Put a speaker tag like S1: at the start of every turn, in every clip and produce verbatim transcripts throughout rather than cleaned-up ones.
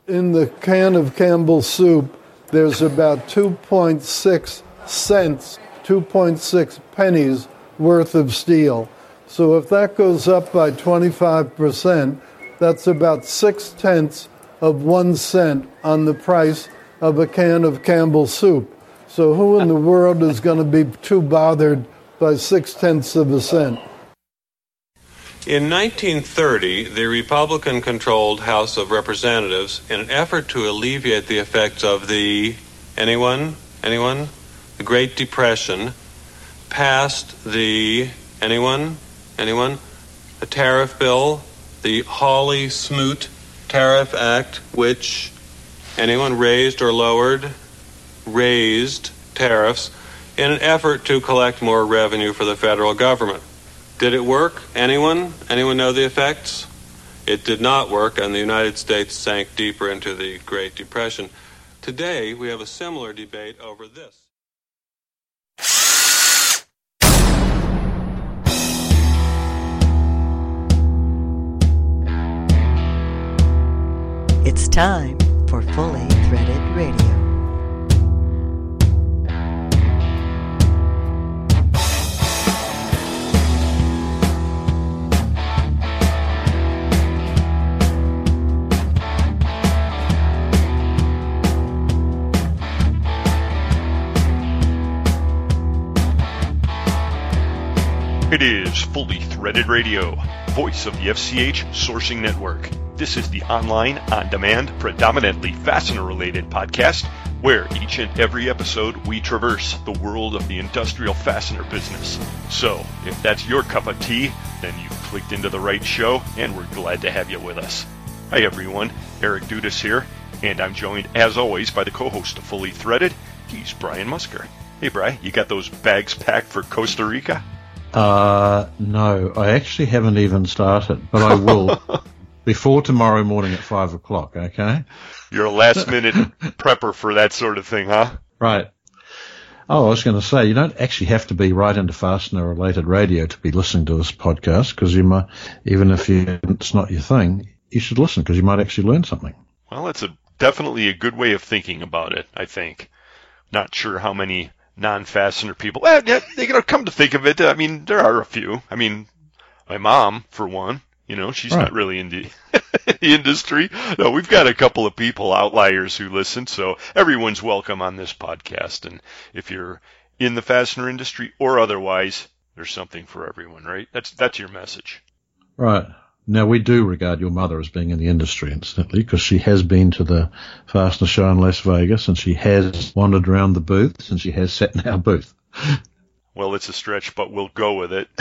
S1: in the can of Campbell's soup, there's about two point six cents, two point six pennies worth of steel. So if that goes up by twenty-five percent, that's about six-tenths of one cent on the price of a can of Campbell's soup. So who in the world is going to be too bothered by six-tenths of a cent?
S2: In nineteen thirty, the Republican-controlled House of Representatives, in an effort to alleviate the effects of the, anyone, anyone, the Great Depression, passed the, anyone, anyone, the tariff bill, the Hawley-Smoot Tariff Act, which anyone raised or lowered, raised tariffs in an effort to collect more revenue for the federal government. Did it work? Anyone? Anyone know the effects? It did not work, and the United States sank deeper into the Great Depression. Today, we have a similar debate over this.
S3: It's time for Fully Threaded Radio.
S4: It is Fully Threaded Radio, voice of the F C H Sourcing Network. This is the online, on-demand, predominantly fastener-related podcast where each and every episode we traverse the world of the industrial fastener business. So, if that's your cup of tea, then you've clicked into the right show, and we're glad to have you with us. Hi everyone, Eric Dudas here, and I'm joined as always by the co-host of Fully Threaded. He's Brian Musker. Hey Brian, you got those bags packed for Costa Rica?
S5: Uh, no, I actually haven't even started, but I will before tomorrow morning at five o'clock, okay?
S4: You're a last-minute prepper for that sort of thing, huh?
S5: Right. Oh, I was going to say, you don't actually have to be right into fastener-related radio to be listening to this podcast, because you might, even if you, it's not your thing, you should listen, because you might actually learn something.
S4: Well, it's a, definitely a good way of thinking about it, I think. Not sure how many non-fastener people. Well, yeah, you know, come to think of it, I mean, there are a few. I mean, my mom, for one, you know, she's right. Not really in the industry. No, we've got a couple of people, outliers, who listen, so everyone's welcome on this podcast. And if you're in the fastener industry or otherwise, there's something for everyone, right? That's that's your message.
S5: Right. Now, we do regard your mother as being in the industry, incidentally, because she has been to the Fastener Show in Las Vegas, and she has wandered around the booths, and she has sat in our booth.
S4: Well, it's a stretch, but we'll go with it.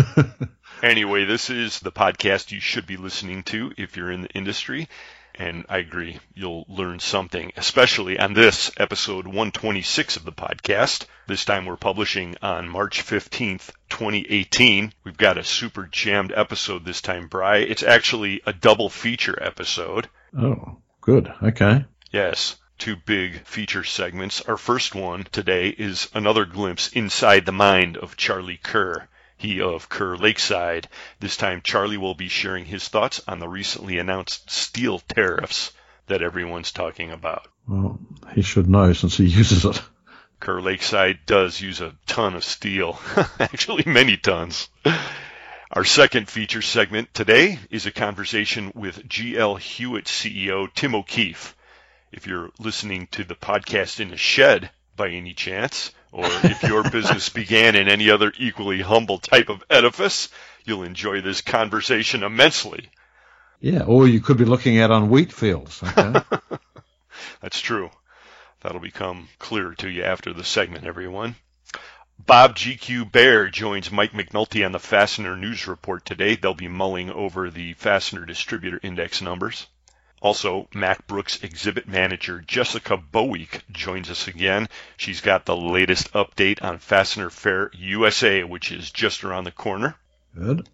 S4: Anyway, this is the podcast you should be listening to if you're in the industry, and I agree, you'll learn something, especially on this episode one twenty-six of the podcast. This time we're publishing on March fifteenth, twenty eighteen. We've got a super jammed episode this time, Bri. It's actually a double feature episode.
S5: Oh, good. Okay.
S4: Yes, two big feature segments. Our first one today is another glimpse inside the mind of Charlie Kerr. He of Kerr Lakeside. This time, Charlie will be sharing his thoughts on the recently announced steel tariffs that everyone's talking about.
S5: Well, he should know since he uses it.
S4: Kerr Lakeside does use a ton of steel. Actually, many tons. Our second feature segment today is a conversation with G L Hewitt C E O Tim O'Keefe. If you're listening to the podcast in a shed, by any chance, or if your business began in any other equally humble type of edifice, you'll enjoy this conversation immensely.
S5: Yeah, or you could be looking out on wheat fields. Okay?
S4: That's true. That'll become clearer to you after the segment, everyone. Bob G Q Bear joins Mike McNulty on the Fastener News Report today. They'll be mulling over the Fastener Distributor Index numbers. Also, Mack Brooks exhibit manager Jessica Boweek joins us again. She's got the latest update on Fastener Fair U S A, which is just around the corner.
S5: Good.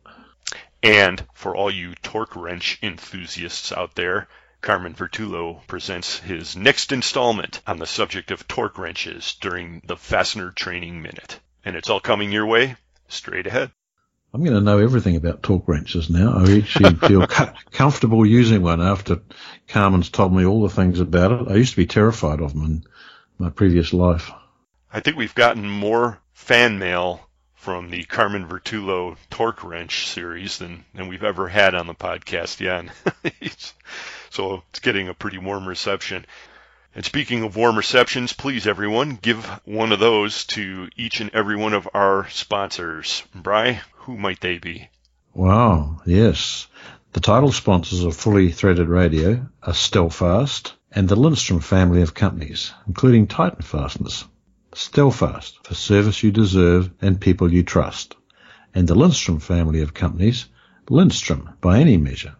S4: And for all you torque wrench enthusiasts out there, Carmen Vertullo presents his next installment on the subject of torque wrenches during the Fastener Training Minute. And it's all coming your way straight ahead.
S5: I'm going to know everything about torque wrenches now. I actually feel co- comfortable using one after Carmen's told me all the things about it. I used to be terrified of them in my previous life.
S4: I think we've gotten more fan mail from the Carmen Vertullo torque wrench series than, than we've ever had on the podcast yet. So it's getting a pretty warm reception. And speaking of warm receptions, please, everyone, give one of those to each and every one of our sponsors. Bri, who might they be?
S5: Wow, yes. The title sponsors of Fully Threaded Radio are Stellfast and the Lindstrom family of companies, including Titan Fasteners. Stellfast, for service you deserve and people you trust. And the Lindstrom family of companies, Lindstrom, by any measure.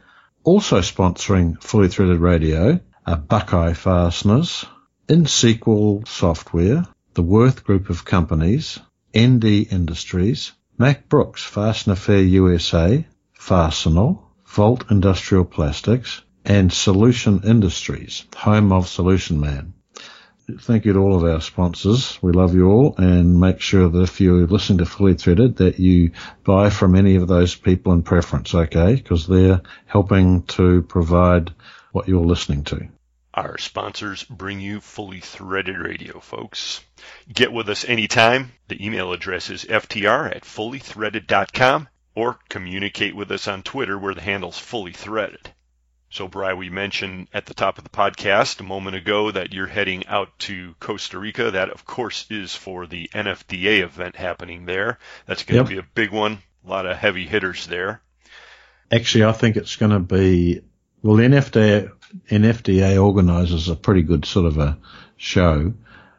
S5: Also sponsoring Fully Threaded Radio are Buckeye Fasteners, InSequel Software, the Worth Group of Companies, N D Industries, Mack Brooks Fastener Fair U S A, Fastenal, Volt Industrial Plastics, and Solution Industries, home of Solution Man. Thank you to all of our sponsors. We love you all, and make sure that if you're listening to Fully Threaded that you buy from any of those people in preference, okay? Because they're helping to provide what you're listening to.
S4: Our sponsors bring you Fully Threaded Radio, folks. Get with us anytime. The email address is f t r at fully threaded dot com, or communicate with us on Twitter where the handle's Fully Threaded. So, Bri, we mentioned at the top of the podcast a moment ago that you're heading out to Costa Rica. That, of course, is for the N F D A event happening there. That's going to yep. be a big one. A lot of heavy hitters there.
S5: Actually, I think it's going to be, well, the N F D A, N F D A organizes a pretty good sort of a show,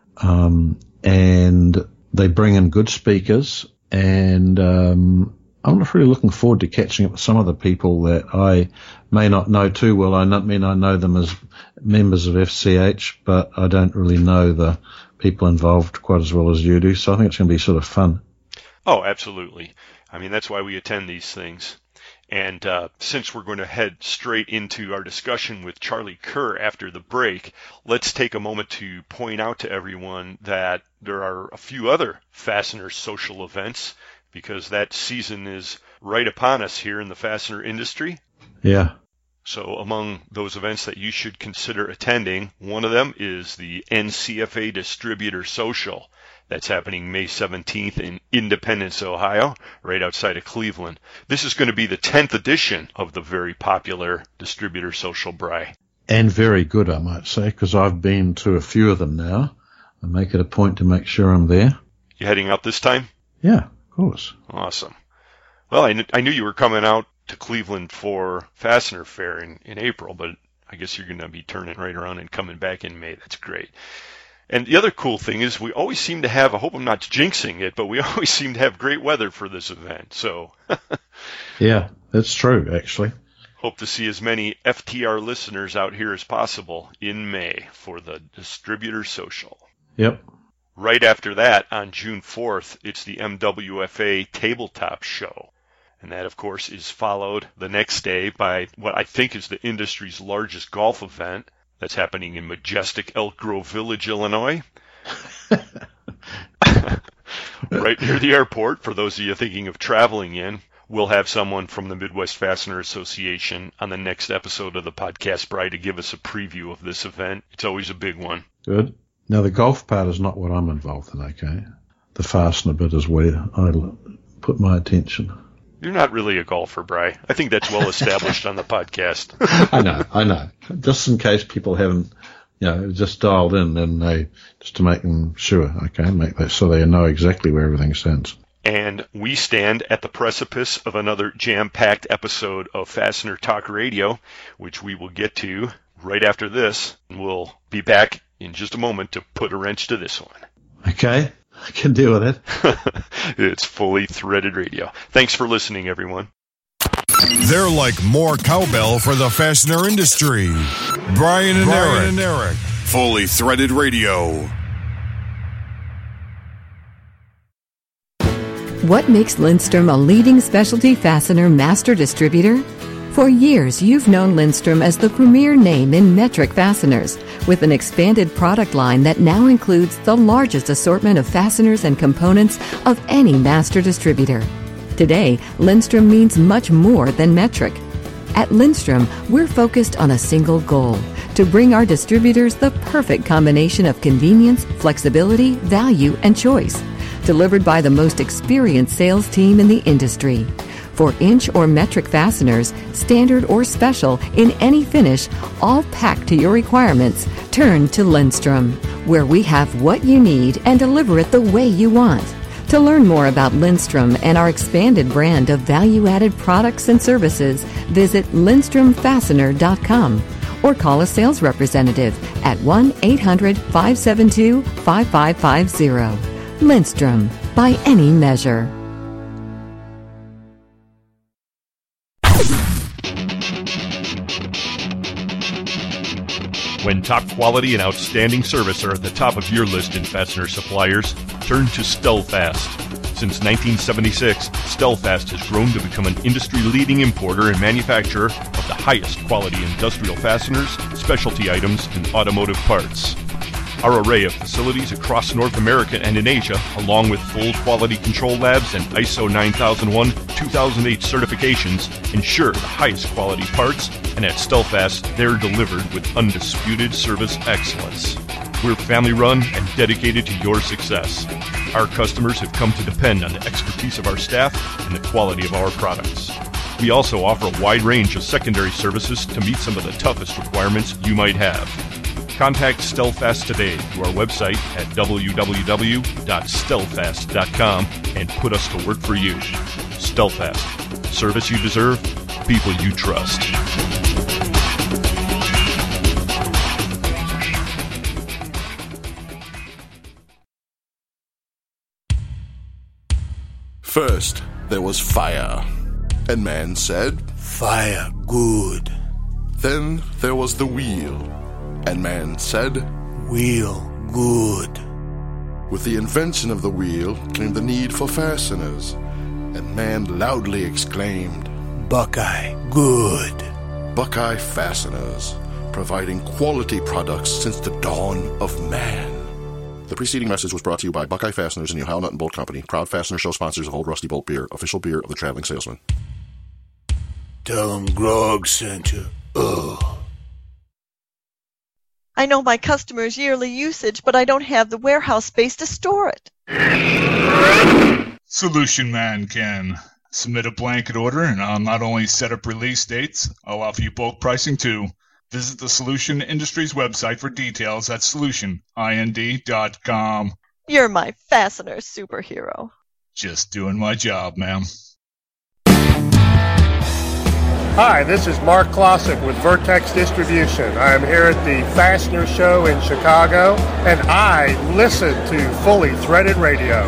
S5: um, and they bring in good speakers, and um, I'm not really looking forward to catching up with some of the people that I may not know too well. I mean, I know them as members of F C H, but I don't really know the people involved quite as well as you do, so I think it's going to be sort of fun.
S4: Oh, absolutely. I mean, that's why we attend these things. And uh, since we're going to head straight into our discussion with Charlie Kerr after the break, let's take a moment to point out to everyone that there are a few other fastener social events, because that season is right upon us here in the fastener industry.
S5: Yeah.
S4: So among those events that you should consider attending, one of them is the N C F A Distributor Social. That's happening May seventeenth in Independence, Ohio, right outside of Cleveland. This is going to be the tenth edition of the very popular Distributor Social, Bri.
S5: And very good, I might say, because I've been to a few of them now. I make it a point to make sure I'm there.
S4: You heading out this time?
S5: Yeah, of course.
S4: Awesome. Well, I, kn- I knew you were coming out to Cleveland for Fastener Fair in, in April, but I guess you're going to be turning right around and coming back in May. That's great. And the other cool thing is we always seem to have, I hope I'm not jinxing it, but we always seem to have great weather for this event. So
S5: yeah, that's true, actually.
S4: Hope to see as many F T R listeners out here as possible in May for the Distributor Social.
S5: Yep.
S4: Right after that, on June fourth, it's the M W F A Tabletop Show. And that, of course, is followed the next day by what I think is the industry's largest golf event. That's happening in majestic Elk Grove Village, Illinois. Right near the airport, for those of you thinking of traveling in. We'll have someone from the Midwest Fastener Association on the next episode of the podcast, Bri, to give us a preview of this event. It's always a big one.
S5: Good. Now, the golf part is not what I'm involved in, okay? The fastener bit is where I put my attention.
S4: You're not really a golfer, Bri. I think that's well established on the podcast.
S5: I know, I know. Just in case people haven't, you know, just dialed in, and they just to make them sure, okay, make that so they know exactly where everything stands.
S4: And we stand at the precipice of another jam-packed episode of Fastener Talk Radio, which we will get to right after this. We'll be back in just a moment to put a wrench to this one.
S5: Okay. I can deal with it.
S4: It's Fully Threaded Radio. Thanks for listening, everyone.
S6: They're like more cowbell for the fastener industry. Brian and Brian Eric. and Eric. Fully Threaded Radio.
S7: What makes Lindstrom a leading specialty fastener master distributor? For years, you've known Lindstrom as the premier name in metric fasteners, with an expanded product line that now includes the largest assortment of fasteners and components of any master distributor. Today, Lindstrom means much more than metric. At Lindstrom, we're focused on a single goal: to bring our distributors the perfect combination of convenience, flexibility, value, and choice, delivered by the most experienced sales team in the industry. For inch or metric fasteners, standard or special, in any finish, all packed to your requirements, turn to Lindstrom, where we have what you need and deliver it the way you want. To learn more about Lindstrom and our expanded brand of value-added products and services, visit lindstrom fastener dot com or call a sales representative at one eight hundred, five seven two, five five five zero. Lindstrom, by any measure.
S4: When top quality and outstanding service are at the top of your list in fastener suppliers, turn to Stelfast. Since nineteen seventy-six, Stelfast has grown to become an industry-leading importer and manufacturer of the highest quality industrial fasteners, specialty items, and automotive parts. Our array of facilities across North America and in Asia, along with full quality control labs and I S O nine thousand one two thousand eight certifications, ensure the highest quality parts, and at Stelfast, they're delivered with undisputed service excellence. We're family-run and dedicated to your success. Our customers have come to depend on the expertise of our staff and the quality of our products. We also offer a wide range of secondary services to meet some of the toughest requirements you might have. Contact Stelfast today through our website at w w w dot stelfast dot com and put us to work for you. Stelfast. Service you deserve, people you trust.
S8: First, there was fire, and man said, "Fire, good." Then there was the wheel, and man said, "Wheel, good." With the invention of the wheel came the need for fasteners, and man loudly exclaimed, "Buckeye, good." Buckeye Fasteners, providing quality products since the dawn of man. The preceding message was brought to you by Buckeye Fasteners and the Ohio Nut and Bolt Company, proud fastener show sponsors of Old Rusty Bolt Beer, official beer of the Traveling Salesman. Tell them Grog sent you. Ugh.
S9: I know my customers' yearly usage, but I don't have the warehouse space to store it.
S10: Solution Man can. Submit a blanket order, and I'll not only set up release dates, I'll offer you bulk pricing too. Visit the Solution Industries website for details at solution ind dot com.
S9: You're my fastener superhero.
S10: Just doing my job, ma'am.
S11: Hi, this is Mark Klossick with Vertex Distribution. I am here at the Fastener Show in Chicago, and I listen to Fully Threaded Radio.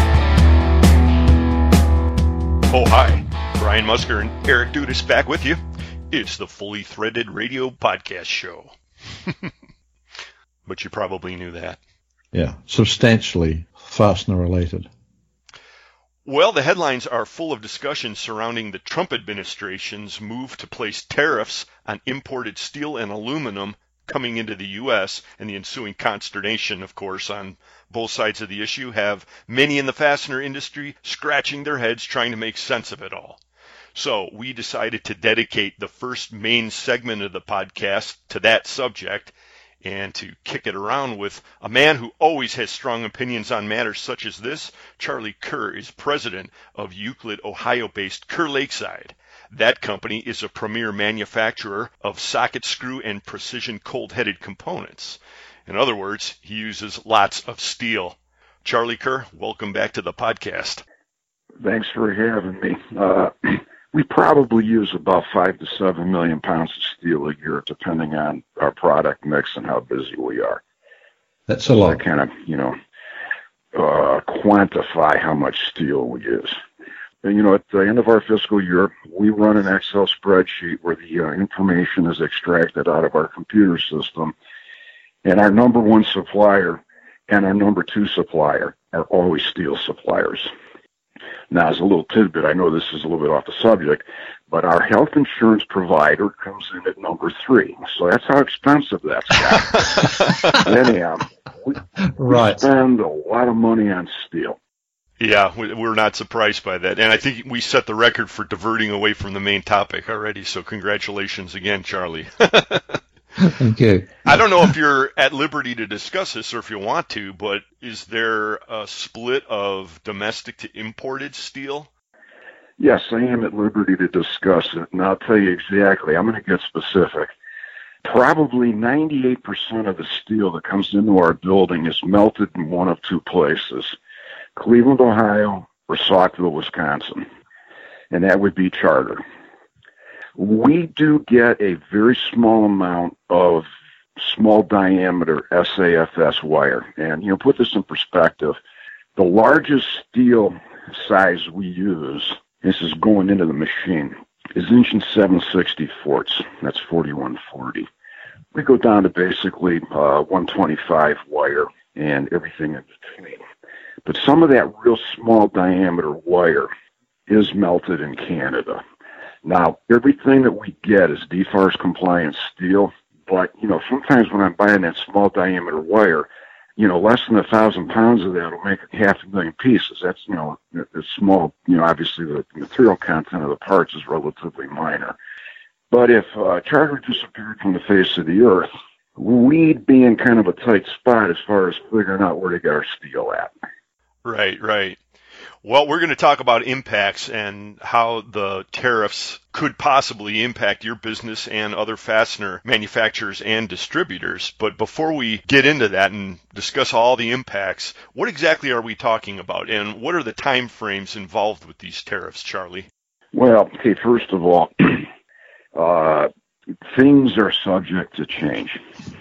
S4: Oh, hi. Brian Musker and Eric Dudas back with you. It's the Fully Threaded Radio podcast show. But you probably knew that.
S5: Yeah, substantially fastener related.
S4: Well, the headlines are full of discussion surrounding the Trump administration's move to place tariffs on imported steel and aluminum coming into the U S, and the ensuing consternation, of course, on both sides of the issue have many in the fastener industry scratching their heads trying to make sense of it all. So we decided to dedicate the first main segment of the podcast to that subject, and to kick it around with a man who always has strong opinions on matters such as this. Charlie Kerr is president of Euclid, Ohio-based Kerr Lakeside. That company is a premier manufacturer of socket screw and precision cold-headed components. In other words, he uses lots of steel. Charlie Kerr, welcome back to the podcast.
S12: Thanks for having me. Uh, we probably use about five to seven million pounds of steel a year, depending on our product mix and how busy we are.
S5: That's a lot.
S12: I kind of, you know, uh, quantify how much steel we use. And, you know, at the end of our fiscal year, we run an Excel spreadsheet where the uh, information is extracted out of our computer system. And our number one supplier and our number two supplier are always steel suppliers. Now, as a little tidbit, I know this is a little bit off the subject, but our health insurance provider comes in at number three. So that's how expensive that's got. Anyhow, we,
S5: right.
S12: we spend a lot of money on steel.
S4: Yeah, we're not surprised by that. And I think we set the record for diverting away from the main topic already, so congratulations again, Charlie.
S5: Thank you.
S4: I don't know if you're at liberty to discuss this or if you want to, but is there a split of domestic to imported steel?
S12: Yes, I am at liberty to discuss it, and I'll tell you exactly. I'm going to get specific. Probably ninety-eight percent of the steel that comes into our building is melted in one of two places, Cleveland, Ohio, or Saukville, Wisconsin, and that would be Charter. We do get a very small amount of small diameter S A F S wire. And, you know, put this in perspective, the largest steel size we use, this is going into the machine, is inch and seven sixty-fourths. That's forty-one forty. We go down to basically uh, one twenty-five wire and everything in between. But some of that real small diameter wire is melted in Canada. Now, everything that we get is D F A R S compliant steel, but, you know, sometimes when I'm buying that small diameter wire, you know, less than a thousand pounds of that will make half a million pieces. That's, you know, it's small, you know, obviously the material content of the parts is relatively minor. But if uh, Charter disappeared from the face of the earth, we'd be in kind of a tight spot as far as figuring out where to get our steel at.
S4: Right, right. Well, we're going to talk about impacts and how the tariffs could possibly impact your business and other fastener manufacturers and distributors. But before we get into that and discuss all the impacts, what exactly are we talking about, and what are the time frames involved with these tariffs, Charlie?
S12: Well, okay, first of all, uh, things are subject to change.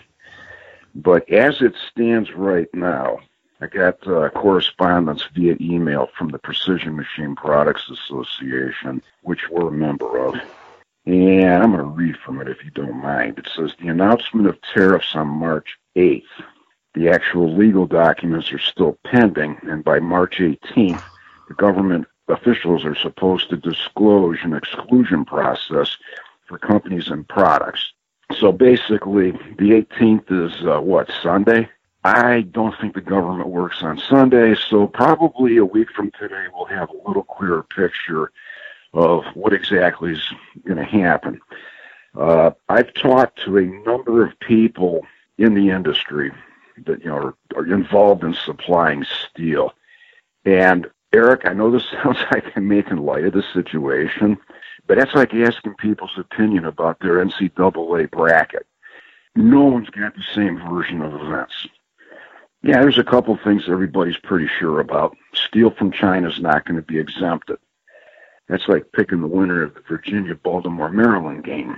S12: But as it stands right now, I got uh, correspondence via email from the Precision Machine Products Association, which we're a member of. And I'm going to read from it if you don't mind. It says, the announcement of tariffs on March eighth. The actual legal documents are still pending, and by March eighteenth, the government officials are supposed to disclose an exclusion process for companies and products. So basically, the eighteenth is, uh, what, Sunday? I don't think the government works on Sunday, so probably a week from today we'll have a little clearer picture of what exactly is going to happen. Uh, I've talked to a number of people in the industry that, you know, are, are involved in supplying steel. And Eric, I know this sounds like I'm making light of the situation, but that's like asking people's opinion about their N C double A bracket. No one's got the same version of events. Yeah, there's a couple things everybody's pretty sure about. Steel from China is not going to be exempted. That's like picking the winner of the Virginia, Baltimore, Maryland game.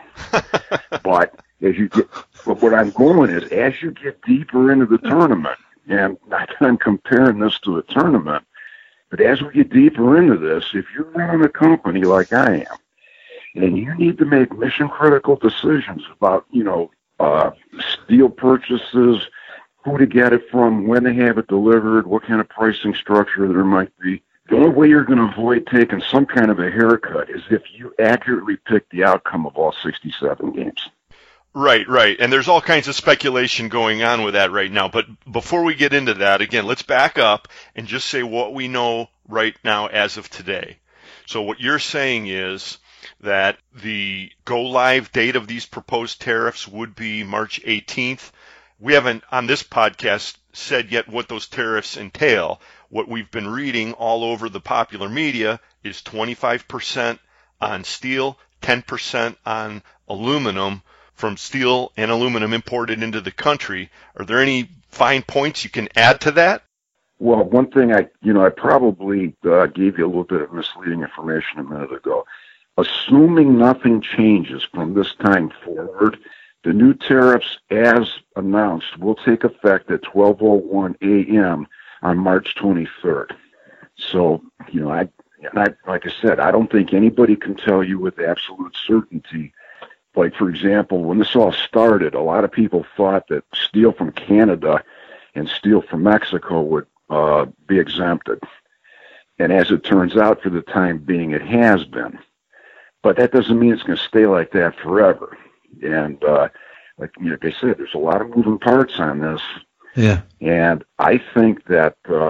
S12: But as you get, but what I'm going is, as you get deeper into the tournament, and not that I'm comparing this to a tournament, but as we get deeper into this, if you're running a company like I am, and you need to make mission critical decisions about, you know, uh, steel purchases, who to get it from, when they have it delivered, what kind of pricing structure there might be. The only way you're going to avoid taking some kind of a haircut is if you accurately pick the outcome of all sixty-seven games.
S4: Right, right. And there's all kinds of speculation going on with that right now. But before we get into that, again, let's back up and just say what we know right now as of today. So what you're saying is that the go-live date of these proposed tariffs would be March eighteenth. We haven't, on this podcast, said yet what those tariffs entail. What we've been reading all over the popular media is twenty-five percent on steel, ten percent on aluminum from steel and aluminum imported into the country. Are there any fine points you can add to that?
S12: Well, one thing I, you know, I probably uh, gave you a little bit of misleading information a minute ago. Assuming nothing changes from this time forward, the new tariffs, as announced, will take effect at twelve oh one a.m. on March twenty-third. So, you know, I, and I, like I said, I don't think anybody can tell you with absolute certainty. Like, for example, when this all started, a lot of people thought that steel from Canada and steel from Mexico would uh, be exempted. And as it turns out, for the time being, it has been. But that doesn't mean it's going to stay like that forever. And uh, like, you know, like I said, there's a lot of moving parts on this.
S5: Yeah.
S12: And I think that, uh,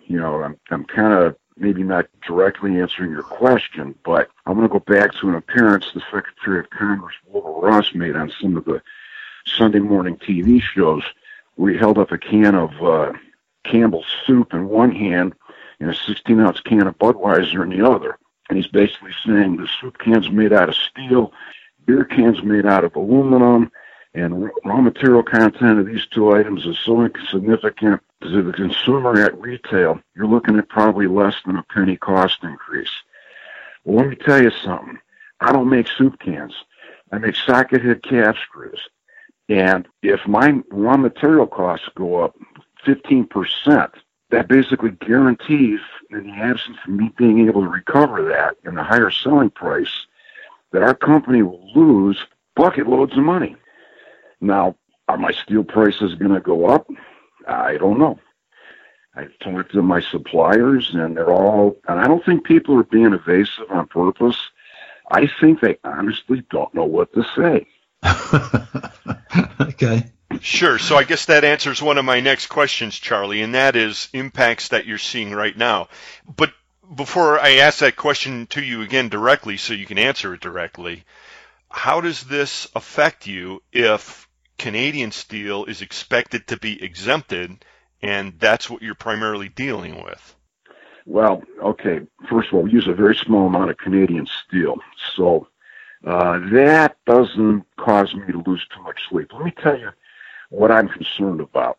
S12: you know, I'm, I'm kind of maybe not directly answering your question, but I'm going to go back to an appearance the Secretary of Commerce, Wilbur Ross, made on some of the Sunday morning T V shows, where he held up a can of uh, Campbell's soup in one hand and a sixteen ounce can of Budweiser in the other. And he's basically saying the soup can's made out of steel, beer can's made out of aluminum, and raw material content of these two items is so insignificant to the consumer at retail, you're looking at probably less than a penny cost increase. Well, let me tell you something. I don't make soup cans. I make socket head calf screws. And if my raw material costs go up fifteen percent, that basically guarantees, in the absence of me being able to recover that in the higher selling price, that our company will lose bucket loads of money. Now, are my steel prices going to go up? I don't know. I've talked to my suppliers, and they're all, and I don't think people are being evasive on purpose. I think they honestly don't know what to say.
S5: Okay.
S4: Sure. So I guess that answers one of my next questions, Charlie, and that is impacts that you're seeing right now. But before I ask that question to you again directly so you can answer it directly, how does this affect you if Canadian steel is expected to be exempted and that's what you're primarily dealing with?
S12: Well, okay, first of all, we use a very small amount of Canadian steel, so uh, that doesn't cause me to lose too much sleep. Let me tell you what I'm concerned about.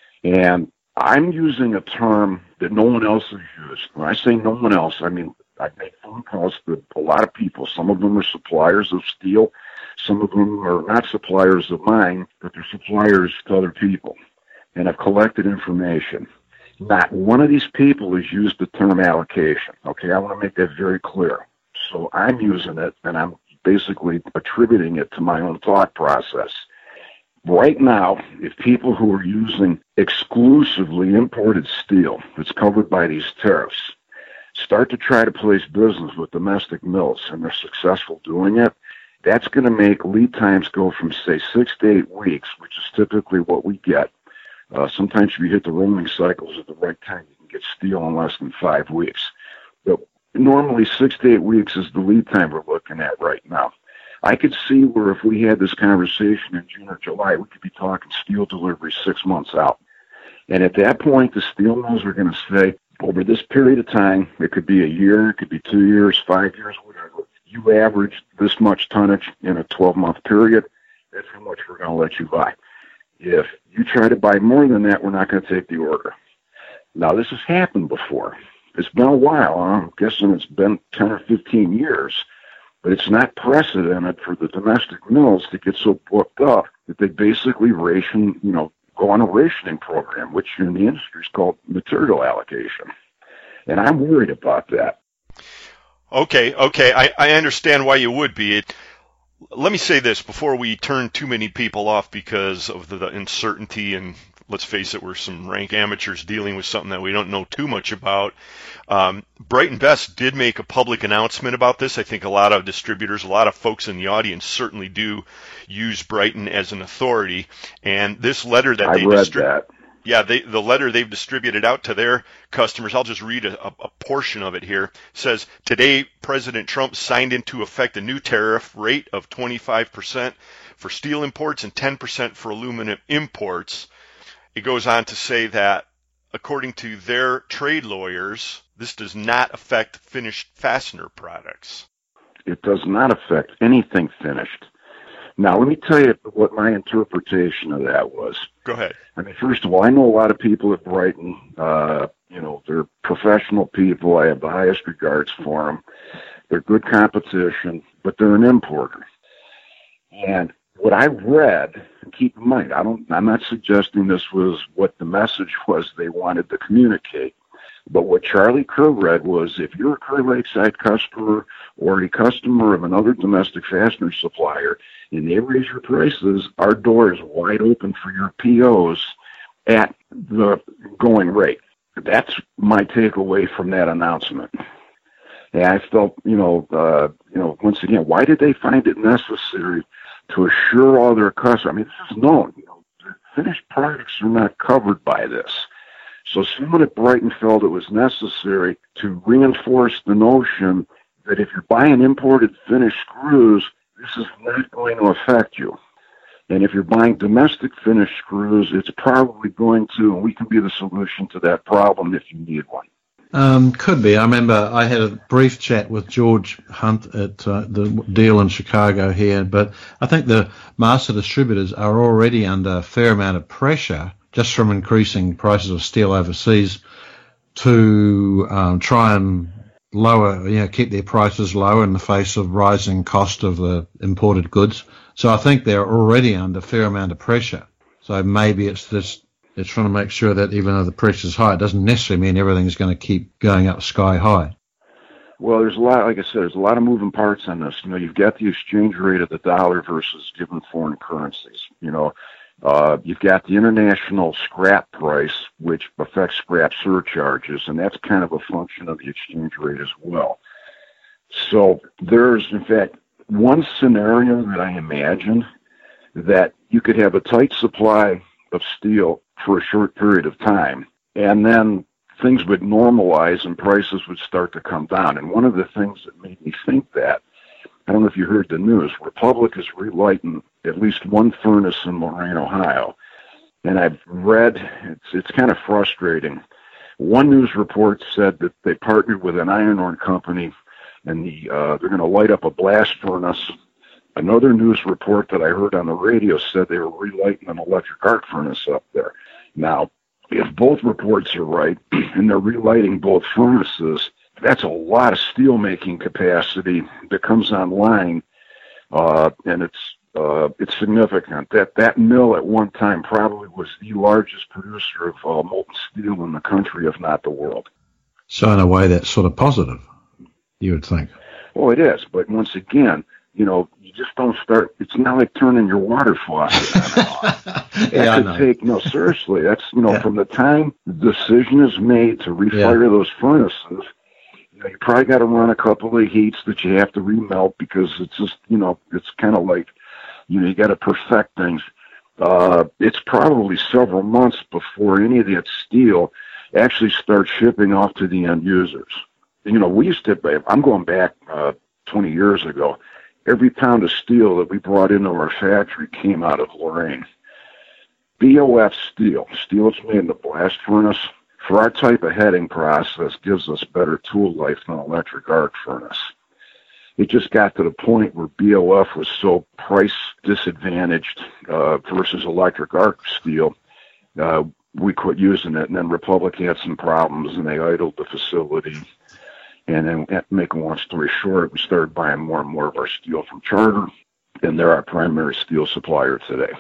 S12: And I'm using a term that no one else has used. When I say no one else, I mean I've made phone calls to a lot of people. Some of them are suppliers of steel. Some of them are not suppliers of mine, but they're suppliers to other people. And I've collected information. Not one of these people has used the term allocation. Okay, I want to make that very clear. So I'm using it, and I'm basically attributing it to my own thought process. Right now, if people who are using exclusively imported steel that's covered by these tariffs start to try to place business with domestic mills and they're successful doing it, that's going to make lead times go from, say, six to eight weeks, which is typically what we get. Uh, sometimes if you hit the rolling cycles at the right time, you can get steel in less than five weeks. But normally six to eight weeks is the lead time we're looking at right now. I could see where if we had this conversation in June or July, we could be talking steel delivery six months out. And at that point, the steel mills are going to say, over this period of time, it could be a year, it could be two years, five years, whatever. You average this much tonnage in a twelve-month period, that's how much we're going to let you buy. If you try to buy more than that, we're not going to take the order. Now, this has happened before. It's been a while. I'm guessing it's been ten or fifteen years. But it's not precedented for the domestic mills to get so booked up that they basically ration, you know, go on a rationing program, which in the industry is called material allocation. And I'm worried about that.
S4: Okay, okay. I, I understand why you would be. It, let me say this before we turn too many people off because of the, the uncertainty, and let's face it, we're some rank amateurs dealing with something that we don't know too much about. Um, Brighton Best did make a public announcement about this. I think a lot of distributors, a lot of folks in the audience certainly do use Brighton as an authority. And this letter that
S12: I
S4: they
S12: read
S4: distributed,
S12: that.
S4: yeah, they, the letter they've distributed out to their customers, I'll just read a, a portion of it here. It says, today, President Trump signed into effect a new tariff rate of twenty-five percent for steel imports and ten percent for aluminum imports. It goes on to say that, according to their trade lawyers, this does not affect finished fastener products.
S12: It does not affect anything finished. Now, let me tell you what my interpretation of that was.
S4: Go ahead.
S12: I mean, first of all, I know a lot of people at Brighton. Uh, you know, they're professional people. I have the highest regards for them. They're good competition, but they're an importer. And what I read, and keep in mind, I don't, I'm not suggesting this was what the message was they wanted to communicate, but what Charlie Kerr read was, if you're a Kerr Lakeside customer or a customer of another domestic fastener supplier, and they raise your prices, our door is wide open for your P Os at the going rate. That's my takeaway from that announcement. And I felt, you know, uh, you know, once again, why did they find it necessary to assure all their customers? I mean, this is known. You know, finished products are not covered by this. So someone at Brighton felt it was necessary to reinforce the notion that if you're buying imported finished screws, this is not going to affect you. And if you're buying domestic finished screws, it's probably going to, and we can be the solution to that problem if you need one.
S5: Um, could be. I remember I had a brief chat with George Hunt at uh, the deal in Chicago here, but I think the master distributors are already under a fair amount of pressure just from increasing prices of steel overseas to um, try and lower, you know, keep their prices low in the face of rising cost of the imported goods. So I think they're already under a fair amount of pressure. So maybe it's this, it's trying to make sure that even though the pressure's high, it doesn't necessarily mean everything's going to keep going up sky high.
S12: Well, there's a lot, like I said, there's a lot of moving parts on this. You know, you've got the exchange rate of the dollar versus given foreign currencies. You know, uh, you've got the international scrap price, which affects scrap surcharges, and that's kind of a function of the exchange rate as well. So there's, in fact, one scenario that I imagine that you could have a tight supply of steel for a short period of time, and then things would normalize and prices would start to come down. And one of the things that made me think that, I don't know if you heard the news, Republic is relighting at least one furnace in Lorain, Ohio. And I've read, it's it's kind of frustrating. One news report said that they partnered with an iron ore company, and the uh, they're going to light up a blast furnace. Another news report that I heard on the radio said they were relighting an electric arc furnace up there. Now, if both reports are right, and they're relighting both furnaces, that's a lot of steel-making capacity that comes online, uh, and it's uh, it's significant. That that mill at one time probably was the largest producer of uh, molten steel in the country, if not the world.
S5: So in a way, that's sort of positive, you would think.
S12: Well, it is, but once again, you know, you just don't start. It's not like turning your water faucet on and off. That
S5: yeah,
S12: could
S5: I know.
S12: take, no, seriously, that's, you know,
S5: Yeah.
S12: from the time the decision is made to refire
S5: Yeah.
S12: those furnaces, you know, you probably got to run a couple of heats that you have to remelt because it's just, you know, it's kind of like, you know, you got to perfect things. Uh, it's probably several months before any of that steel actually starts shipping off to the end users. You know, we used to, I'm going back uh, twenty years ago, every pound of steel that we brought into our factory came out of Lorain. B O F steel, steel that's made in the blast furnace, for our type of heading process gives us better tool life than an electric arc furnace. It just got to the point where B O F was so price disadvantaged uh, versus electric arc steel, uh, we quit using it. And then Republic had some problems, and they idled the facility. And then, make a long story short, we started buying more and more of our steel from Charter, and they're our primary steel supplier today.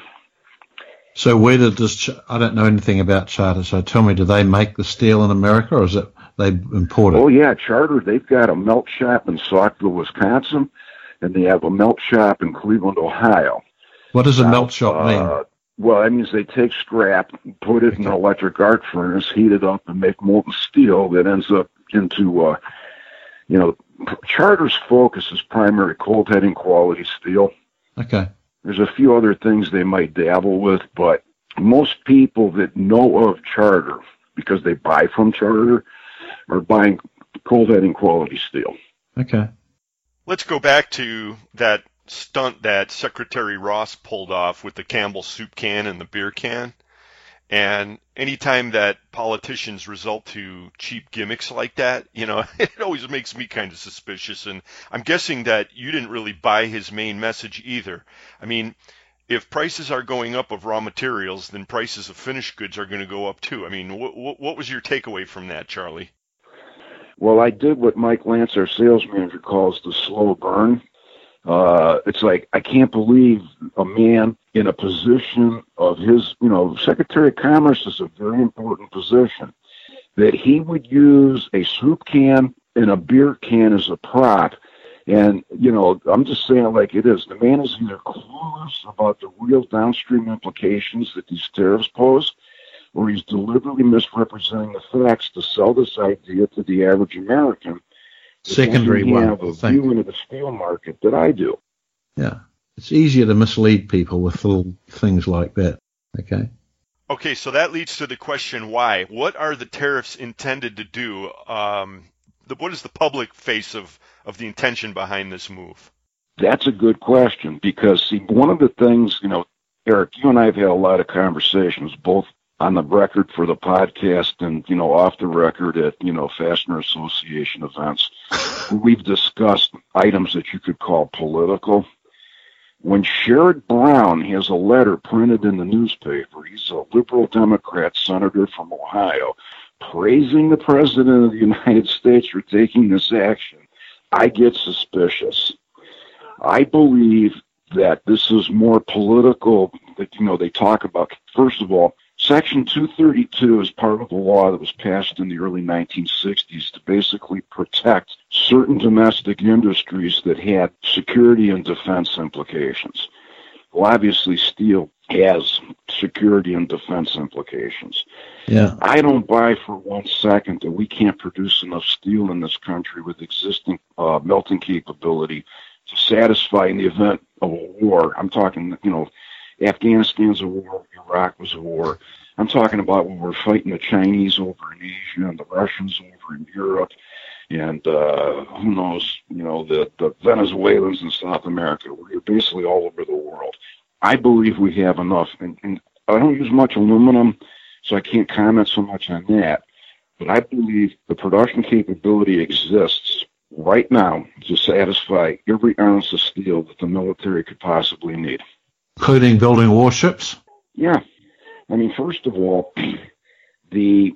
S5: So where did this, ch- I don't know anything about Charter, so tell me, do they make the steel in America, or is it they import it?
S12: Oh, yeah, Charter, they've got a melt shop in Saukville, Wisconsin, and they have a melt shop in Cleveland, Ohio.
S5: What does a
S12: Now,
S5: melt shop mean?
S12: Uh, well, that means they take scrap, put it in an electric arc furnace, heat it up, and make molten steel that ends up into, uh, you know, Charter's focus is primary cold heading quality steel.
S5: Okay.
S12: There's a few other things they might dabble with, but most people that know of Charter, because they buy from Charter, are buying cold heading quality steel.
S5: Okay.
S4: Let's go back to that stunt that Secretary Ross pulled off with the Campbell soup can and the beer can. And anytime that politicians resort to cheap gimmicks like that, you know, it always makes me kind of suspicious. And I'm guessing that you didn't really buy his main message either. I mean, if prices are going up of raw materials, then prices of finished goods are going to go up too. I mean, what, what was your takeaway from that, Charlie?
S12: Well, I did what Mike Lance, our sales manager, calls the slow burn. Uh, it's like, I can't believe a man in a position of his, you know, Secretary of Commerce is a very important position, that he would use a soup can and a beer can as a prop. And, you know, I'm just saying it like it is. The man is either clueless about the real downstream implications that these tariffs pose, or he's deliberately misrepresenting the facts to sell this idea to the average American.
S5: Secondary
S12: We
S5: one,
S12: have a
S5: I think.
S12: view into the steel market that I do.
S5: Yeah. It's easier to mislead people with little things like that. Okay.
S4: Okay, so that leads to the question why. What are the tariffs intended to do? Um, the, what is the public face of, of the intention behind this move?
S12: That's a good question because, see, one of the things, you know, Eric, you and I have had a lot of conversations, both on the record for the podcast and, you know, off the record at, you know, Fastener Association events. We've discussed items that you could call political. When Sherrod Brown has a letter printed in the newspaper, he's a liberal Democrat senator from Ohio, praising the President of the United States for taking this action, I get suspicious. I believe that this is more political, that, you know, they talk about, first of all, Section two thirty-two is part of the law that was passed in the early nineteen sixties to basically protect certain domestic industries that had security and defense implications. Well, obviously, steel has security and defense implications.
S5: Yeah.
S12: I don't buy for one second that we can't produce enough steel in this country with existing uh, melting capability to satisfy in the event of a war. I'm talking, you know, Afghanistan's a war, Iraq was a war. I'm talking about when we're fighting the Chinese over in Asia and the Russians over in Europe and uh, who knows, you know, the, the Venezuelans in South America. We're basically all over the world. I believe we have enough. And, and I don't use much aluminum, so I can't comment so much on that. But I believe the production capability exists right now to satisfy every ounce of steel that the military could possibly need.
S5: Including building warships?
S12: Yeah. I mean, first of all, the,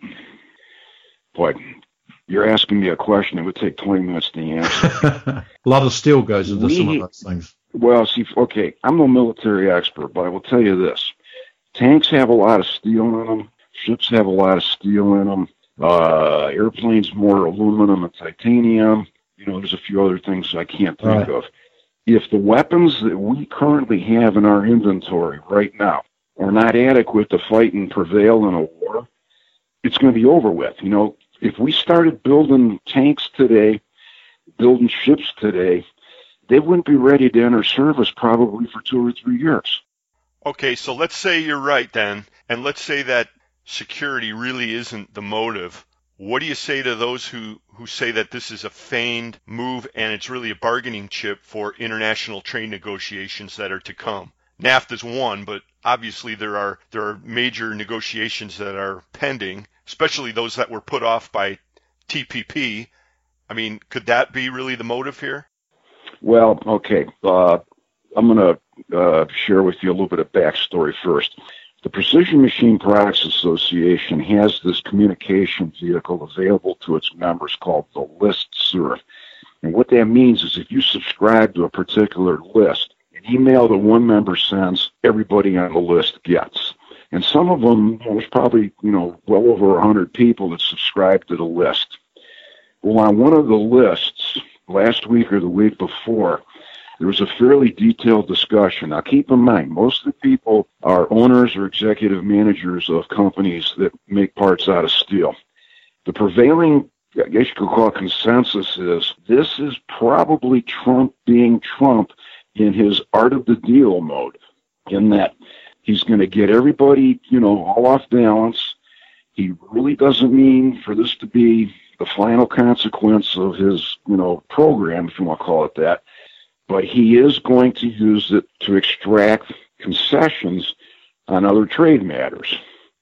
S12: boy, you're asking me a question that would take twenty minutes to answer.
S5: A lot of steel goes into
S12: we,
S5: some of those things.
S12: Well, see, okay, I'm no military expert, but I will tell you this. Tanks have a lot of steel in them. Ships have a lot of steel in them. Uh, airplanes, more aluminum and titanium. You know, there's a few other things I can't think
S5: right.
S12: of. If the weapons that we currently have in our inventory right now are not adequate to fight and prevail in a war, it's going to be over with. You know, if we started building tanks today, building ships today, they wouldn't be ready to enter service probably for two or three years.
S4: Okay, so let's say you're right then, and let's say that security really isn't the motive. What do you say to those who, who say that this is a feigned move and it's really a bargaining chip for international trade negotiations that are to come? NAFTA's one, but obviously there are there are major negotiations that are pending, especially those that were put off by T P P. I mean, could that be really the motive here?
S12: Well, okay. Uh, I'm going to uh, share with you a little bit of backstory first. The Precision Machine Products Association has this communication vehicle available to its members called the listserv. And what that means is if you subscribe to a particular list, an email that one member sends, everybody on the list gets. And some of them, there's probably, you know, well over one hundred people that subscribe to the list. Well, on one of the lists, last week or the week before, there was a fairly detailed discussion. Now, keep in mind, most of the people are owners or executive managers of companies that make parts out of steel. The prevailing, I guess you could call it consensus, is this is probably Trump being Trump in his art of the deal mode, in that he's going to get everybody, you know, all off balance. He really doesn't mean for this to be the final consequence of his, you know, program, if you want to call it that. But he is going to use it to extract concessions on other trade matters.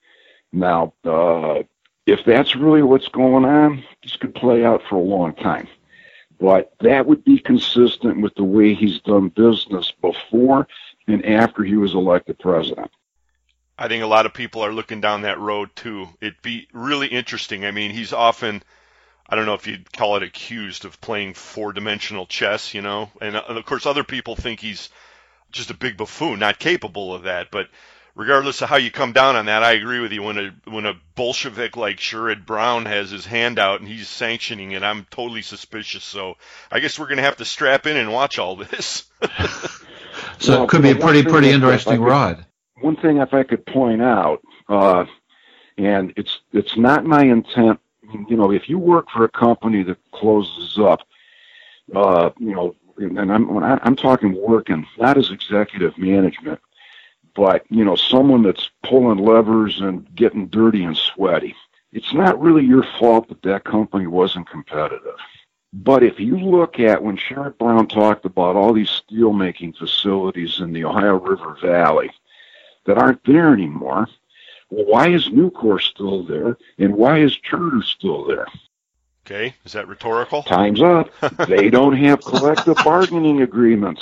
S12: Now, uh, if that's really what's going on, this could play out for a long time. But that would be consistent with the way he's done business before and after he was elected president.
S4: I think a lot of people are looking down that road, too. It'd be really interesting. I mean, he's often, I don't know if you'd call it accused of playing four-dimensional chess, you know. And, of course, other people think he's just a big buffoon, not capable of that. But regardless of how you come down on that, I agree with you. When a when a Bolshevik like Sherrod Brown has his hand out and he's sanctioning it, I'm totally suspicious. So I guess we're going to have to strap in and watch all this.
S5: So
S12: well,
S5: it could be a pretty, pretty interesting
S12: could,
S5: ride.
S12: One thing, if I could point out, uh, and it's it's not my intent, you know, if you work for a company that closes up, uh, you know, and I'm when I, I'm talking working, not as executive management, but, you know, someone that's pulling levers and getting dirty and sweaty. It's not really your fault that that company wasn't competitive. But if you look at when Sherrod Brown talked about all these steel-making facilities in the Ohio River Valley that aren't there anymore, well, why is Nucor still there, and why is Charter still there?
S4: Okay, is that rhetorical?
S12: Time's up. They don't have collective bargaining agreements.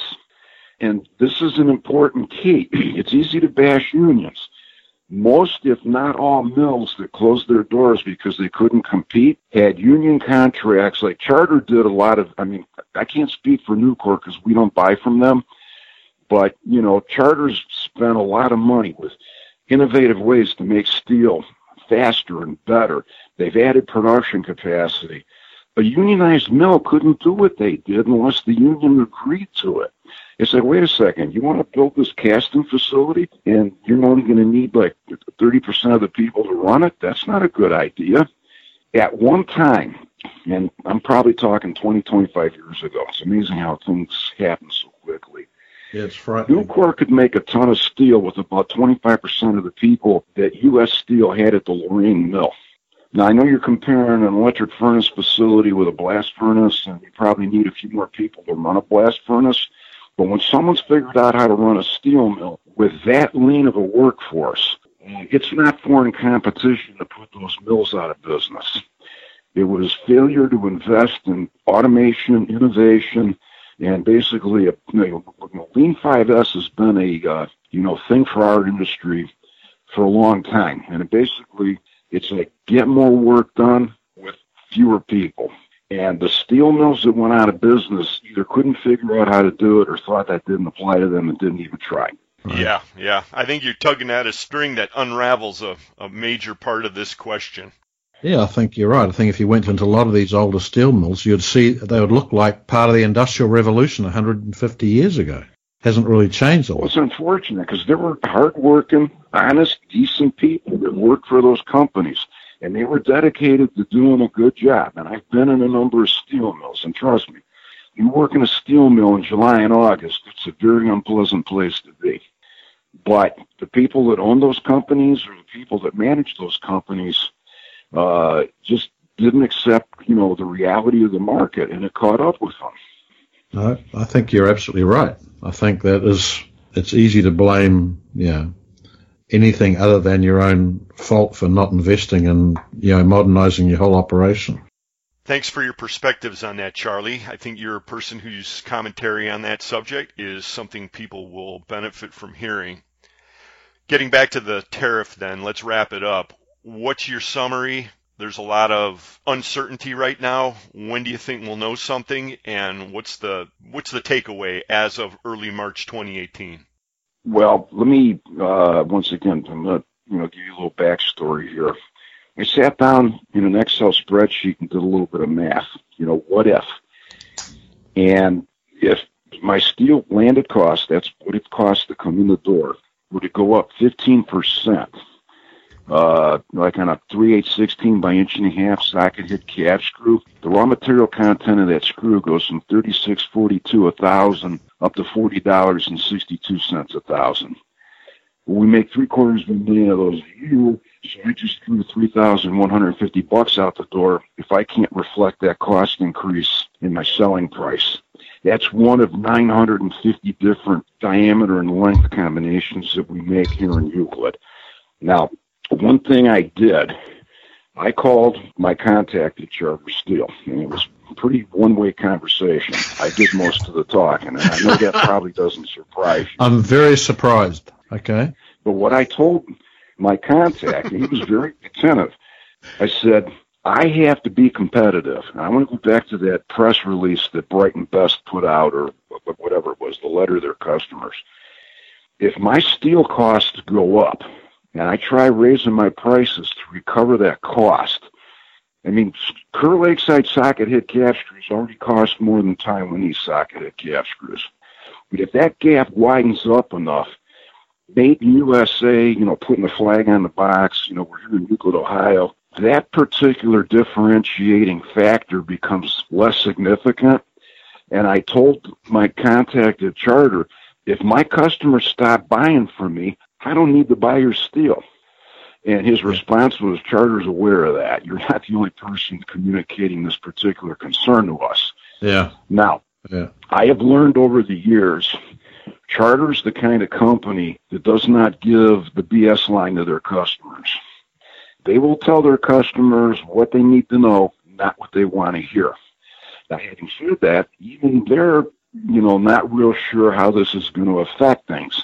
S12: And this is an important key. It's easy to bash unions. Most, if not all, mills that closed their doors because they couldn't compete had union contracts. Like Charter did a lot of, I mean, I can't speak for Nucor because we don't buy from them, but, you know, Charter's spent a lot of money with innovative ways to make steel faster and better. They've added production capacity. A unionized mill couldn't do what they did unless the union agreed to it. It's like, wait a second, you want to build this casting facility and you're only going to need like thirty percent of the people to run it? That's not a good idea. At one time, and I'm probably talking twenty, twenty-five years ago, it's amazing how things happen so quickly.
S5: Yeah, it's frightening.
S12: Nucor could make a ton of steel with about twenty-five percent of the people that U S Steel had at the Lorain mill. Now, I know you're comparing an electric furnace facility with a blast furnace, and you probably need a few more people to run a blast furnace. But when someone's figured out how to run a steel mill with that lean of a workforce, it's not foreign competition to put those mills out of business. It was failure to invest in automation, innovation, and basically, a, you know, Lean five S has been a uh, you know thing for our industry for a long time, and it basically it's like get more work done with fewer people. And the steel mills that went out of business either couldn't figure out how to do it or thought that didn't apply to them and didn't even try.
S4: Yeah, yeah. I think you're tugging at a string that unravels a, a major part of this question.
S5: Yeah, I think you're right. I think if you went into a lot of these older steel mills, you'd see they would look like part of the Industrial Revolution one hundred fifty years ago. Hasn't really changed a lot.
S12: Well, it's unfortunate because there were hardworking, honest, decent people that worked for those companies, and they were dedicated to doing a good job. And I've been in a number of steel mills, and trust me, you work in a steel mill in July and August, it's a very unpleasant place to be. But the people that own those companies or the people that manage those companies uh, just didn't accept, you know, the reality of the market, and it caught up with them.
S5: No, I think you're absolutely right. I think that is, it's easy to blame, yeah, anything other than your own fault for not investing in, you know, modernizing your whole operation.
S4: Thanks for your perspectives on that, Charlie. I think you're a person whose commentary on that subject is something people will benefit from hearing. Getting back to the tariff then, let's wrap it up. What's your summary? There's a lot of uncertainty right now. When do you think we'll know something? And what's the what's the takeaway as of early March twenty eighteen?
S12: Well, let me, uh, once again, I'm going to you know, give you a little backstory here. I sat down in an Excel spreadsheet and did a little bit of math. You know, what if? And if my steel landed cost, that's what it costs to come in the door, would it go up fifteen percent? Uh, like on a three eighths sixteen by inch and a half socket hit calf screw, the raw material content of that screw goes from thirty-six forty-two a thousand up to forty dollars and sixty-two cents a thousand. We make three quarters of a million of those a year, so I just threw three thousand one hundred fifty bucks out the door if I can't reflect that cost increase in my selling price. That's one of nine hundred fifty different diameter and length combinations that we make here in Euclid. Now, one thing I did, I called my contact at Charter Steel, and it was a pretty one-way conversation. I did most of the talking, and I know that probably doesn't surprise you.
S5: I'm very surprised. Okay.
S12: But what I told my contact, and he was very attentive, I said, I have to be competitive. And I want to go back to that press release that Brighton Best put out, or whatever it was, the letter to their customers. If my steel costs go up, and I try raising my prices to recover that cost, I mean, Kerr Lakeside socket hit calf screws already cost more than Taiwanese socket hit calf screws. But if that gap widens up enough, made in U S A, you know, putting the flag on the box, you know, we're here in Euclid, Ohio, that particular differentiating factor becomes less significant. And I told my contact at Charter, if my customers stop buying from me, I don't need to buy your steel. And his response was, Charter's aware of that. You're not the only person communicating this particular concern to us.
S5: Yeah.
S12: Now,
S5: yeah.
S12: I have learned over the years, Charter's the kind of company that does not give the B S line to their customers. They will tell their customers what they need to know, not what they want to hear. Now, having said that, even they're, you know, not real sure how this is going to affect things.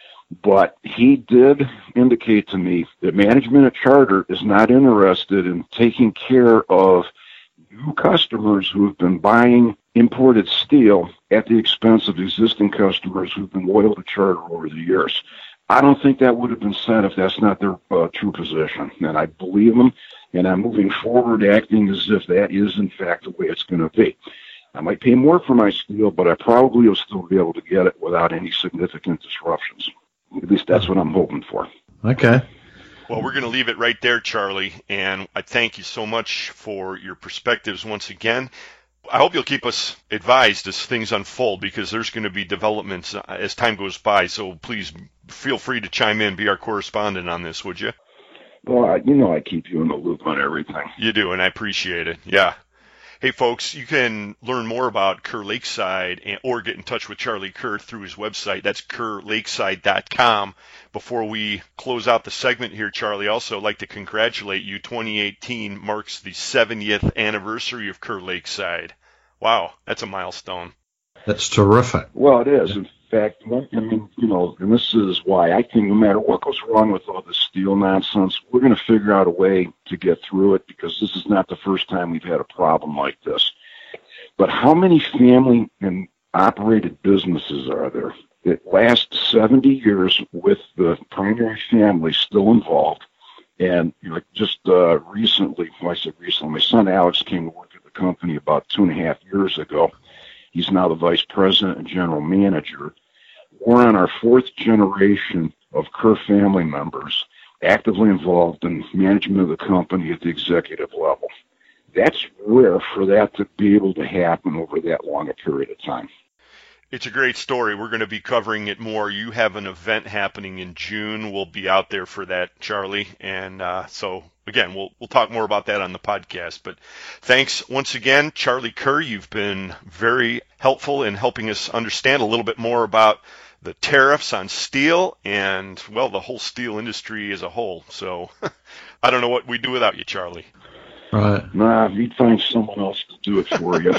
S12: But he did indicate to me that management at Charter is not interested in taking care of new customers who have been buying imported steel at the expense of existing customers who've been loyal to Charter over the years. I don't think that would have been said if that's not their uh, true position. And I believe them, and I'm moving forward acting as if that is, in fact, the way it's going to be. I might pay more for my steel, but I probably will still be able to get it without any significant disruptions. At least that's what I'm hoping for.
S5: Okay.
S4: Well, we're going to leave it right there, Charlie, and I thank you so much for your perspectives once again. I hope you'll keep us advised as things unfold, because there's going to be developments as time goes by, so please feel free to chime in, be our correspondent on this, would you?
S12: Well, I, you know I keep you in the loop on everything.
S4: You do, and I appreciate it. Yeah. Hey, folks, you can learn more about Kerr Lakeside and, or get in touch with Charlie Kerr through his website. That's kerr lakeside dot com. Before we close out the segment here, Charlie, also like to congratulate you. twenty eighteen marks the seventieth anniversary of Kerr Lakeside. Wow, that's a milestone.
S5: That's terrific.
S12: Well, it is. In fact, I mean, you know, and this is why I think no matter what goes wrong with all this steel nonsense, we're going to figure out a way to get through it, because this is not the first time we've had a problem like this. But how many family and operated businesses are there that last seventy years with the primary family still involved? And you know, just uh, recently, well, I said recently, my son Alex came to work at the company about two and a half years ago. He's now the vice president and general manager. We're on our fourth generation of Kerr family members actively involved in management of the company at the executive level. That's rare for that to be able to happen over that long a period of time.
S4: It's a great story. We're going to be covering it more. You have an event happening in June. We'll be out there for that, Charlie. And uh, so, again, we'll we'll talk more about that on the podcast. But thanks once again, Charlie Kerr. You've been very helpful in helping us understand a little bit more about the tariffs on steel and, well, the whole steel industry as a whole. So I don't know what we'd do without you, Charlie.
S5: Right.
S12: Nah, you'd find someone else to do it for you.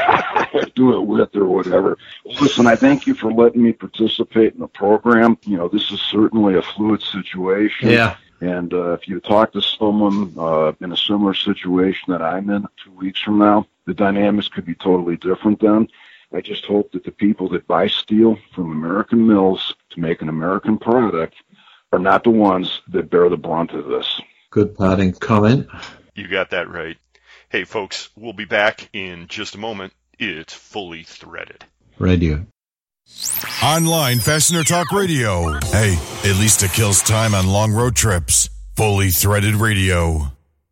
S12: Do it with or whatever. Listen, I thank you for letting me participate in the program. You know, this is certainly a fluid situation.
S5: Yeah.
S12: And uh, if you talk to someone uh, in a similar situation that I'm in two weeks from now, the dynamics could be totally different then. I just hope that the people that buy steel from American mills to make an American product are not the ones that bear the brunt of this.
S5: Good parting comment.
S4: You got that right. Hey, folks, we'll be back in just a moment. It's Fully Threaded
S5: Radio.
S6: Online Fastener Talk Radio. Hey, at least it kills time on long road trips. Fully Threaded Radio.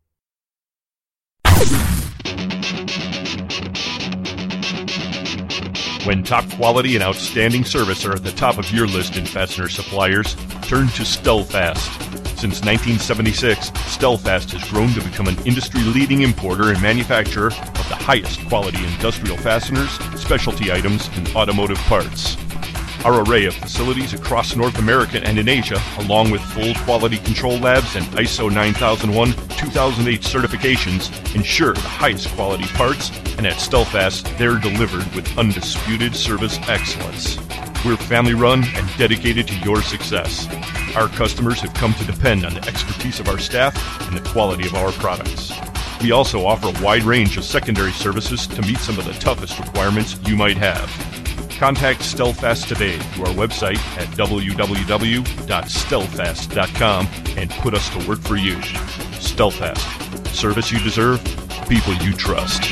S4: When top quality and outstanding service are at the top of your list in fastener suppliers, turn to Stelfast. Since nineteen seventy-six, Stelfast has grown to become an industry-leading importer and manufacturer of the highest quality industrial fasteners, specialty items, and automotive parts. Our array of facilities across North America and in Asia, along with full quality control labs and I S O nine thousand one two thousand eight certifications, ensure the highest quality parts, and at Stelfast, they're delivered with undisputed service excellence. We're family-run and dedicated to your success. Our customers have come to depend on the expertise of our staff and the quality of our products. We also offer a wide range of secondary services to meet some of the toughest requirements you might have. Contact Stelfast today through our website at w w w dot stelfast dot com and put us to work for you. Stelfast. Service you deserve, people you trust.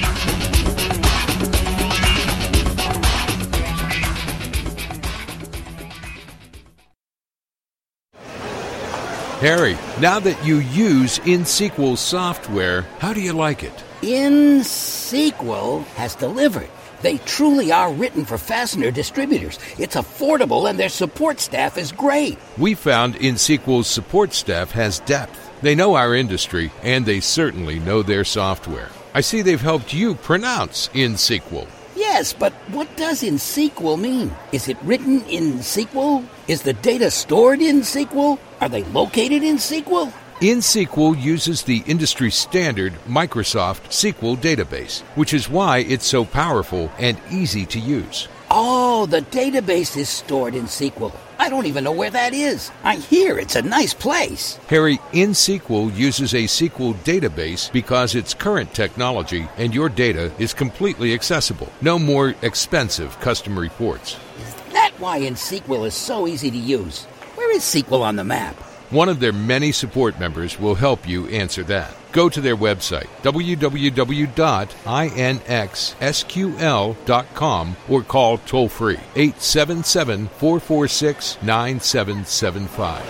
S13: Harry, now that you use InSequel software, how do you like it?
S14: InSequel has delivered. They truly are written for fastener distributors. It's affordable and their support staff is great.
S13: We found InSequel's support staff has depth. They know our industry, and they certainly know their software. I see they've helped you pronounce InSequel.
S14: Yes, but what does InSequel mean? Is it written in S Q L? Is the data stored in S Q L? Are they located in S Q L?
S13: InSequel uses the industry standard Microsoft S Q L database, which is why it's so powerful and easy to use.
S14: Oh, the database is stored in S Q L. I don't even know where that is. I hear it's a nice place.
S13: Harry, InSequel uses a S Q L database because it's current technology and your data is completely accessible. No more expensive custom reports.
S14: Is that why InSequel is so easy to use? Where is S Q L on the map?
S13: One of their many support members will help you answer that. Go to their website, w w w dot insxsql dot com, or call toll-free eight seven seven, four four six, nine seven seven five.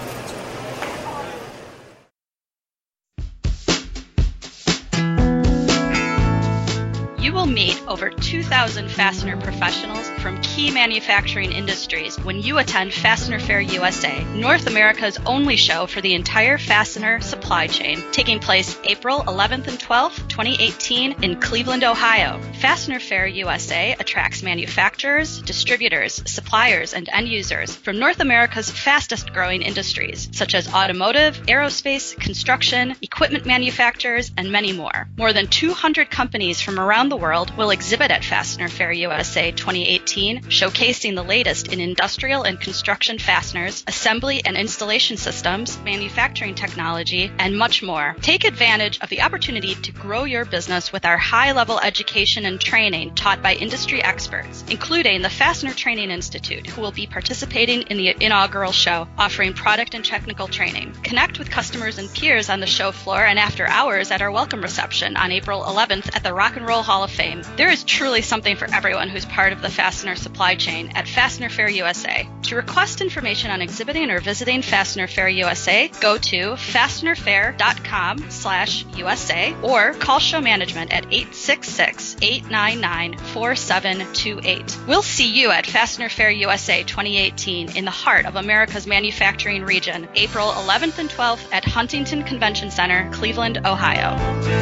S15: You will meet over two thousand fastener professionals from key manufacturing industries when you attend Fastener Fair U S A, North America's only show for the entire fastener supply chain, taking place April eleventh and twelfth, twenty eighteen in Cleveland, Ohio. Fastener Fair U S A attracts manufacturers, distributors, suppliers, and end users from North America's fastest growing industries, such as automotive, aerospace, construction, equipment manufacturers, and many more. More than two hundred companies from around the world will exhibit at Fastener Fair U S A twenty eighteen, showcasing the latest in industrial and construction fasteners, assembly and installation systems, manufacturing technology, and much more. Take advantage of the opportunity to grow your business with our high-level education and training taught by industry experts, including the Fastener Training Institute, who will be participating in the inaugural show, offering product and technical training. Connect with customers and peers on the show floor and after hours at our welcome reception on April eleventh at the Rock and Roll Hall of Fame. There is truly something for everyone who's part of the fastener supply chain at Fastener Fair U S A. To request information on exhibiting or visiting Fastener Fair U S A, go to fastener fair dot com slash U S A or call show management at eight six six, eight nine nine, four seven two eight. We'll see you at Fastener Fair U S A twenty eighteen in the heart of America's manufacturing region, April eleventh and twelfth at Huntington Convention Center, Cleveland, Ohio.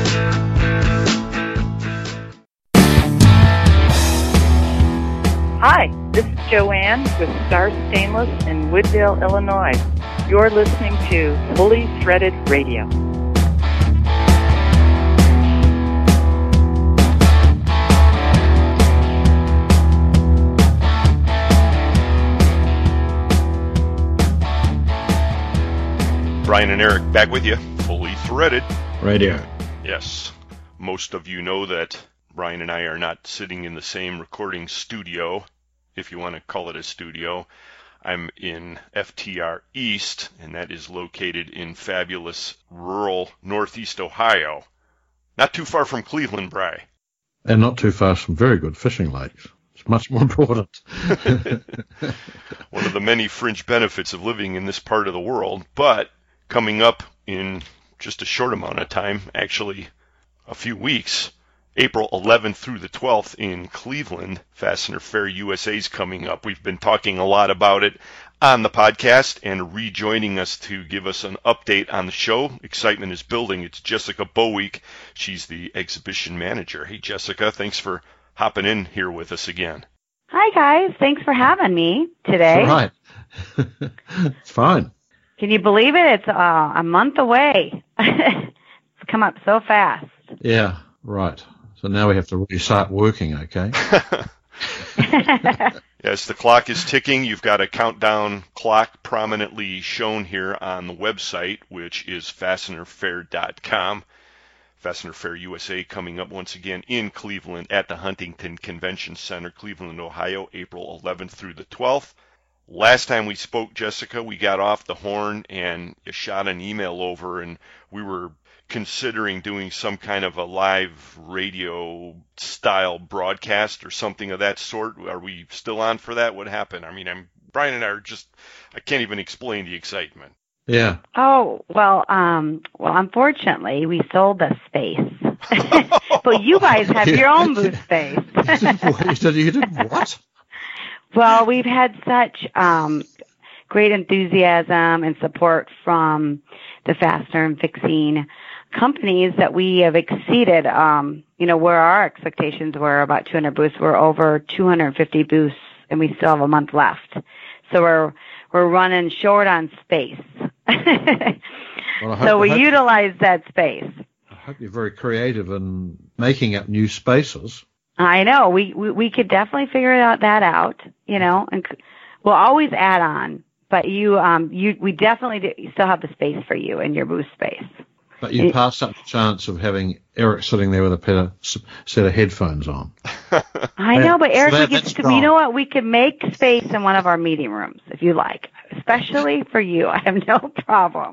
S16: Hi, this is Joanne with Star Stainless in Woodville, Illinois. You're listening to Fully Threaded Radio.
S4: Brian and Eric back with you, Fully Threaded
S5: Radio.
S4: Yes, most of you know that Brian and I are not sitting in the same recording studio, if you want to call it a studio. I'm in F T R East, and that is located in fabulous rural Northeast Ohio. Not too far from Cleveland, Bry.
S5: And not too far from very good fishing lakes. It's much more important.
S4: One of the many fringe benefits of living in this part of the world, but coming up in just a short amount of time, actually a few weeks, April eleventh through the twelfth in Cleveland, Fastener Fair U S A is coming up. We've been talking a lot about it on the podcast, and rejoining us to give us an update on the show. Excitement is building. It's Jessica Boweek. She's the exhibition manager. Hey, Jessica, thanks for hopping in here with us again.
S17: Hi, guys. Thanks for having me today.
S5: All right. It's fine.
S17: Can you believe it? It's uh, a month away. It's come up so fast.
S5: Yeah, right. So now we have to really start working, okay?
S4: Yes, the clock is ticking. You've got a countdown clock prominently shown here on the website, which is fastener fair dot com. Fastener Fair U S A coming up once again in Cleveland at the Huntington Convention Center, Cleveland, Ohio, April eleventh through the twelfth. Last time we spoke, Jessica, we got off the horn and you shot an email over, and we were considering doing some kind of a live radio style broadcast or something of that sort. Are we still on for that? What happened? I mean, I'm Brian and I are just, I can't even explain the excitement.
S5: Yeah.
S17: Oh, well, um, well, unfortunately, we sold the space. But you guys have your own booth space.
S5: You did what?
S17: Well, we've had such um, great enthusiasm and support from the fastener and fixing companies that we have exceeded, um, you know, where our expectations were about two hundred booths. We're over two hundred fifty booths, and we still have a month left. So we're we're running short on space.
S5: Well, I hope,
S17: so we
S5: I hope,
S17: utilize that space.
S5: I hope you're very creative in making up new spaces.
S17: I know we, we we could definitely figure out that out, you know, and we'll always add on. But you um you we definitely do, you still have the space for you in your booth space.
S5: But you pass up the chance of having Eric sitting there with a pair of, set of headphones on.
S17: I know, but Eric,
S5: so that,
S17: we could, you know what? We could make space in one of our meeting rooms if you like, especially for you. I have no problem.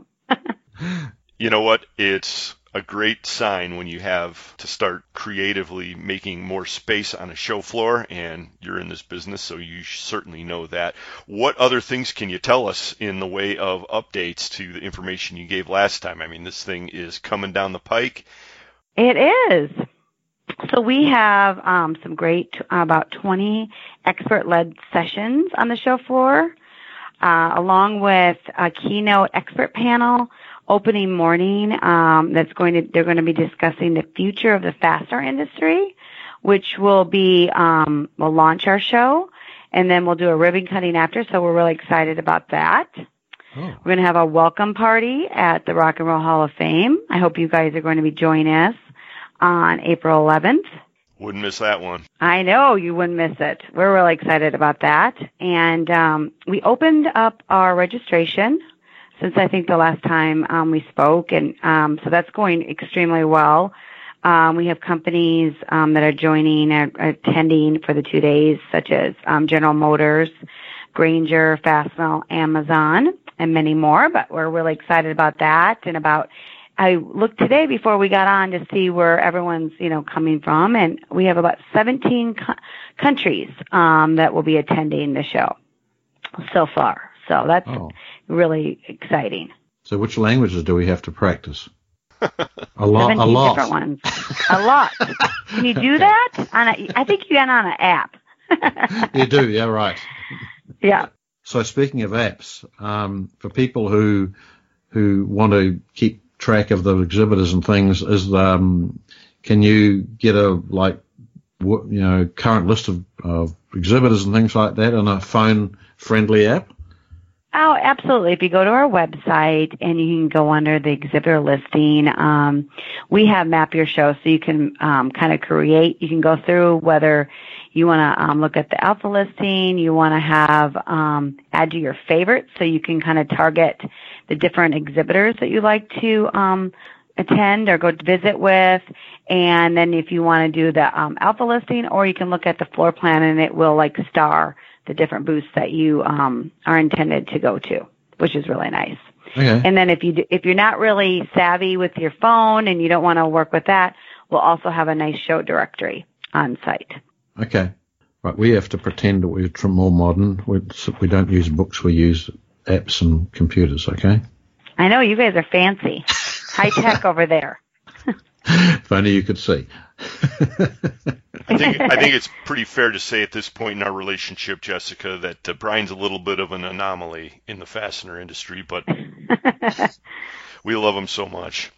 S4: You know what? It's a great sign when you have to start creatively making more space on a show floor, and you're in this business, so you certainly know that. What other things can you tell us in the way of updates to the information you gave last time? I mean, this thing is coming down the pike.
S17: It is. So we have um, some great, uh, about twenty expert-led sessions on the show floor, uh, along with a keynote expert panel opening morning. Um, that's going to they're going to be discussing the future of the fastener industry, which will be um, we'll launch our show, and then we'll do a ribbon cutting after. So we're really excited about that. Oh. We're going to have a welcome party at the Rock and Roll Hall of Fame. I hope you guys are going to be joining us on April eleventh.
S4: Wouldn't miss that one.
S17: I know you wouldn't miss it. We're really excited about that. And um, we opened up our registration since I think the last time um, we spoke, and um, so that's going extremely well. Um, we have companies um, that are joining or attending for the two days, such as um, General Motors, Grainger, Fastenal, Amazon, and many more. But we're really excited about that. And about, I looked today before we got on to see where everyone's, you know, coming from, and we have about seventeen co- countries um, that will be attending the show so far. So that's oh. really exciting.
S5: So which languages do we have to practice? A lot.
S17: seventeen
S5: a lot.
S17: different ones. A lot. Can you do that? On a, I think you get on an app.
S5: You do, yeah, right.
S17: Yeah.
S5: So speaking of apps, um, for people who who want to keep track of the exhibitors and things, is um, can you get a like you know current list of, of exhibitors and things like that on a phone friendly app?
S17: Oh, absolutely. If you go to our website and you can go under the exhibitor listing, um, we have Map Your Show, so you can um, kind of create. You can go through whether you want to um, look at the alpha listing, you want to have um, add to your favorites, so you can kind of target the different exhibitors that you like to um, attend or go to visit with. And then if you want to do the um, alpha listing, or you can look at the floor plan and it will like star the different booths that you um, are intended to go to, which is really nice.
S5: Okay.
S17: And then if you do, if you're not really savvy with your phone and you don't want to work with that, we'll also have a nice show directory on site.
S5: Okay. Right. We have to pretend that we're more modern. We, we don't use books. We use apps and computers. Okay.
S17: I know you guys are fancy, high tech over there.
S5: If only you could see.
S4: I think I think it's pretty fair to say at this point in our relationship, Jessica, that uh, Brian's a little bit of an anomaly in the fastener industry, but we love him so much.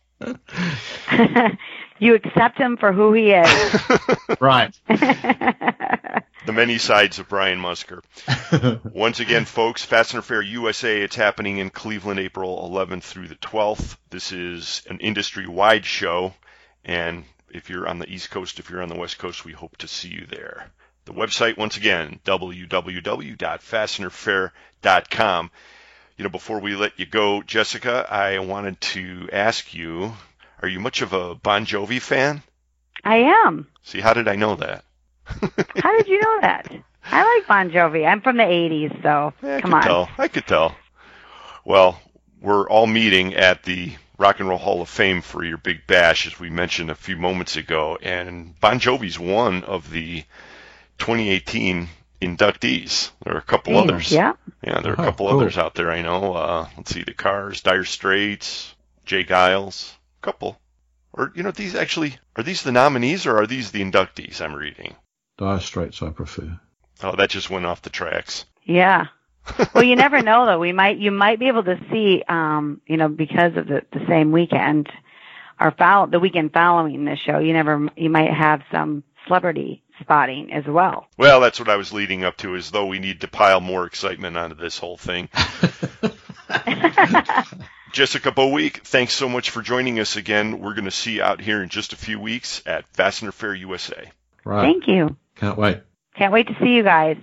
S17: You accept him for who he is.
S5: Right.
S4: The many sides of Brian Musker. Once again, folks, Fastener Fair U S A, it's happening in Cleveland, April eleventh through the twelfth. This is an industry-wide show, and if you're on the East Coast, if you're on the West Coast, we hope to see you there. The website, once again, w w w dot fastener fair dot com. You know, before we let you go, Jessica, I wanted to ask you, are you much of a Bon Jovi fan?
S17: I am.
S4: See, how did I know that?
S17: How did you know that? I like Bon Jovi. I'm from the eighties, so
S4: yeah, I
S17: come
S4: could
S17: on.
S4: Tell. I could tell. Well, we're all meeting at the Rock and Roll Hall of Fame for your big bash, as we mentioned a few moments ago, and Bon Jovi's one of the twenty eighteen inductees. There are a couple
S17: mm,
S4: others.
S17: Yeah.
S4: Yeah, there are a
S5: Oh,
S4: couple
S5: cool.
S4: others out there I know. Uh, let's see, the Cars, Dire Straits, Jay Giles, a couple. Or, you know, these actually, are these the nominees or are these the inductees I'm reading?
S5: Dire Straits, I prefer.
S4: Oh, that just went off the tracks.
S17: Yeah. Well, you never know, though. We might, you might be able to see, um, you know, because of the, the same weekend, or follow, the weekend following this show, you never, you might have some celebrity spotting as well.
S4: Well, that's what I was leading up to, as though we need to pile more excitement onto this whole thing. Jessica Boweek, thanks so much for joining us again. We're going to see you out here in just a few weeks at Fastener Fair U S A.
S5: Right.
S17: Thank you.
S5: Can't wait.
S17: Can't wait to see you guys.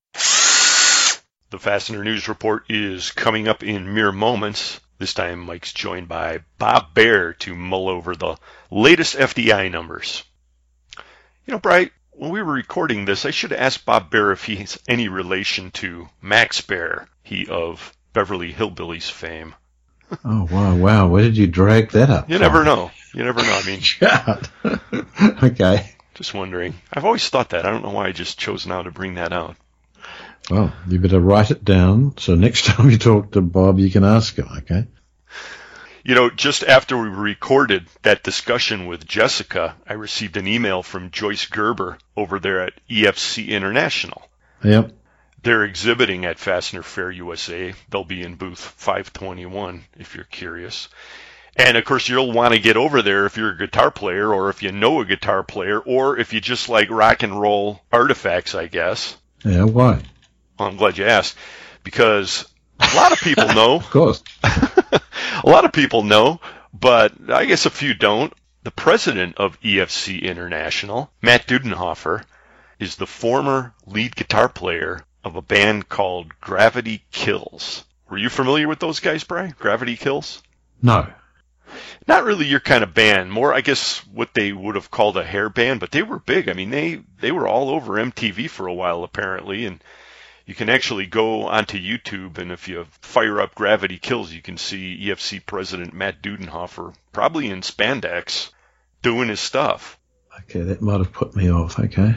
S4: The Fastener News Report is coming up in mere moments. This time, Mike's joined by Bob Baer to mull over the latest F D I numbers. You know, Bright, when we were recording this, I should have asked Bob Baer if he's any relation to Max Baer, he of Beverly Hillbillies fame.
S5: Oh, wow, wow. Where did you drag that up?
S4: You never know. You never know. I mean,
S5: God. Okay.
S4: Just wondering. I've always thought that. I don't know why I just chose now to bring that out.
S5: Well, you better write it down so next time you talk to Bob, you can ask him, okay?
S4: You know, just after we recorded that discussion with Jessica, I received an email from Joyce Gerber over there at E F C International.
S5: Yep.
S4: They're exhibiting at Fastener Fair U S A. They'll be in booth five twenty-one, if you're curious. And, of course, you'll want to get over there if you're a guitar player, or if you know a guitar player, or if you just like rock and roll artifacts, I guess.
S5: Yeah, why?
S4: Well, I'm glad you asked, because a lot of people know.
S5: Of course.
S4: A lot of people know, but I guess a few don't. The president of E F C International, Matt Dudenhofer, is the former lead guitar player of a band called Gravity Kills. Were you familiar with those guys, Brian? Gravity Kills?
S5: No.
S4: Not really your kind of band. More, I guess, what they would have called a hair band, but they were big. I mean, they, they were all over M T V for a while, apparently, and you can actually go onto YouTube, and if you fire up Gravity Kills, you can see E F C President Matt Dudenhofer, probably in spandex, doing his stuff.
S5: Okay, that might have put me off, okay?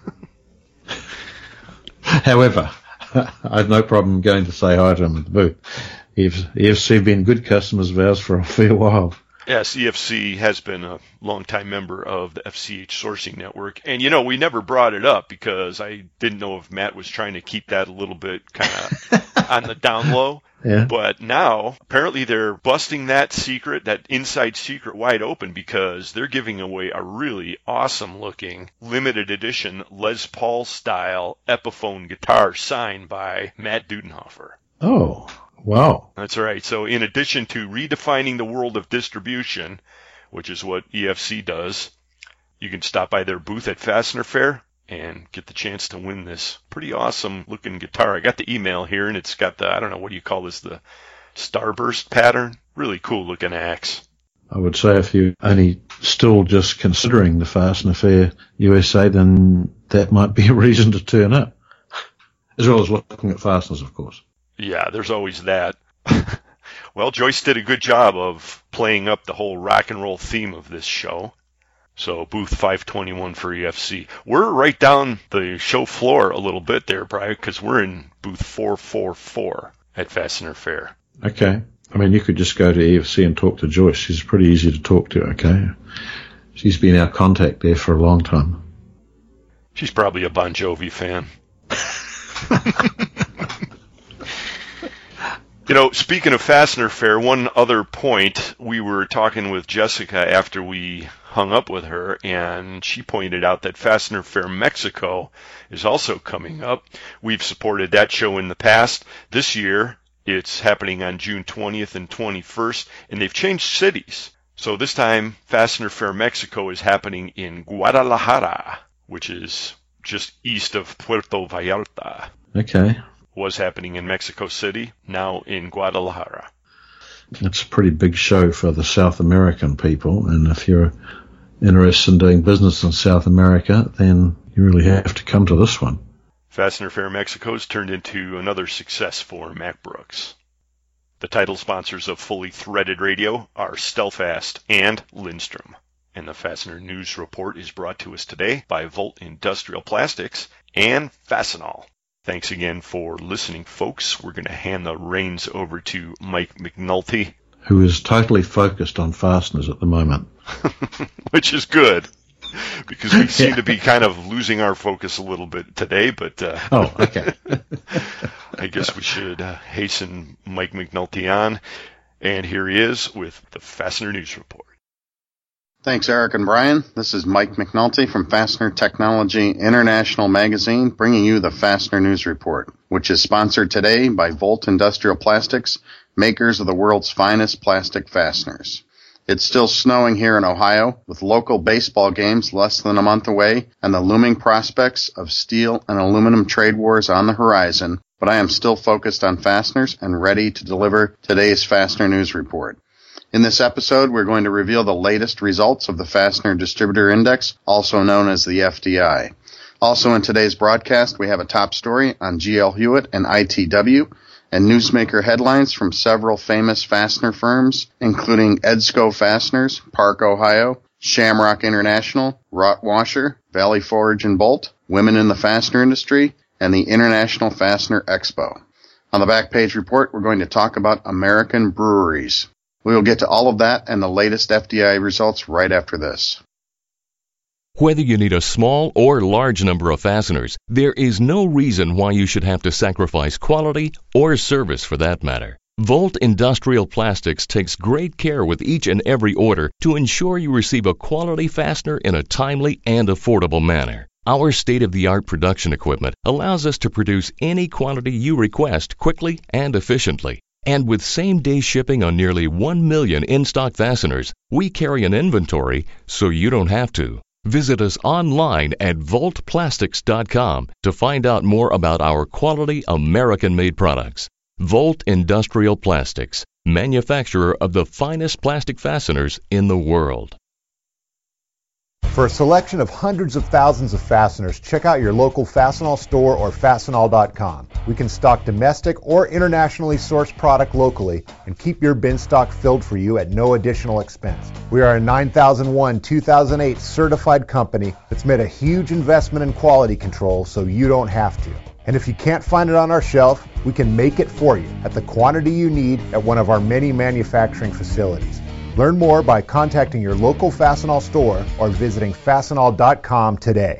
S5: However, I have no problem going to say hi to him at the booth. E F C have been good customers of ours for a fair while.
S4: Yes, E F C has been a longtime member of the F C H Sourcing Network. And, you know, we never brought it up because I didn't know if Matt was trying to keep that a little bit kind of on the down low.
S5: Yeah.
S4: But now, apparently they're busting that secret, that inside secret wide open, because they're giving away a really awesome-looking limited edition Les Paul-style Epiphone guitar signed by Matt Dudenhofer.
S5: Oh, wow.
S4: That's right. So in addition to redefining the world of distribution, which is what E F C does, you can stop by their booth at Fastener Fair and get the chance to win this pretty awesome looking guitar. I got the email here, and it's got the, I don't know, what do you call this, the starburst pattern? Really cool looking axe.
S5: I would say if you're only still just considering the Fastener Fair U S A, then that might be a reason to turn up. As well as looking at fasteners, of course.
S4: Yeah, there's always that. Well, Joyce did a good job of playing up the whole rock and roll theme of this show. So booth five twenty-one for E F C. We're right down the show floor a little bit there, Brian, because we're in booth four forty-four at Fastener Fair.
S5: Okay. I mean, you could just go to E F C and talk to Joyce. She's pretty easy to talk to, okay? She's been our contact there for a long time.
S4: She's probably a Bon Jovi fan. You know, speaking of Fastener Fair, one other point, we were talking with Jessica after we hung up with her, and she pointed out that Fastener Fair Mexico is also coming up. We've supported that show in the past. This year, it's happening on June twentieth and twenty-first, and they've changed cities. So this time, Fastener Fair Mexico is happening in Guadalajara, which is just east of Puerto Vallarta.
S5: Okay.
S4: Was happening in Mexico City, now in Guadalajara.
S5: It's a pretty big show for the South American people, and if you're interested in doing business in South America, then you really have to come to this one.
S4: Fastener Fair Mexico's turned into another success for Mack Brooks. The title sponsors of Fully Threaded Radio are Stelfast and Lindstrom. And the Fastener News Report is brought to us today by Volt Industrial Plastics and Fastenal. Thanks again for listening, folks. We're going to hand the reins over to Mike McNulty.
S5: who is totally focused on fasteners at the moment.
S4: Which is good, because we seem yeah. to be kind of losing our focus a little bit today, but uh,
S5: oh, okay.
S4: I guess we should uh, hasten Mike McNulty on, and here he is with the Fastener News Report.
S18: Thanks, Eric and Brian. This is Mike McNulty from Fastener Technology International Magazine, bringing you the Fastener News Report, which is sponsored today by Volt Industrial Plastics, makers of the world's finest plastic fasteners. It's still snowing here in Ohio, with local baseball games less than a month away and the looming prospects of steel and aluminum trade wars on the horizon, but I am still focused on fasteners and ready to deliver today's Fastener News Report. In this episode, we're going to reveal the latest results of the Fastener Distributor Index, also known as the F D I. Also in today's broadcast, we have a top story on G L Hewitt and I T W, and newsmaker headlines from several famous fastener firms, including Edsco Fasteners, Park, Ohio, Shamrock International, Rottwasher, Valley Forge and Bolt, Women in the Fastener Industry, and the International Fastener Expo. On the back page report, we're going to talk about American breweries. We will get to all of that and the latest F D I results right after this.
S19: Whether you need a small or large number of fasteners, there is no reason why you should have to sacrifice quality or service for that matter. Volt Industrial Plastics takes great care with each and every order to ensure you receive a quality fastener in a timely and affordable manner. Our state-of-the-art production equipment allows us to produce any quantity you request quickly and efficiently. And with same-day shipping on nearly one million in-stock fasteners, we carry an inventory so you don't have to. Visit us online at volt plastics dot com to find out more about our quality American-made products. Volt Industrial Plastics, manufacturer of the finest plastic fasteners in the world.
S20: For a selection of hundreds of thousands of fasteners, check out your local Fastenal store or fastenal dot com. We can stock domestic or internationally sourced product locally and keep your bin stock filled for you at no additional expense. We are a nine thousand one two thousand eight certified company that's made a huge investment in quality control so you don't have to. And if you can't find it on our shelf, we can make it for you at the quantity you need at one of our many manufacturing facilities. Learn more by contacting your local Fastenal store or visiting fastenal dot com today.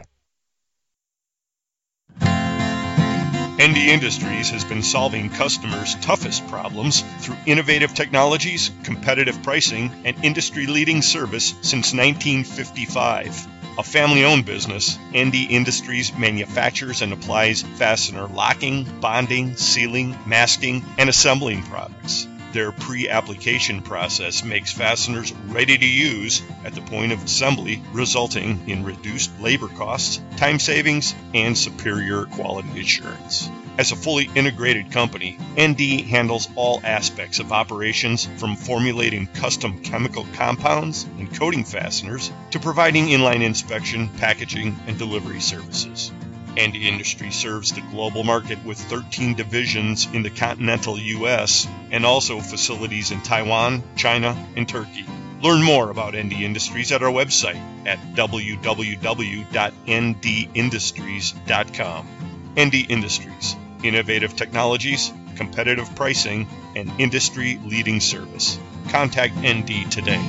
S4: N D Industries has been solving customers' toughest problems through innovative technologies, competitive pricing, and industry-leading service since nineteen fifty-five. A family-owned business, N D Industries manufactures and applies fastener locking, bonding, sealing, masking, and assembling products. Their pre-application process makes fasteners ready to use at the point of assembly, resulting in reduced labor costs, time savings, and superior quality assurance. As a fully integrated company, N D handles all aspects of operations, from formulating custom chemical compounds and coating fasteners to providing inline inspection, packaging, and delivery services. N D Industries serves the global market with thirteen divisions in the continental U S and also facilities in Taiwan, China, and Turkey. Learn more about N D Industries at our website at w w w dot n d industries dot com. N D Industries, innovative technologies, competitive pricing, and industry-leading service. Contact N D today.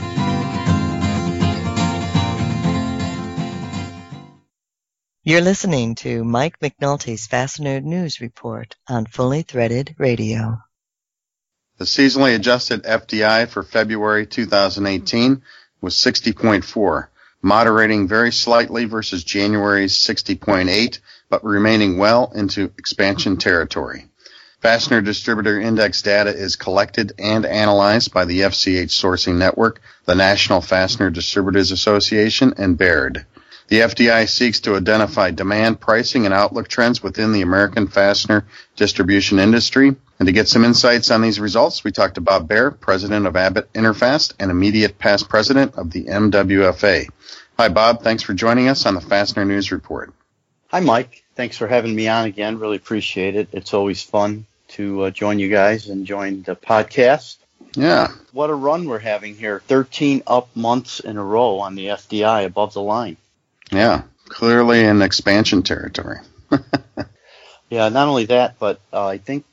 S3: You're listening to Mike McNulty's Fastener News Report on Fully Threaded Radio.
S18: The seasonally adjusted F D I for February two thousand eighteen was sixty point four, moderating very slightly versus January's sixty point eight, but remaining well into expansion territory. Fastener Distributor Index data is collected and analyzed by the F C H Sourcing Network, the National Fastener Distributors Association, and Baird. The F D I seeks to identify demand, pricing, and outlook trends within the American fastener distribution industry. And to get some insights on these results, we talked to Bob Baer, president of Abbott Interfast and immediate past president of the M W F A. Hi, Bob. Thanks for joining us on the Fastener News Report.
S21: Hi, Mike. Thanks for having me on again. Really appreciate it. It's always fun to uh, join you guys and join the podcast.
S18: Yeah.
S21: What a run we're having here. thirteen up months in a row on the F D I above the line.
S18: Yeah, clearly in expansion territory.
S21: Yeah, not only that, but uh, I think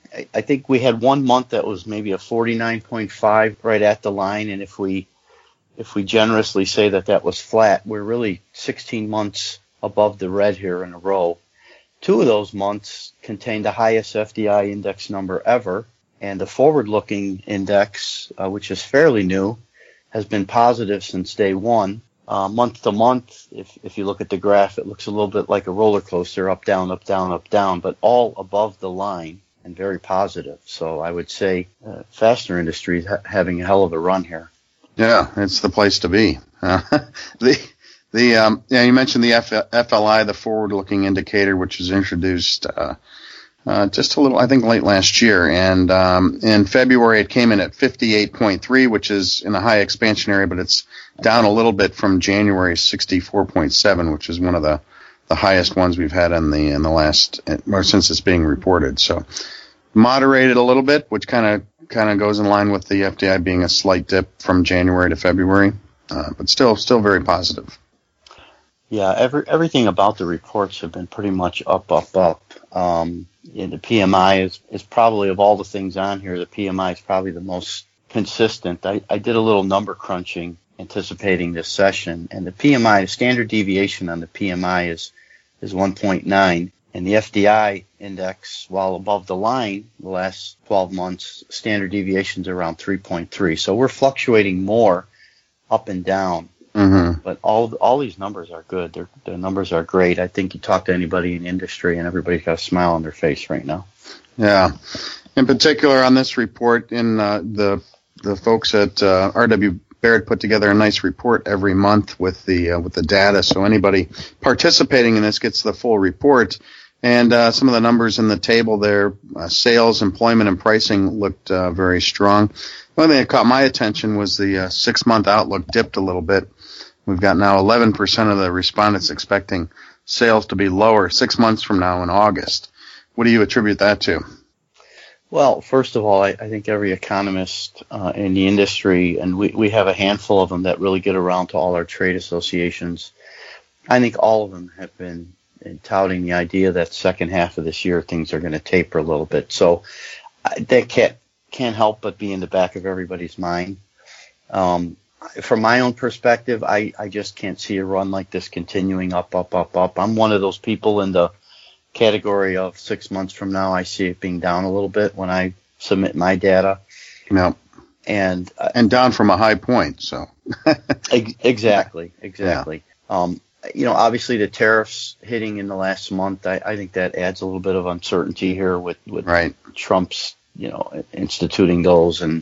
S21: I, I think we had one month that was maybe a forty-nine point five right at the line, and if we if we generously say that that was flat, we're really sixteen months above the red here in a row. Two of those months contained the highest F D I index number ever, and the forward-looking index, uh, which is fairly new, has been positive since day one. Uh, month to month, if, if you look at the graph, it looks a little bit like a roller coaster, up, down, up, down, up, down, but all above the line and very positive. So I would say uh, fastener industry is ha- having a hell of a run here.
S18: Yeah, it's the place to be. Uh, the the um, yeah, you mentioned the F- FLI, the forward-looking indicator, which was introduced uh, uh, just a little, I think, late last year. And um, in February, it came in at fifty-eight point three, which is in a high expansion area, but it's down a little bit from January's sixty-four point seven, which is one of the, the highest ones we've had in the in the last, or since it's being reported. So moderated a little bit, which kind of kind of goes in line with the F D I being a slight dip from January to February, uh, but still still very positive.
S21: Yeah, every, everything about the reports have been pretty much up, up, up. Um, and the P M I is, is probably, of all the things on here, the P M I is probably the most consistent. I, I did a little number crunching anticipating this session, and the P M I, the standard deviation on the P M I is is one point nine, and the F D I index, while above the line the last twelve months, standard deviations are around three point three. So we're fluctuating more up and down.
S18: Mm-hmm.
S21: But all all these numbers are good. They're, the numbers are great. I think you talk to anybody in the industry, and everybody's got a smile on their face right now.
S18: Yeah. In particular, on this report, in uh, the the folks at uh, R W Baird put together a nice report every month with the uh, with the data, so anybody participating in this gets the full report. And uh, some of the numbers in the table there, uh, sales, employment, and pricing looked uh, very strong. One thing that caught my attention was the uh, six-month outlook dipped a little bit. We've got now eleven percent of the respondents expecting sales to be lower six months from now in August. What do you attribute that to?
S21: Well, first of all, I, I think every economist uh, in the industry, and we, we have a handful of them that really get around to all our trade associations, I think all of them have been touting the idea that second half of this year things are going to taper a little bit. So I, that can't, can't help but be in the back of everybody's mind. Um, From my own perspective, I, I just can't see a run like this continuing up, up, up, up. I'm one of those people in the category of six months from now, I see it being down a little bit when I submit my data.
S18: No.
S21: And uh,
S18: and down from a high point, so.
S21: ex- exactly, exactly. Yeah. Um, you know, obviously the tariffs hitting in the last month, I, I think that adds a little bit of uncertainty here with, with
S18: right.
S21: Trump's, you know, instituting those. And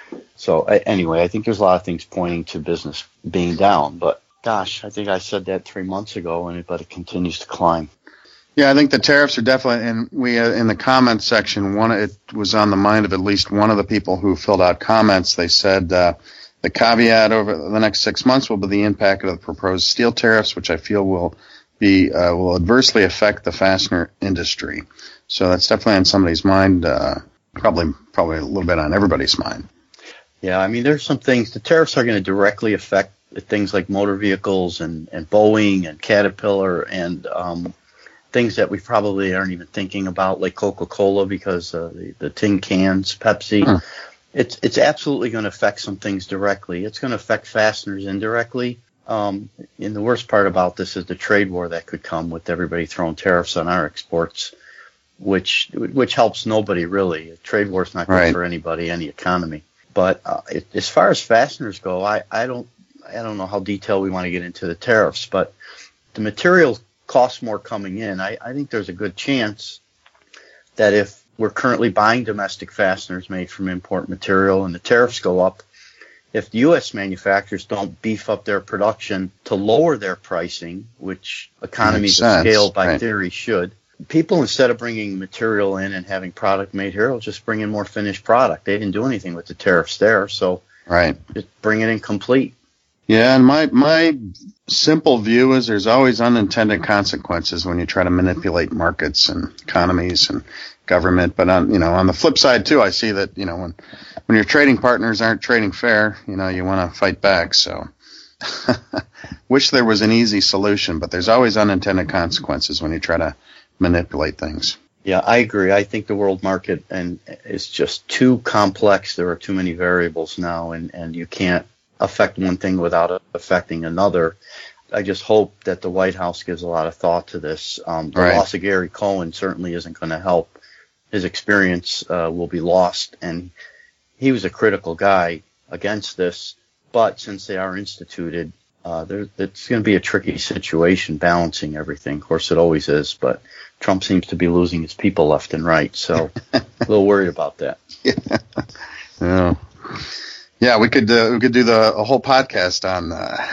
S21: so I, anyway, I think there's a lot of things pointing to business being down. But gosh, I think I said that three months ago, and it, but it continues to climb.
S18: Yeah, I think the tariffs are definitely, and we uh, in the comments section, one it was on the mind of at least one of the people who filled out comments. They said uh, the caveat over the next six months will be the impact of the proposed steel tariffs, which I feel will be uh, will adversely affect the fastener industry. So that's definitely on somebody's mind, uh, probably probably a little bit on everybody's mind.
S21: Yeah, I mean, there's some things. The tariffs are going to directly affect things like motor vehicles and, and Boeing and Caterpillar and um, things that we probably aren't even thinking about, like Coca-Cola, because uh, the, the tin cans, Pepsi. Hmm. It's it's absolutely going to affect some things directly. It's going to affect fasteners indirectly. Um, and the worst part about this is the trade war that could come with everybody throwing tariffs on our exports, which which helps nobody really. A trade war is not good
S18: right.
S21: for anybody, any economy. But uh, it, as far as fasteners go, I, I don't I don't know how detailed we want to get into the tariffs, but the material costs more coming in. I, I think there's a good chance that if we're currently buying domestic fasteners made from import material and the tariffs go up, if the U S manufacturers don't beef up their production to lower their pricing, which economies of scale by right. theory should, people, instead of bringing material in and having product made here, will just bring in more finished product. They didn't do anything with the tariffs there, so
S18: right.
S21: just bring it in complete.
S18: Yeah, and my my simple view is there's always unintended consequences when you try to manipulate markets and economies and government. But on you know on the flip side too, I see that you know when when your trading partners aren't trading fair, you know you want to fight back. So wish there was an easy solution, but there's always unintended consequences when you try to manipulate things.
S21: Yeah, I agree. I think the world market and is just too complex. There are too many variables now, and, and you can't affect one thing without affecting another. I just hope that the White House gives a lot of thought to this. Um, the
S18: Right.
S21: loss of Gary Cohen certainly isn't going to help. His experience uh, will be lost, and he was a critical guy against this. But since they are instituted, uh, there, it's going to be a tricky situation balancing everything. Of course, it always is, but Trump seems to be losing his people left and right, so a little worried about that.
S18: Yeah. Yeah, we could uh, we could do the a whole podcast on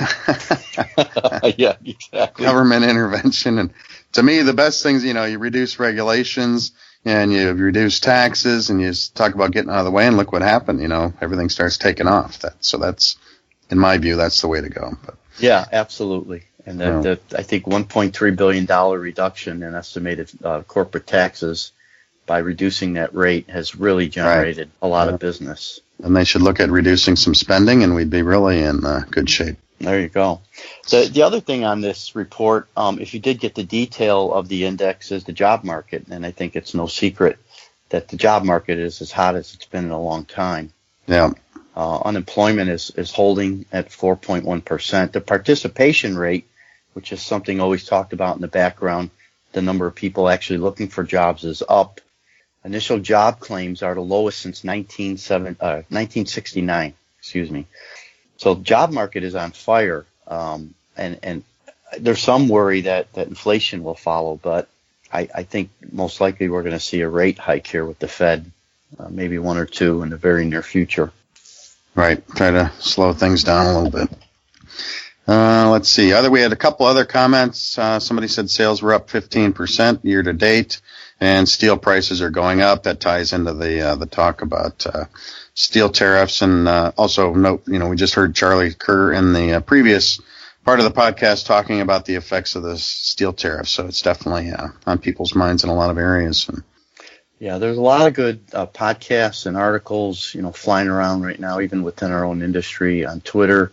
S18: uh,
S21: yeah, exactly.
S18: government intervention. And to me, the best things, you know, you reduce regulations and you reduce taxes, and you just talk about getting out of the way. And look what happened. You know, everything starts taking off. That so that's, in my view, that's the way to go. But
S21: yeah, absolutely. And that,
S18: Yeah.
S21: that I think one point three billion dollars reduction in estimated uh, corporate taxes by reducing that rate has really generated a lot
S18: Yeah.
S21: of business.
S18: and they should look at reducing some spending, and we'd be really in uh, good shape.
S21: There you go. The the other thing on this report, um, if you did get the detail of the index, is the job market, and I think it's no secret that the job market is as hot as it's been in a long time.
S18: Yeah.
S21: Uh, unemployment is, is holding at four point one percent. The participation rate, which is something always talked about in the background, the number of people actually looking for jobs is up. Initial job claims are the lowest since nineteen sixty-nine. Excuse me. So the job market is on fire, um, and, and there's some worry that, that inflation will follow, but I, I think most likely we're going to see a rate hike here with the Fed, uh, maybe one or two in the very near future.
S18: Right. Try to slow things down a little bit. Uh, let's see. Other, we had a couple other comments. Uh, somebody said sales were up fifteen percent year to date, and steel prices are going up. That ties into the uh, the talk about uh, steel tariffs. And uh, also note, you know, we just heard Charlie Kerr in the uh, previous part of the podcast talking about the effects of the steel tariffs. So it's definitely uh, on people's minds in a lot of areas. And,
S21: Yeah, there's a lot of good uh, podcasts and articles, you know, flying around right now, even within our own industry on Twitter,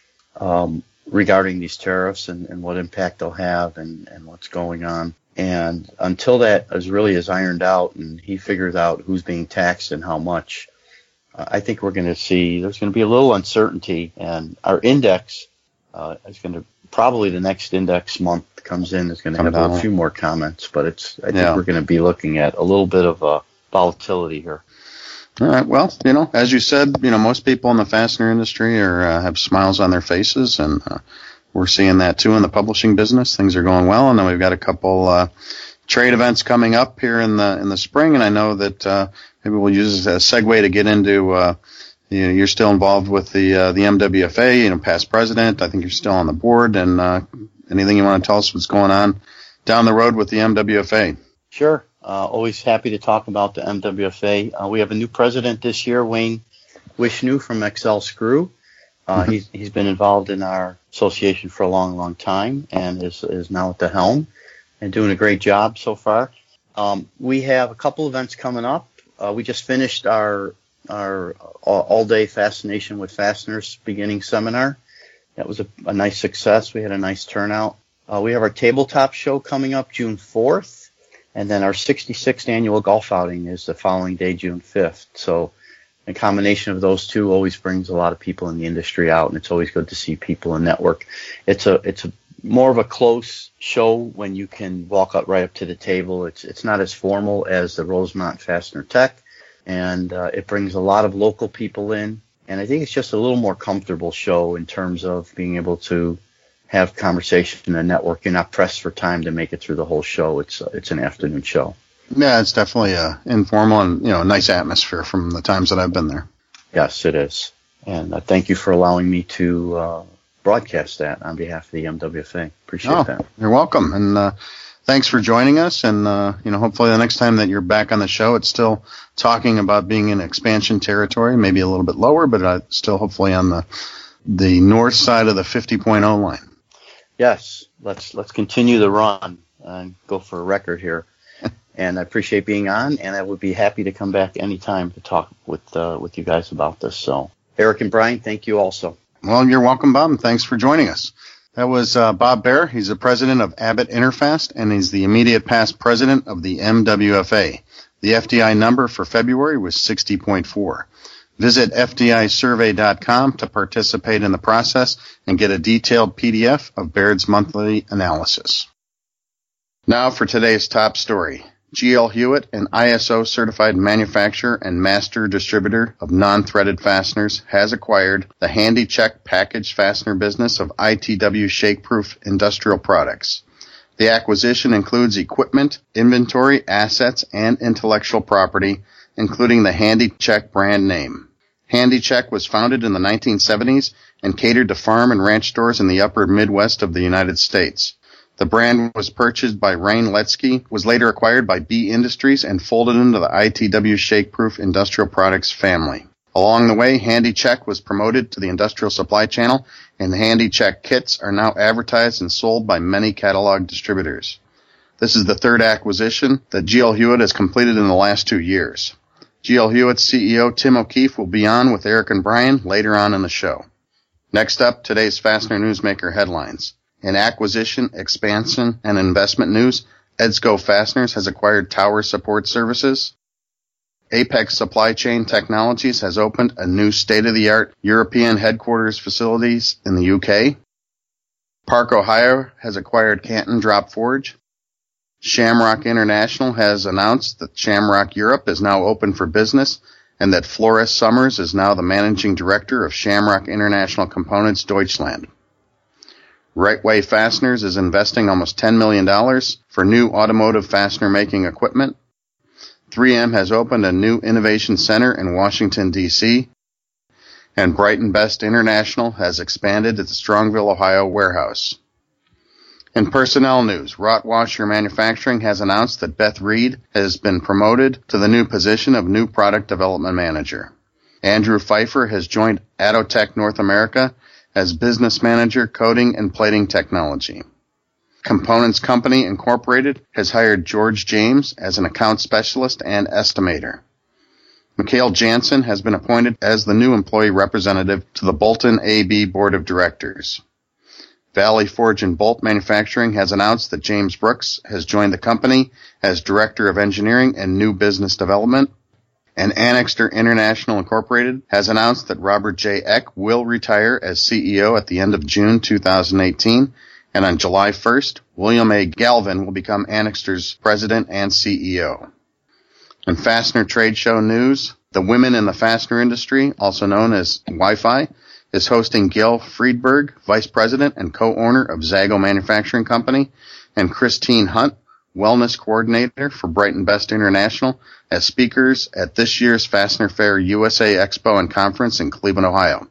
S21: um, regarding these tariffs and, and what impact they'll have and, and what's going on. And until that is really is ironed out and he figures out who's being taxed and how much, uh, I think we're going to see there's going to be a little uncertainty. And our index uh, is going to probably the next index month comes in is going to
S18: Come
S21: have
S18: down.
S21: a few more comments, but it's I think
S18: Yeah.
S21: we're going to be looking at a little bit of uh, volatility here.
S18: all right. Well, you know, as you said, you know, most people in the fastener industry are uh, have smiles on their faces, and uh, we're seeing that too in the publishing business. Things are going well, and then we've got a couple uh, trade events coming up here in the in the spring, and I know that uh, maybe we'll use as a segue to get into. Uh, you know, you're still involved with the uh, the M W F A, you know, past president. I think you're still on the board, and uh, anything you want to tell us what's going on down the road with the M W F A?
S21: Sure. Uh, always happy to talk about the M W F A. Uh, we have a new president this year, Wayne Wishnu from Excel Screw. Uh,
S18: Mhm.
S21: he's he's been involved in our association for a long, long time and is is now at the helm and doing a great job so far. Um, we have a couple events coming up. Uh, we just finished our our all day fascination with fasteners beginning seminar. That was a, a nice success. We had a nice turnout. Uh, we have our tabletop show coming up June fourth, and then our sixty-sixth annual golf outing is the following day, June fifth. So a combination of those two always brings a lot of people in the industry out, and it's always good to see people and network. It's a it's a more of a close show when you can walk up right up to the table. It's it's not as formal as the Rosemont Fastener Tech, and uh, it brings a lot of local people in. And I think it's just a little more comfortable show in terms of being able to have conversation and network. You're not pressed for time to make it through the whole show. It's uh, it's an afternoon show.
S18: Yeah, it's definitely uh, informal and, you know, a nice atmosphere from the times that I've been there.
S21: Yes, it is. And uh, thank you for allowing me to uh, broadcast that on behalf of the M W F A. Appreciate
S18: Oh,
S21: that.
S18: you're welcome. And uh, thanks for joining us. And, uh, you know, hopefully the next time that you're back on the show, it's still talking about being in expansion territory, maybe a little bit lower, but uh, still hopefully on the the north side of the fifty point oh line.
S21: Yes, let's let's continue the run and go for a record here. And I appreciate being on, and I would be happy to come back anytime to talk with uh, with you guys about this. So, Eric and Brian, thank you also.
S18: Well, you're welcome, Bob, and thanks for joining us. That was uh, Bob Baer. He's the president of Abbott Interfast, and he's the immediate past president of the M W F A. The F D I number for February was sixty point four. Visit F D I survey dot com to participate in the process and get a detailed P D F of Baird's monthly analysis. Now for today's top story. G L Hewitt, an I S O-certified manufacturer and master distributor of non-threaded fasteners, has acquired the HandyCheck package fastener business of I T W Shakeproof Industrial Products. The acquisition includes equipment, inventory, assets, and intellectual property, including the HandyCheck brand name. HandyCheck was founded in the nineteen seventies and catered to farm and ranch stores in the upper Midwest of the United States. The brand was purchased by Rain Letsky, was later acquired by B Industries, and folded into the I T W Shakeproof Industrial Products family. Along the way, HandyCheck was promoted to the industrial supply channel, and the HandyCheck kits are now advertised and sold by many catalog distributors. This is the third acquisition that G L Hewitt has completed in the last two years. G L Hewitt's C E O Tim O'Keefe will be on with Eric and Brian later on in the show. Next up, today's Fastener Newsmaker headlines. In acquisition, expansion, and investment news, Edsco Fasteners has acquired Tower Support Services. Apex Supply Chain Technologies has opened a new state-of-the-art European headquarters facilities in the U K. Park, Ohio has acquired Canton Drop Forge. Shamrock International has announced that Shamrock Europe is now open for business and that Flores Summers is now the managing director of Shamrock International Components Deutschland. Right Way Fasteners is investing almost ten million dollars for new automotive fastener making equipment. three M has opened a new innovation center in Washington, D C, and Brighton Best International has expanded its Strongville, Ohio warehouse. In personnel news, Rottwasher Manufacturing has announced that Beth Reed has been promoted to the new position of New Product Development Manager. Andrew Pfeiffer has joined Attotech North America as Business Manager, Coating and Plating Technology. Components Company Incorporated has hired George James as an account specialist and estimator. Mikhail Jansen has been appointed as the new employee representative to the Bolton A B Board of Directors. Valley Forge and Bolt Manufacturing has announced that James Brooks has joined the company as Director of Engineering and New Business Development. And Annixter International Incorporated has announced that Robert J. Eck will retire as C E O at the end of June two thousand eighteen, and on July first, William A. Galvin will become Annixter's President and C E O. In Fastener Trade Show news, the Women in the Fastener Industry, also known as Wi-Fi, is hosting Gail Friedberg, Vice President and co-owner of Zago Manufacturing Company, and Christine Hunt, Wellness Coordinator for Brighton Best International, as speakers at this year's Fastener Fair U S A Expo and Conference in Cleveland, Ohio.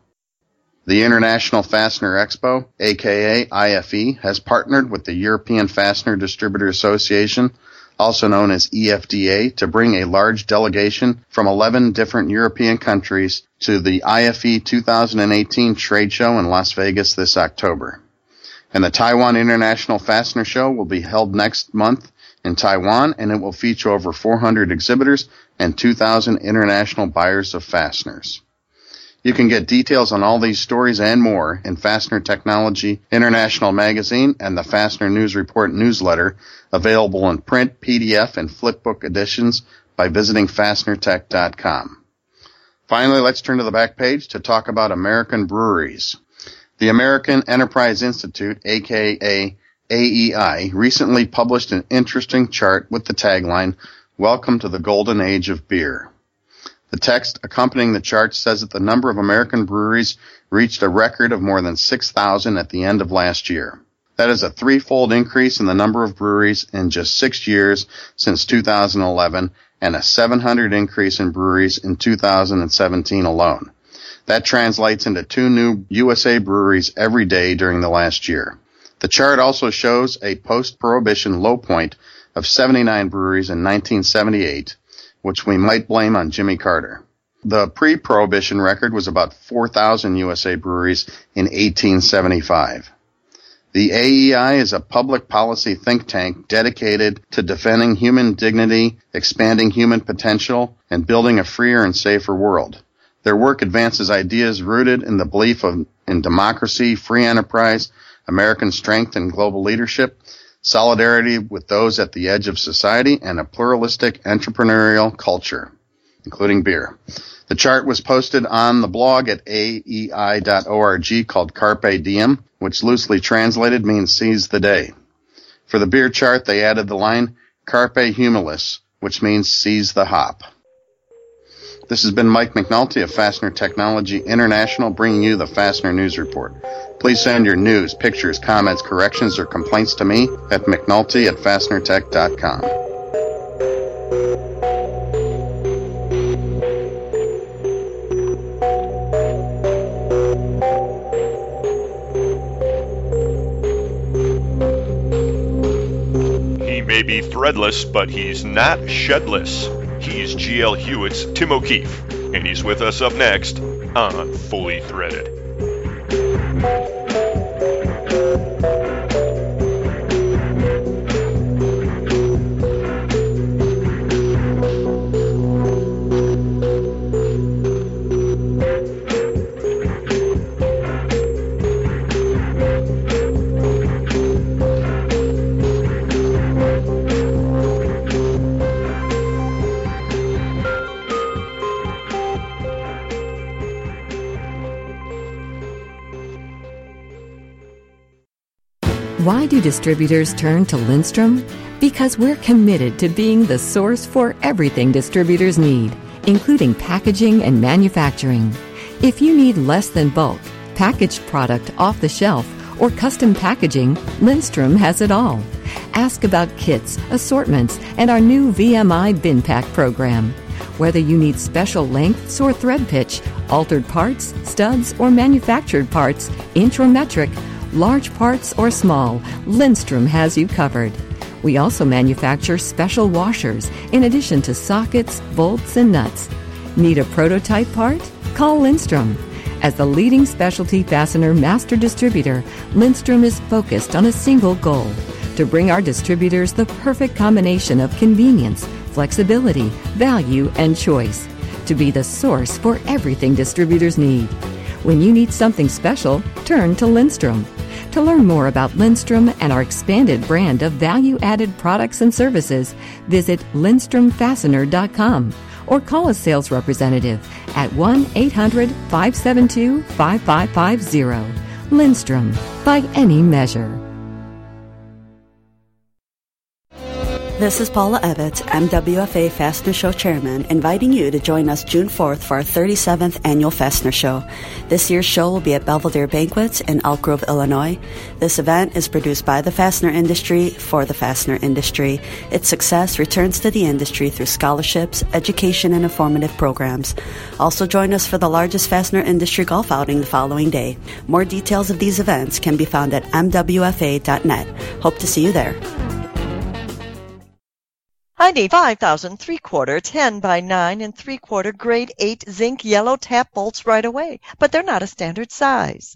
S18: The International Fastener Expo, aka I F E, has partnered with the European Fastener Distributor Association, also known as E F D A, to bring a large delegation from eleven different European countries to the I F E two thousand eighteen trade show in Las Vegas this October. And the Taiwan International Fastener Show will be held next month in Taiwan, and it will feature over four hundred exhibitors and two thousand international buyers of fasteners. You can get details on all these stories and more in Fastener Technology International Magazine and the Fastener News Report newsletter, available in print, P D F, and flipbook editions by visiting fastener tech dot com. Finally, let's turn to the back page to talk about American breweries. The American Enterprise Institute, aka A E I, recently published an interesting chart with the tagline, "Welcome to the Golden Age of Beer." The text accompanying the chart says that the number of American breweries reached a record of more than six thousand at the end of last year. That is a threefold increase in the number of breweries in just six years since two thousand eleven, and a seven hundred increase in breweries in two thousand seventeen alone. That translates into two new U S A breweries every day during the last year. The chart also shows a post-prohibition low point of seventy-nine breweries in nineteen seventy-eight, which we might blame on Jimmy Carter. The pre-prohibition record was about four thousand U S A breweries in eighteen seventy-five. The A E I is a public policy think tank dedicated to defending human dignity, expanding human potential, and building a freer and safer world. Their work advances ideas rooted in the belief of in democracy, free enterprise, American strength and global leadership, solidarity with those at the edge of society, and a pluralistic entrepreneurial culture, including beer. The chart was posted on the blog at A E I dot org called Carpe Diem, which loosely translated means seize the day. For the beer chart, they added the line Carpe Humilis, which means seize the hop. This has been Mike McNulty of Fastener Technology International, bringing you the Fastener News Report. Please send your news, pictures, comments, corrections, or complaints to me at mcnulty at fastener tech dot com.
S4: He may be threadless, but he's not shedless. He's G L Hewitt's Tim O'Keefe, and he's with us up next on Fully Threaded.
S7: Why do distributors turn to Lindstrom? Because we're committed to being the source for everything distributors need, including packaging and manufacturing. If you need less than bulk, packaged product off the shelf, or custom packaging, Lindstrom has it all. Ask about kits, assortments, and our new V M I Bin Pack program. Whether you need special lengths or thread pitch, altered parts, studs, or manufactured parts, inch or metric, large parts or small, Lindstrom has you covered. We also manufacture special washers in addition to sockets, bolts, and nuts. Need a prototype part? Call Lindstrom. As the leading specialty fastener master distributor, Lindstrom is focused on a single goal: to bring our distributors the perfect combination of convenience, flexibility, value, and choice. To be the source for everything distributors need. When you need something special, turn to Lindstrom. To learn more about Lindstrom and our expanded brand of value-added products and services, visit lindstrom fastener dot com or call a sales representative at one eight hundred, five seven two, five five five zero. Lindstrom, by any measure.
S1: This is Paula Ebbett, M W F A Fastener Show Chairman, inviting you to join us June fourth for our thirty-seventh Annual Fastener Show. This year's show will be at Belvedere Banquets in Elk Grove, Illinois. This event is produced by the fastener industry for the fastener industry. Its success returns to the industry through scholarships, education, and informative programs. Also join us for the largest fastener industry golf outing the following day. More details of these events can be found at m w f a dot net. Hope to see you there.
S9: I need five thousand three-quarter, ten by nine and three-quarter grade eight zinc yellow tap bolts right away, but they're not a standard size.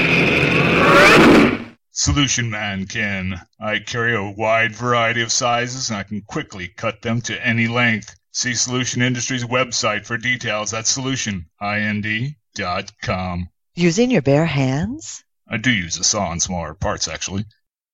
S10: Solution Man can. I carry a wide variety of sizes and I can quickly cut them to any length. See Solution Industries website for details at solution ind dot com.
S9: Using your bare hands?
S10: I do use a saw on smaller parts, actually.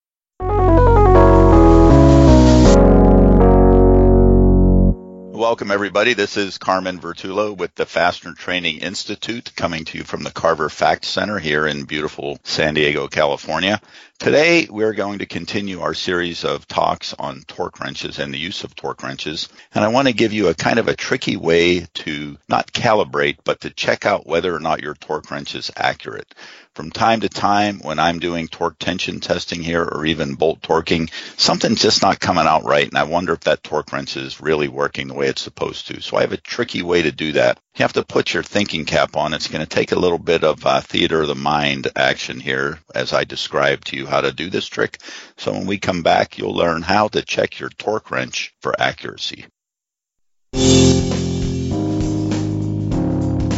S22: Welcome, everybody. This is Carmen Vertulo with the Fastener Training Institute, coming to you from the Carver Fact Center here in beautiful San Diego, California. Today, we're going to continue our series of talks on torque wrenches and the use of torque wrenches. And I want to give you a kind of a tricky way to not calibrate, but to check out whether or not your torque wrench is accurate. From time to time, when I'm doing torque tension testing here or even bolt torquing, something's just not coming out right, and I wonder if that torque wrench is really working the way it's supposed to. So I have a tricky way to do that. You have to put your thinking cap on. It's going to take a little bit of uh, theater of the mind action here as I describe to you how to do this trick. So when we come back, you'll learn how to check your torque wrench for accuracy.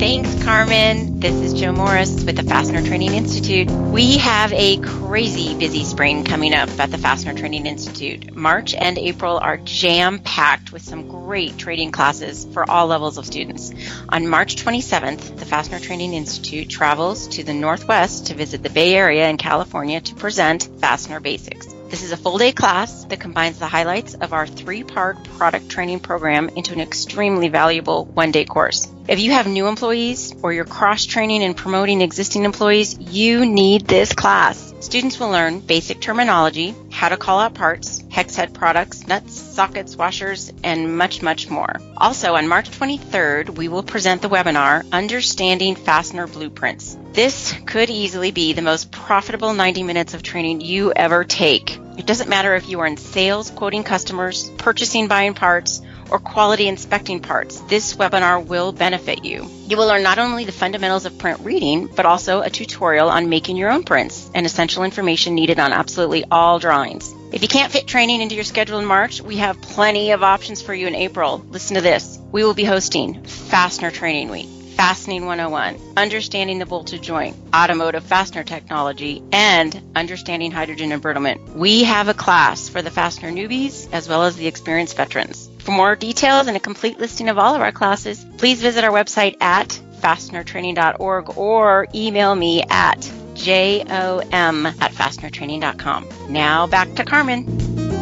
S2: Thanks, Carmen. This is Joe Morris with the Fastener Training Institute. We have a crazy busy spring coming up at the Fastener Training Institute. March and April are jam-packed with some great training classes for all levels of students. On March twenty-seventh, the Fastener Training Institute travels to the Northwest to visit the Bay Area in California to present Fastener Basics. This is a full-day class that combines the highlights of our three-part product training program into an extremely valuable one-day course. If you have new employees or you're cross-training and promoting existing employees, you need this class. Students will learn basic terminology, how to call out parts, hex head products, nuts, sockets, washers, and much, much more. Also, on March twenty-third, we will present the webinar, Understanding Fastener Blueprints. This could easily be the most profitable ninety minutes of training you ever take. It doesn't matter if you are in sales, quoting customers, purchasing, buying parts, or quality inspecting parts. This webinar will benefit you. You will learn not only the fundamentals of print reading, but also a tutorial on making your own prints and essential information needed on absolutely all drawings. If you can't fit training into your schedule in March, we have plenty of options for you in April. Listen to this. We will be hosting Fastener Training Week, Fastening one oh one, Understanding the Bolted Joint, Automotive Fastener Technology, and Understanding Hydrogen Embrittlement. We have a class for the fastener newbies as well as the experienced veterans. For more details and a complete listing of all of our classes, please visit our website at fastener training dot org or email me at jom at fastener training dot com. Now back to Carmen.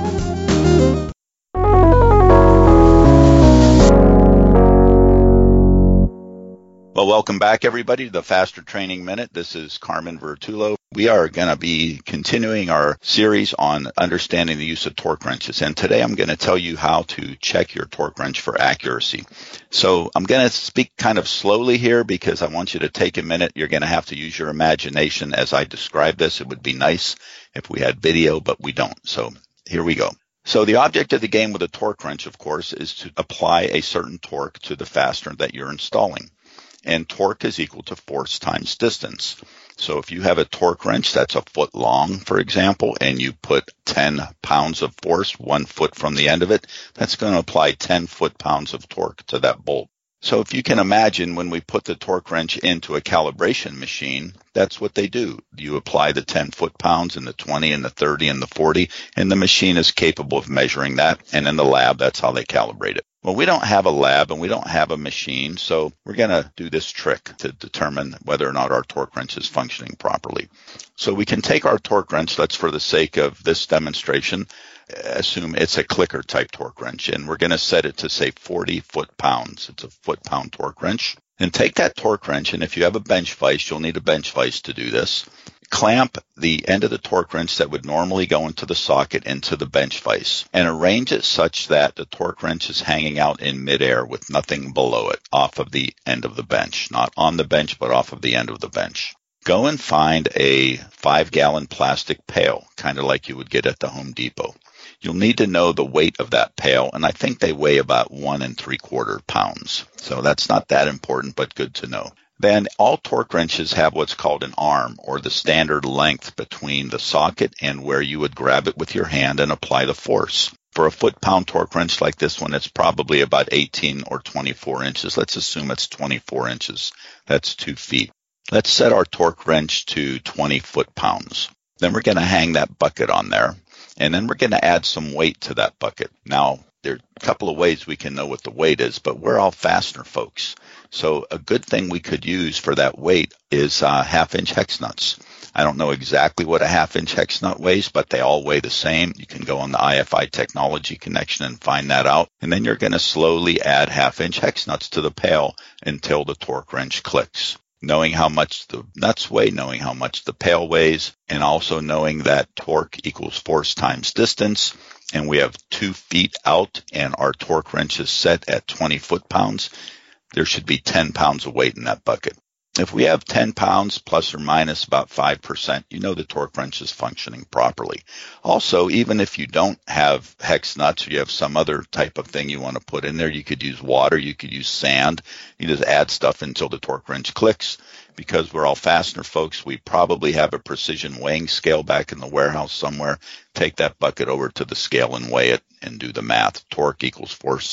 S22: Well, welcome back, everybody, to the Fastener Training Minute. This is Carmen Vertullo. We are going to be continuing our series on understanding the use of torque wrenches. And today I'm going to tell you how to check your torque wrench for accuracy. So I'm going to speak kind of slowly here because I want you to take a minute. You're going to have to use your imagination as I describe this. It would be nice if we had video, but we don't. So here we go. So the object of the game with a torque wrench, of course, is to apply a certain torque to the fastener that you're installing. And torque is equal to force times distance. So if you have a torque wrench that's a foot long, for example, and you put ten pounds of force one foot from the end of it, that's going to apply ten foot-pounds of torque to that bolt. So if you can imagine when we put the torque wrench into a calibration machine, that's what they do. You apply the ten foot-pounds and the twenty and the thirty and the forty, and the machine is capable of measuring that. And in the lab, that's how they calibrate it. Well, we don't have a lab and we don't have a machine, so we're going to do this trick to determine whether or not our torque wrench is functioning properly. So we can take our torque wrench, let's for the sake of this demonstration, assume it's a clicker type torque wrench, and we're going to set it to say forty foot-pounds. It's a foot-pound torque wrench. And take that torque wrench, and if you have a bench vise, you'll need a bench vise to do this. Clamp the end of the torque wrench that would normally go into the socket into the bench vise and arrange it such that the torque wrench is hanging out in midair with nothing below it off of the end of the bench, not on the bench, but off of the end of the bench. Go and find a five-gallon plastic pail, kind of like you would get at the Home Depot. You'll need to know the weight of that pail, and I think they weigh about one and three quarter pounds. So that's not that important, but good to know. Then all torque wrenches have what's called an arm, or the standard length between the socket and where you would grab it with your hand and apply the force. For a foot-pound torque wrench like this one, it's probably about eighteen or twenty-four inches. Let's assume it's twenty-four inches. That's two feet. Let's set our torque wrench to twenty foot-pounds. Then we're going to hang that bucket on there, and then we're going to add some weight to that bucket. Now, there are a couple of ways we can know what the weight is, but we're all fastener folks. So a good thing we could use for that weight is uh, half-inch hex nuts. I don't know exactly what a half-inch hex nut weighs, but they all weigh the same. You can go on the I F I Technology Connection and find that out. And then you're going to slowly add half-inch hex nuts to the pail until the torque wrench clicks. Knowing how much the nuts weigh, knowing how much the pail weighs, and also knowing that torque equals force times distance, and we have two feet out and our torque wrench is set at twenty foot-pounds, there should be ten pounds of weight in that bucket. If we have ten pounds plus or minus about five percent, you know the torque wrench is functioning properly. Also, even if you don't have hex nuts or you have some other type of thing you want to put in there, you could use water, you could use sand. You just add stuff until the torque wrench clicks. Because we're all fastener folks, we probably have a precision weighing scale back in the warehouse somewhere. Take that bucket over to the scale and weigh it and do the math. Torque equals force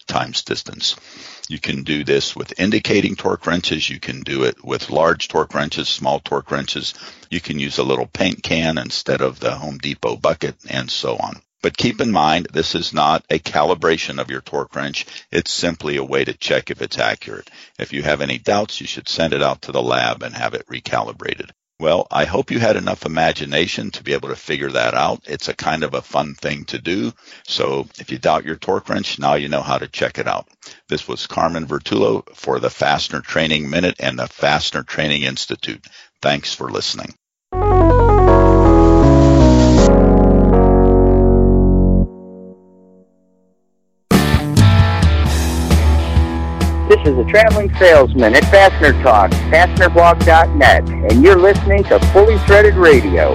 S22: times distance. You can do this with indicating torque wrenches. You can do it with large torque wrenches, small torque wrenches. You can use a little paint can instead of the Home Depot bucket, and so on. But keep in mind, this is not a calibration of your torque wrench. It's simply a way to check if it's accurate. If you have any doubts, you should send it out to the lab and have it recalibrated. Well, I hope you had enough imagination to be able to figure that out. It's a kind of a fun thing to do. So if you doubt your torque wrench, now you know how to check it out. This was Carmen Vertullo for the Fastener Training Minute and the Fastener Training Institute. Thanks for listening.
S8: This is a traveling salesman at Fastener Talk, fastener blog dot net, and you're listening to Fully Threaded Radio.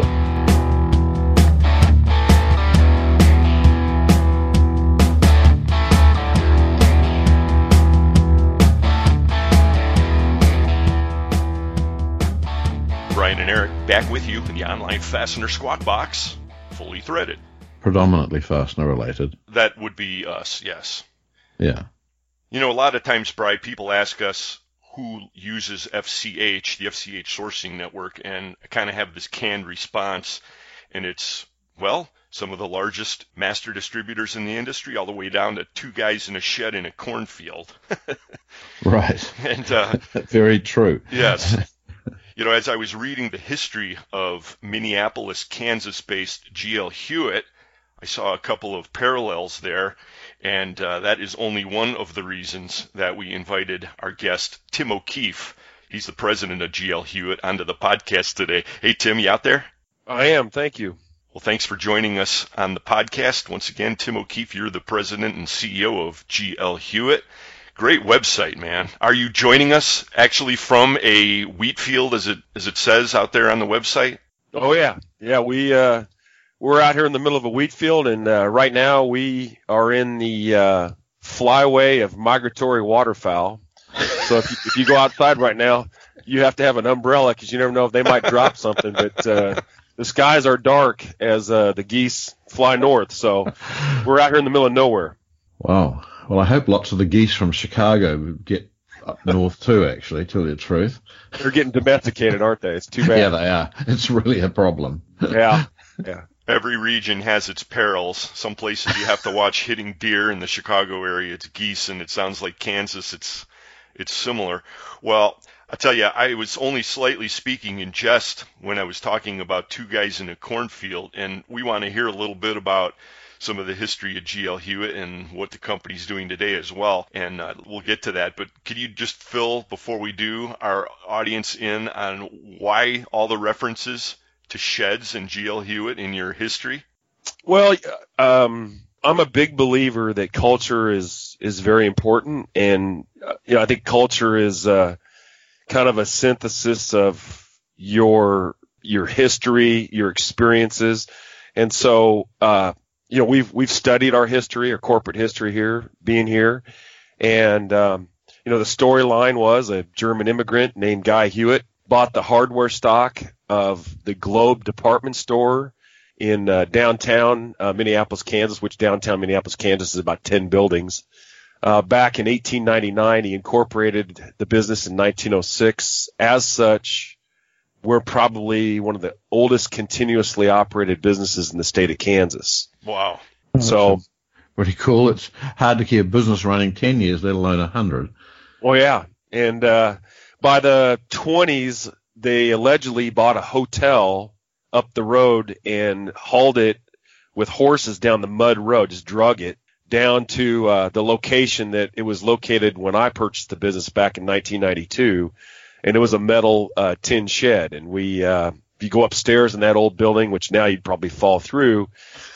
S4: Brian and Eric back with you in the online Fastener Squawk Box, Fully Threaded.
S5: Predominantly fastener related.
S4: That would be us, yes.
S5: Yeah.
S4: You know, a lot of times, Brian, people ask us who uses F C H, the F C H sourcing network, and I kind of have this canned response, and it's, well, some of the largest master distributors in the industry, all the way down to two guys in a shed in a cornfield.
S5: Right.
S4: And uh,
S5: very true.
S4: Yes. You know, as I was reading the history of Minneapolis, Kansas-based G L Hewitt, I saw a couple of parallels there, and uh, that is only one of the reasons that we invited our guest, Tim O'Keefe. He's the president of G L Hewitt, onto the podcast today. Hey, Tim, you out there?
S11: I am. Thank you.
S4: Well, thanks for joining us on the podcast. Once again, Tim O'Keefe, you're the president and C E O of G L Hewitt. Great website, man. Are you joining us actually from a wheat field, as it as it says out there on the website?
S11: Oh, yeah. Yeah, we... Uh... We're out here in the middle of a wheat field, and uh, right now we are in the uh, flyway of migratory waterfowl. So if you, if you go outside right now, you have to have an umbrella because you never know if they might drop something. But uh, the skies are dark as uh, the geese fly north, so we're out here in the middle of nowhere.
S5: Wow. Well, I hope lots of the geese from Chicago get up north too, actually, to tell you the truth.
S11: They're getting domesticated, aren't they? It's too bad.
S5: Yeah, they are. It's really a problem.
S11: Yeah, yeah.
S4: Every region has its perils. Some places you have to watch hitting deer. In the Chicago area, it's geese, and it sounds like Kansas. It's it's similar. Well, I tell you, I was only slightly speaking in jest when I was talking about two guys in a cornfield, and we want to hear a little bit about some of the history of G L Hewitt and what the company's doing today as well, and uh, we'll get to that. But could you just fill, before we do, our audience in on why all the references to sheds and G L Hewitt in your history?
S11: Well, um, I'm a big believer that culture is is very important, and uh, you know, I think culture is uh, kind of a synthesis of your your history, your experiences, and so uh, you know we've we've studied our history, our corporate history here, being here, and um, you know the storyline was a German immigrant named Guy Hewitt bought the hardware stock of the Globe department store in uh, downtown uh, Minneapolis, Kansas, which downtown Minneapolis, Kansas is about ten buildings. Uh, back in eighteen ninety-nine, he incorporated the business in nineteen oh six. As such, we're probably one of the oldest continuously operated businesses in the state of Kansas.
S4: Wow.
S11: So
S5: pretty cool. It's hard to keep a business running ten years, let alone one hundred.
S11: Oh, yeah. And uh, by the twenties, they allegedly bought a hotel up the road and hauled it with horses down the mud road, just drug it down to uh, the location that it was located when I purchased the business back in nineteen ninety-two. And it was a metal uh, tin shed. And we, uh, if you go upstairs in that old building, which now you'd probably fall through,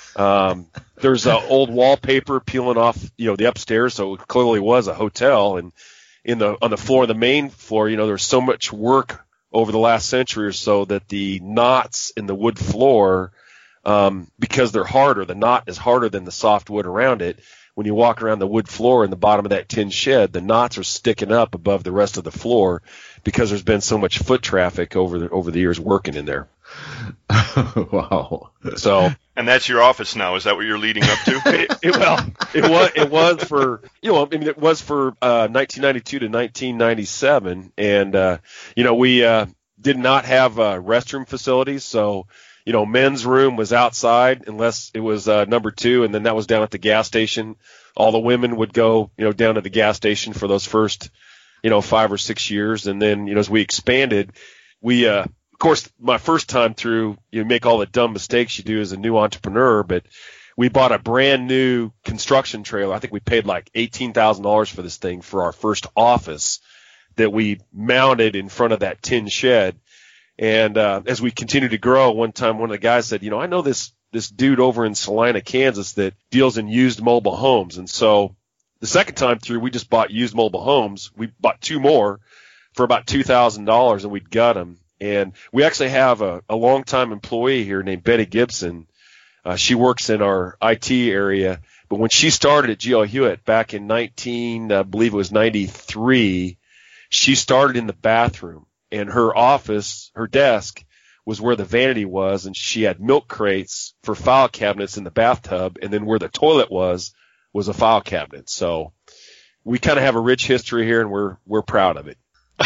S11: um, there's uh, old wallpaper peeling off, you know, the upstairs. So it clearly was a hotel. And in the on the floor, the main floor, you know, there's so much work over the last century or so that the knots in the wood floor, um, because they're harder, the knot is harder than the soft wood around it. When you walk around the wood floor in the bottom of that tin shed, the knots are sticking up above the rest of the floor because there's been so much foot traffic over the over the years working in there.
S5: Wow.
S11: So
S4: And that's your office now. Is that what you're leading up to?
S11: it, it, well, it was it was for you know I mean it was for uh, nineteen ninety-two to nineteen ninety-seven, and uh, you know we uh, did not have uh, restroom facilities, so you know men's room was outside unless it was uh, number two, and then that was down at the gas station. All the women would go you know down to the gas station for those first you know five or six years, and then you know as we expanded, we uh, of course, my first time through, you make all the dumb mistakes you do as a new entrepreneur, but we bought a brand new construction trailer. I think we paid like eighteen thousand dollars for this thing for our first office that we mounted in front of that tin shed. And uh, as we continued to grow, one time one of the guys said, you know, I know this this dude over in Salina, Kansas that deals in used mobile homes. And so the second time through, we just bought used mobile homes. We bought two more for about two thousand dollars, and we'd gut them. And we actually have a, a longtime employee here named Betty Gibson. Uh, she works in our I T area. But when she started at G L Hewitt back in nineteen, I believe it was ninety-three, she started in the bathroom. And her office, her desk, was where the vanity was, and she had milk crates for file cabinets in the bathtub. And then where the toilet was, was a file cabinet. So we kind of have a rich history here, and we're we're proud of it.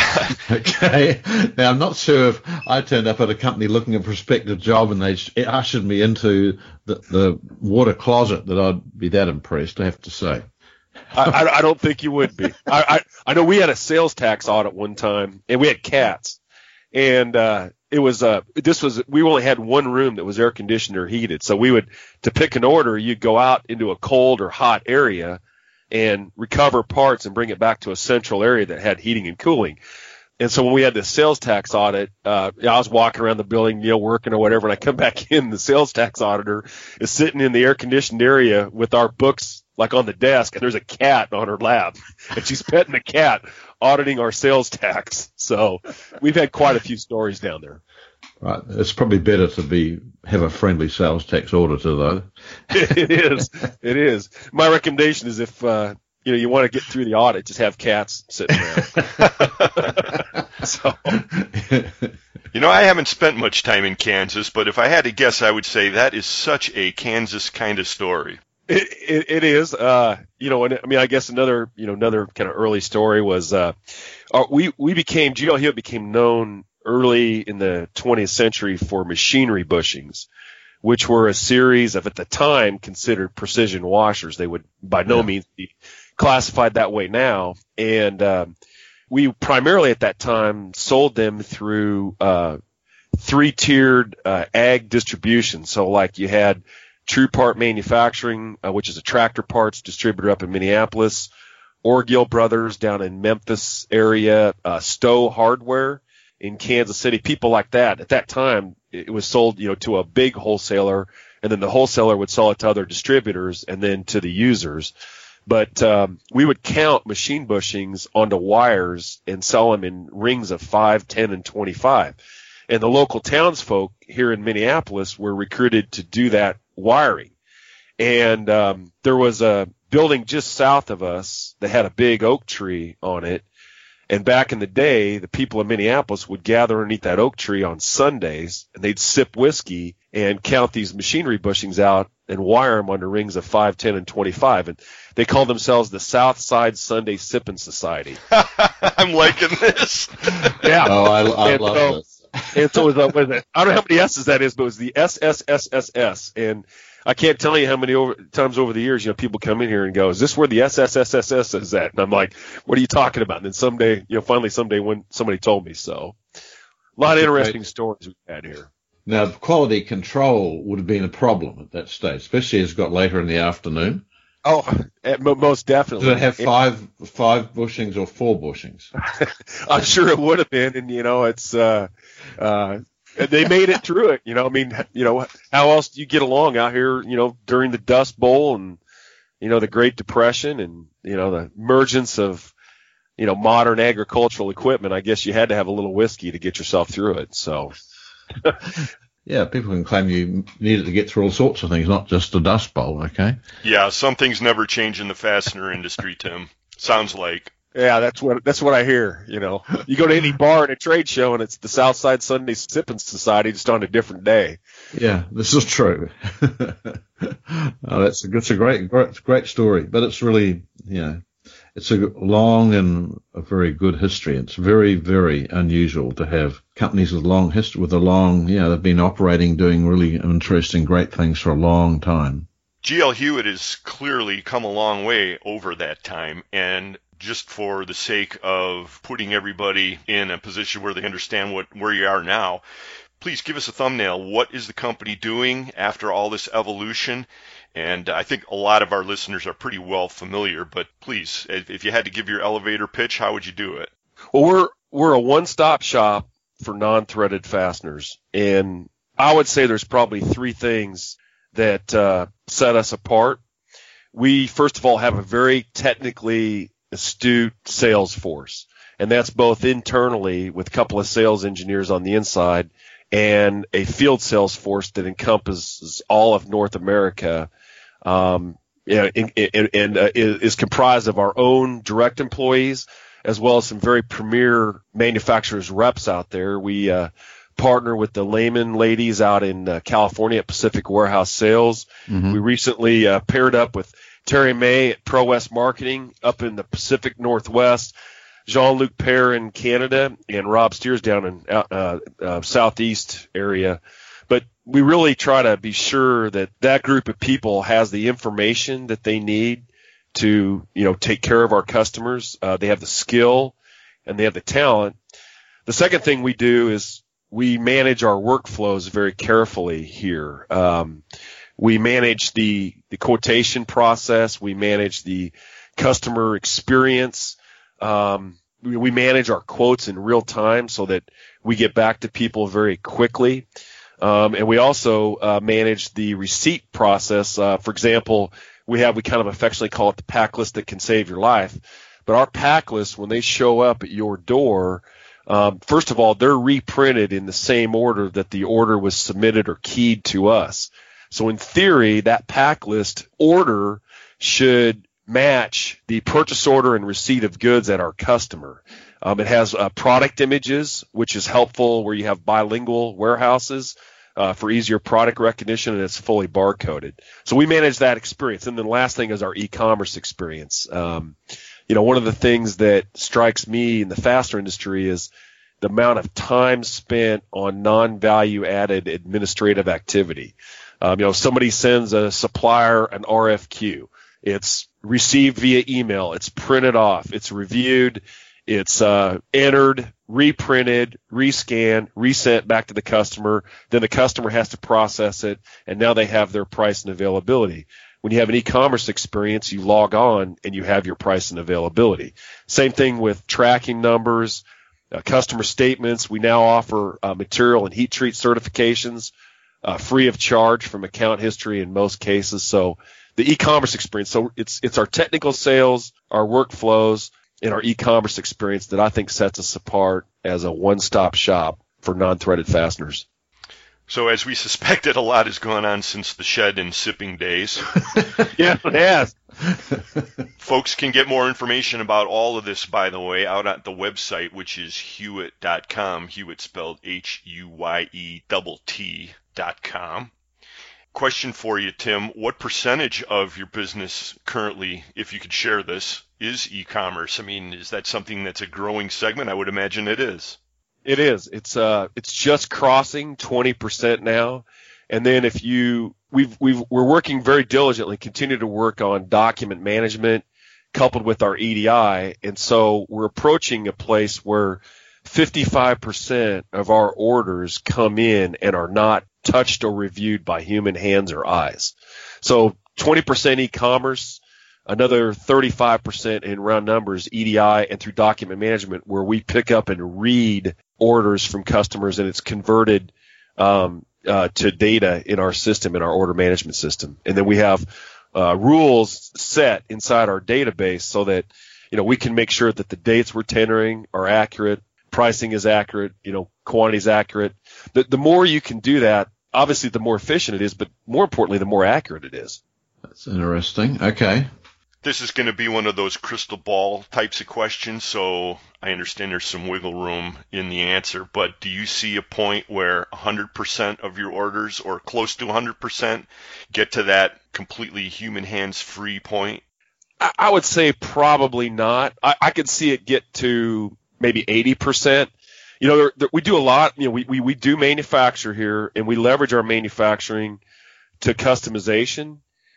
S5: Okay. Now, I'm not sure if I turned up at a company looking at a prospective job and they ushered me into the, the water closet that I'd be that impressed, I have to say.
S11: I, I, I don't think you would be. I, I, I know we had a sales tax audit one time, and we had cats. And uh, it was uh, this was we only had one room that was air conditioned or heated. So we would, to pick an order, you'd go out into a cold or hot area and recover parts and bring it back to a central area that had heating and cooling. And so when we had the sales tax audit, uh, I was walking around the building, you know, working or whatever, and I come back in, the sales tax auditor is sitting in the air-conditioned area with our books, like, on the desk, and there's a cat on her lap, and she's petting the cat, auditing our sales tax. So we've had quite a few stories down there.
S5: Right. It's probably better to be have a friendly sales tax auditor, though.
S11: It is. It is. My recommendation is if uh, you know you want to get through the audit, just have cats sitting around. So,
S4: you know, I haven't spent much time in Kansas, but if I had to guess, I would say that is such a Kansas kind of story.
S11: It it, it is. Uh, you know, and I mean, I guess another you know another kind of early story was uh, our, we we became G L Hewitt became known early in the twentieth century for machinery bushings, which were a series of, at the time, considered precision washers. They would by no yeah. means be classified that way now. And um, we primarily at that time sold them through uh, three-tiered uh, ag distribution. So like you had True Part Manufacturing, uh, which is a tractor parts distributor up in Minneapolis, Orgill Brothers down in Memphis area, uh, Stowe Hardware in Kansas City, people like that. At that time, it was sold, you know, to a big wholesaler, and then the wholesaler would sell it to other distributors and then to the users. But um, we would count machine bushings onto wires and sell them in rings of five, ten, and twenty-five. And the local townsfolk here in Minneapolis were recruited to do that wiring. And um, there was a building just south of us that had a big oak tree on it. And back in the day, the people in Minneapolis would gather underneath that oak tree on Sundays, and they'd sip whiskey and count these machinery bushings out and wire them under rings of five, ten, and twenty-five. And they called themselves the South Side Sunday Sipping Society.
S4: I'm liking this.
S11: Yeah.
S5: Oh, I, I
S11: and
S5: love
S11: so,
S5: this.
S11: And so it was, what is it? I don't know how many S's that is, but it was the S S S S S. And I can't tell you how many over, times over the years, you know, people come in here and go, is this where the S S S S S is at? And I'm like, what are you talking about? And then someday, you know, finally someday when somebody told me. So a lot of interesting stories we've had here.
S5: Now, quality control would have been a problem at that stage, especially as it got later in the afternoon.
S11: Oh, most definitely.
S5: Did it have five five bushings or four bushings?
S11: I'm sure it would have been. And, you know, it's uh, uh, they made it through it. You know, I mean, you know, how else do you get along out here, you know, during the Dust Bowl and, you know, the Great Depression and, you know, the emergence of, you know, modern agricultural equipment? I guess you had to have a little whiskey to get yourself through it. So.
S5: Yeah, people can claim you needed to get through all sorts of things, not just the Dust Bowl, okay?
S4: Yeah, some things never change in the fastener industry, Tim. Sounds like.
S11: Yeah, that's what that's what I hear. You know, you go to any bar at a trade show, and it's the Southside Sunday Sipping Society, just on a different day.
S5: Yeah, this is true. Oh, that's a, that's a great, great, great story, but it's really, you know, it's a long and a very good history. It's very, very unusual to have companies with long history, with a long, you know, they've been operating, doing really interesting, great things for a long time.
S4: G L Hewitt has clearly come a long way over that time, and just for the sake of putting everybody in a position where they understand what where you are now, please give us a thumbnail. What is the company doing after all this evolution? And I think a lot of our listeners are pretty well familiar, but please, if you had to give your elevator pitch, how would you do it?
S11: Well, we're we're a one-stop shop for non-threaded fasteners, and I would say there's probably three things that uh, set us apart. We, first of all, have a very technically astute sales force, and that's both internally with a couple of sales engineers on the inside and a field sales force that encompasses all of North America, um, and, and, and uh, is comprised of our own direct employees as well as some very premier manufacturers reps out there. We uh, partner with the Lehman ladies out in uh, California at Pacific Warehouse Sales. Mm-hmm. We recently uh, paired up with Terry May at Pro West Marketing up in the Pacific Northwest, Jean-Luc Père in Canada, and Rob Steers down in uh, uh, Southeast area. But we really try to be sure that that group of people has the information that they need to, you know, take care of our customers. Uh, they have the skill and they have the talent. The second thing we do is we manage our workflows very carefully here. Um, we manage the, the quotation process. We manage the customer experience. Um, we, we manage our quotes in real time so that we get back to people very quickly. Um, and we also uh, manage the receipt process. Uh, for example, we have, we kind of affectionately call it the pack list that can save your life. But our pack lists, when they show up at your door, um, first of all, they're reprinted in the same order that the order was submitted or keyed to us. So in theory, that pack list order should match the purchase order and receipt of goods at our customer. Um, it has uh, product images, which is helpful where you have bilingual warehouses uh, for easier product recognition, and it's fully barcoded. So we manage that experience. And then the last thing is our e-commerce experience. Um, you know, one of the things that strikes me in the fastener industry is the amount of time spent on non-value added administrative activity. Um, you know, somebody sends a supplier an R F Q. It's received via email. It's printed off. It's reviewed. It's uh, entered, reprinted, rescanned, resent back to the customer. Then the customer has to process it, and now they have their price and availability. When you have an e-commerce experience, you log on and you have your price and availability. Same thing with tracking numbers, uh, customer statements. We now offer uh, material and heat treat certifications uh, free of charge from account history in most cases. So the e-commerce experience, so it's it's our technical sales, our workflows, and our e-commerce experience that I think sets us apart as a one-stop shop for non-threaded fasteners.
S4: So as we suspected, a lot has gone on since the shed and sipping days.
S11: Yeah, it has.
S4: Folks can get more information about all of this, by the way, out at the website, which is Hewitt dot com. Hewitt spelled H U Y E T T dot com. Question for you, Tim. What percentage of your business currently, if you could share this, is e-commerce? I mean, is that something that's a growing segment? I would imagine it is.
S11: It is. It's uh, it's just crossing twenty percent now. And then if you, we've we've we're working very diligently, continue to work on document management coupled with our E D I, and so we're approaching a place where fifty-five percent of our orders come in and are not touched or reviewed by human hands or eyes. So twenty percent e-commerce, another thirty-five percent in round numbers E D I and through document management, where we pick up and read orders from customers and it's converted um, uh, to data in our system, in our order management system. And then we have uh, rules set inside our database so that, you know, we can make sure that the dates we're tendering are accurate, pricing is accurate, you know, quantity is accurate. The, the more you can do that, obviously the more efficient it is, but more importantly, the more accurate it is.
S5: That's interesting. Okay.
S4: This is going to be one of those crystal ball types of questions, so I understand there's some wiggle room in the answer, but do you see a point where one hundred percent of your orders, or close to one hundred percent, get to that completely human hands-free point?
S11: I, I would say probably not. I, I could see it get to maybe eighty percent. You know, there, there, we do a lot. You know, we, we, we do manufacture here, and we leverage our manufacturing to customization.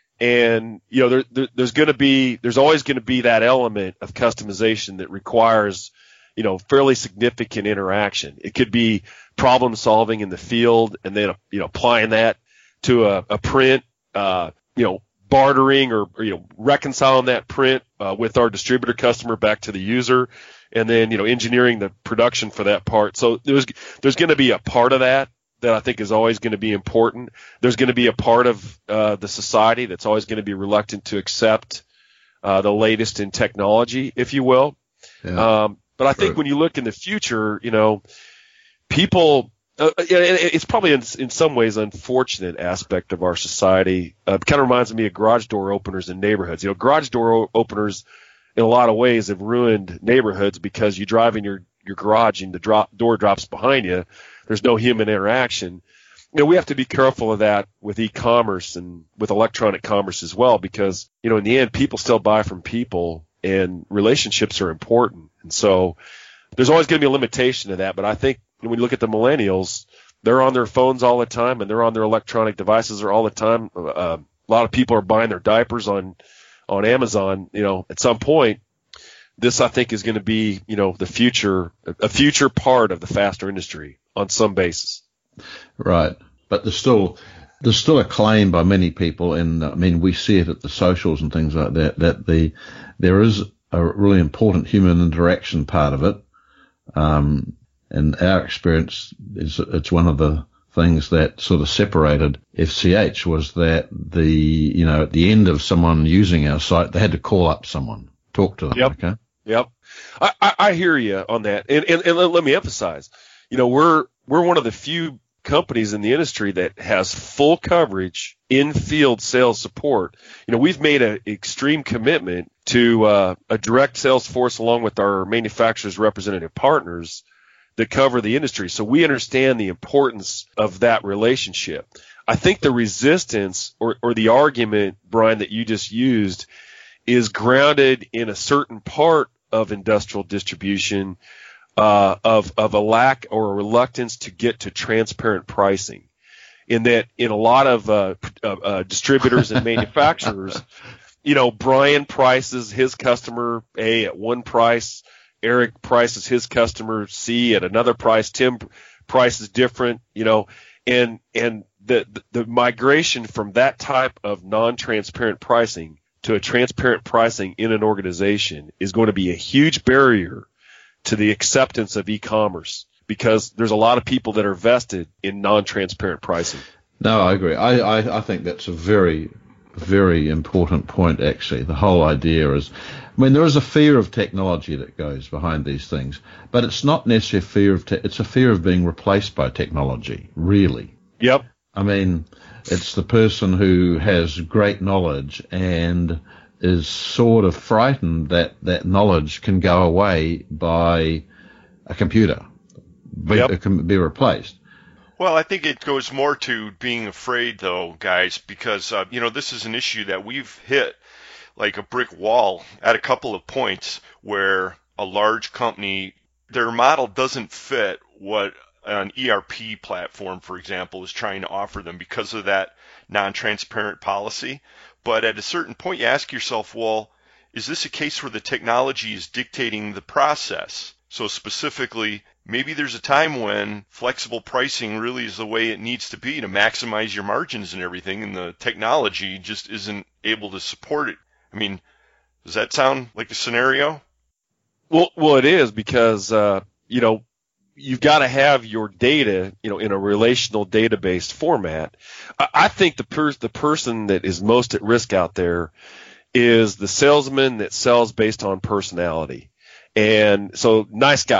S11: And, you know, there, there, there's going to be, there's always going to be that element of customization that requires, you know, fairly significant interaction. It could be problem solving in the field and then, you know, applying that to a, a print, uh, you know, bartering or, or, you know, reconciling that print uh, with our distributor customer back to the user, and then, you know, engineering the production for that part. So there's, there's going to be a part of that that I think is always going to be important. There's going to be a part of uh, the society that's always going to be reluctant to accept uh, the latest in technology, if you will. Yeah. Um, but I think right. when you look in the future, you know, people, uh, it's probably in, in some ways unfortunate aspect of our society. Uh, it kind of reminds me of garage door openers in neighborhoods. You know, garage door openers in a lot of ways have ruined neighborhoods because you drive in your, your garage and the drop, door drops behind you. There's no human interaction. You know, we have to be careful of that with e-commerce and with electronic commerce as well, because, you know, in the end, people still buy from people and relationships are important. And so there's always going to be a limitation to that. But I think when you look at the millennials, they're on their phones all the time and they're on their electronic devices all the time. Uh, a lot of people are buying their diapers on, on Amazon. You know, at some point, this, I think, is going to be, you know, the future, a future part of the fastener industry on some basis.
S5: Right. But there's still, there's still a claim by many people, and I mean, we see it at the socials and things like that, that the, there is a really important human interaction part of it. Um, and our experience is it's one of the things that sort of separated F C H was that the, you know, at the end of someone using our site, they had to call up someone, talk to them.
S11: Yep.
S5: Okay.
S11: Yep. I, I, I hear you on that. And, and, and let me emphasize, you know, we're, we're one of the few companies in the industry that has full coverage in field sales support. You know, we've made an extreme commitment to uh, a direct sales force along with our manufacturers representative partners that cover the industry. So we understand the importance of that relationship. I think the resistance or, or the argument, Brian, that you just used is grounded in a certain part of industrial distribution uh, of, of a lack or a reluctance to get to transparent pricing. In that, in a lot of uh, uh, uh, distributors and manufacturers, you know, Brian prices his customer A at one price, Eric prices his customer C at another price, Tim prices different, you know, and and the, the the migration from that type of non-transparent pricing to a transparent pricing in an organization is going to be a huge barrier to the acceptance of e-commerce, because there's a lot of people that are vested in non-transparent pricing.
S5: No, I agree. I, I, I think that's a very, very important point, actually. The whole idea is, I mean, there is a fear of technology that goes behind these things, but it's not necessarily a fear of, te- it's a fear of being replaced by technology, really.
S11: Yep.
S5: I mean, it's the person who has great knowledge and is sort of frightened that that knowledge can go away by a computer, be,
S11: yep.
S5: it can be replaced.
S4: Well, I think it goes more to being afraid, though, guys, because, uh, you know, this is an issue that we've hit like a brick wall at a couple of points where a large company, their model doesn't fit what an E R P platform, for example, is trying to offer them because of that non-transparent policy. But at a certain point, you ask yourself, well, is this a case where the technology is dictating the process? So specifically, maybe there's a time when flexible pricing really is the way it needs to be to maximize your margins and everything, and the technology just isn't able to support it. I mean, does that sound like a scenario?
S11: Well, well, it is, because, uh, you know, you've got to have your data, you know, in a relational database format. I, I think the per- the person that is most at risk out there is the salesman that sells based on personality. And so, nice guy,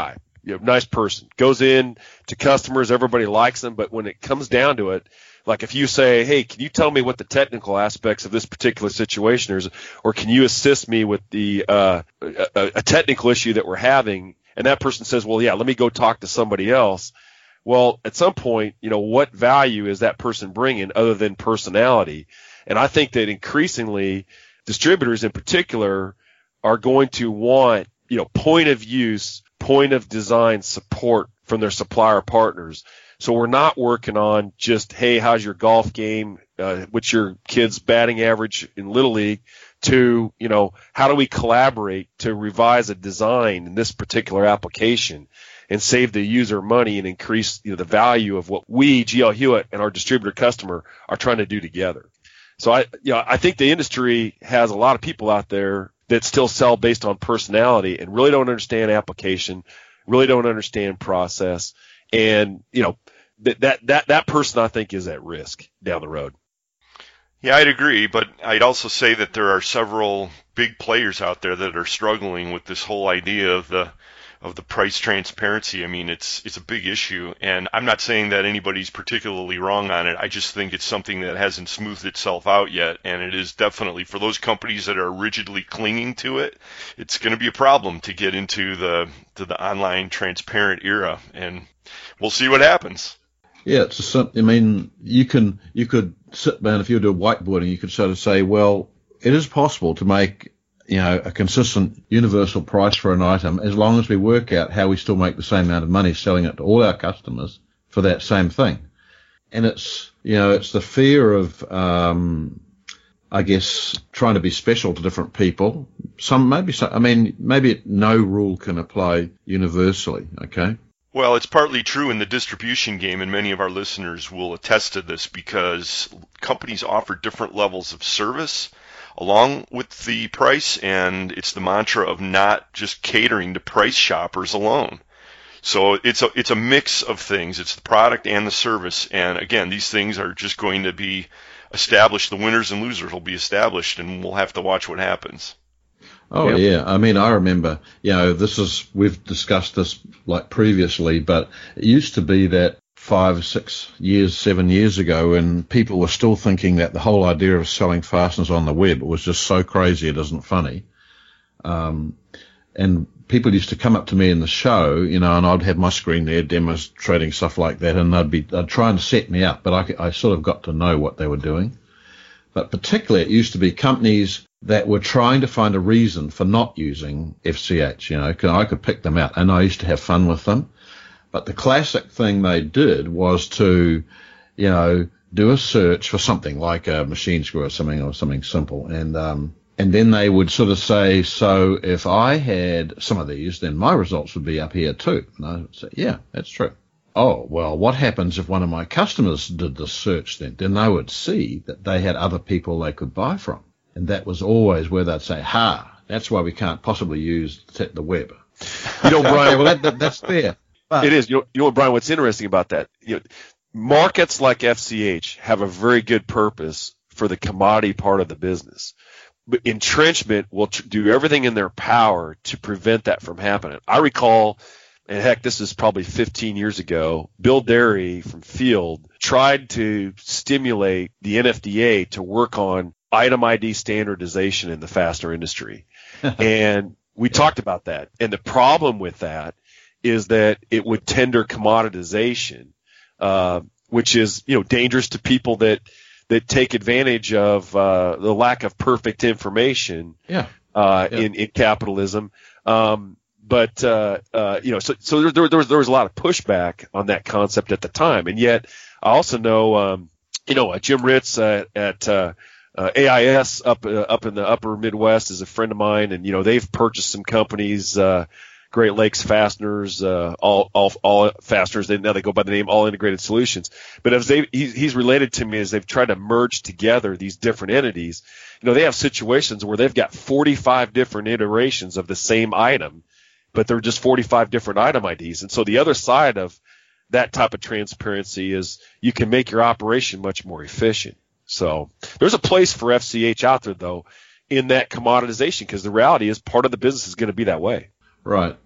S11: you know, nice person, goes in to customers, everybody likes them, but when it comes down to it, like if you say, hey, can you tell me what the technical aspects of this particular situation is, or can you assist me with the uh, a, a technical issue that we're having, and that person says, well, yeah, let me go talk to somebody else. Well, at some point, you know, what value is that person bringing other than personality? And I think that increasingly distributors in particular are going to want, you know, point of use, point of design support from their supplier partners. So we're not working on just, hey, how's your golf game? Uh, what's your kid's batting average in Little League? To, you know, how do we collaborate to revise a design in this particular application and save the user money and increase, you know, the value of what we, G L Hewitt, and our distributor customer are trying to do together. So I, you know, I think the industry has a lot of people out there that still sell based on personality and really don't understand application, really don't understand process. And, you know, that, that, that, that person I think is at risk down the road.
S4: Yeah, I'd agree, but I'd also say that there are several big players out there that are struggling with this whole idea of the of the price transparency. I mean, it's it's a big issue, and I'm not saying that anybody's particularly wrong on it. I just think it's something that hasn't smoothed itself out yet, and it is definitely, for those companies that are rigidly clinging to it, it's going to be a problem to get into the to the online transparent era, and we'll see what happens.
S5: Yeah, it's just something. I mean, you can you could sit down if you do whiteboarding. You could sort of say, well, it is possible to make, you know, a consistent universal price for an item as long as we work out how we still make the same amount of money selling it to all our customers for that same thing. And it's, you know, it's the fear of, um, I guess, trying to be special to different people. Some maybe, some, I mean, maybe no rule can apply universally. Okay.
S4: Well, it's partly true in the distribution game, and many of our listeners will attest to this because companies offer different levels of service along with the price, and it's the mantra of not just catering to price shoppers alone. So it's a it's a mix of things. It's the product and the service, and again, these things are just going to be established. The winners and losers will be established, and we'll have to watch what happens.
S5: Oh, yep. Yeah. I mean, I remember, you know, this is, we've discussed this like previously, but it used to be that five, six years, seven years ago, and people were still thinking that the whole idea of selling fasteners on the web was just so crazy it isn't funny. Um, and people used to come up to me in the show, you know, and I'd have my screen there demonstrating stuff like that, and they'd be, they'd try and set me up, but I, I sort of got to know what they were doing. But particularly it used to be companies that were trying to find a reason for not using F C H, you know, 'cause I could pick them out, and I used to have fun with them. But the classic thing they did was to, you know, do a search for something like a machine screw or something, or something simple. And, um, and then they would sort of say, so if I had some of these, then my results would be up here too. And I would say, yeah, that's true. Oh, well, what happens if one of my customers did this search then? Then they would see that they had other people they could buy from. And that was always where they'd say, ha, that's why we can't possibly use the web.
S11: You know, Brian,
S5: well, that, that, that's fair. But
S11: it is. You know, you know, Brian, what's interesting about that, you know, markets like F C H have a very good purpose for the commodity part of the business. But entrenchment will tr- do everything in their power to prevent that from happening. I recall, and heck, this is probably fifteen years ago, Bill Derry from Field tried to stimulate the N F D A to work on item I D standardization in the fastener industry. And we talked about that. And the problem with that is that it would tender commoditization, uh, which is, you know, dangerous to people that, that take advantage of, uh, the lack of perfect information,
S5: yeah.
S11: uh,
S5: yeah.
S11: in, in capitalism. Um, but, uh, uh, you know, so, so there, there, there was, there was a lot of pushback on that concept at the time. And yet I also know, um, you know, uh, Jim Ritz, uh, at, uh, Uh, A I S up uh, up in the upper Midwest is a friend of mine, and you know they've purchased some companies, uh, Great Lakes Fasteners, uh, all all all fasteners. They now they go by the name All Integrated Solutions. But as they he's, he's related to me as they've tried to merge together these different entities. You know they have situations where they've got forty-five different iterations of the same item, but they're just forty-five different item I Ds. And so the other side of that type of transparency is you can make your operation much more efficient. So there's a place for F C H out there, though, in that commoditization, because the reality is part of the business is going to be that way.
S5: Right.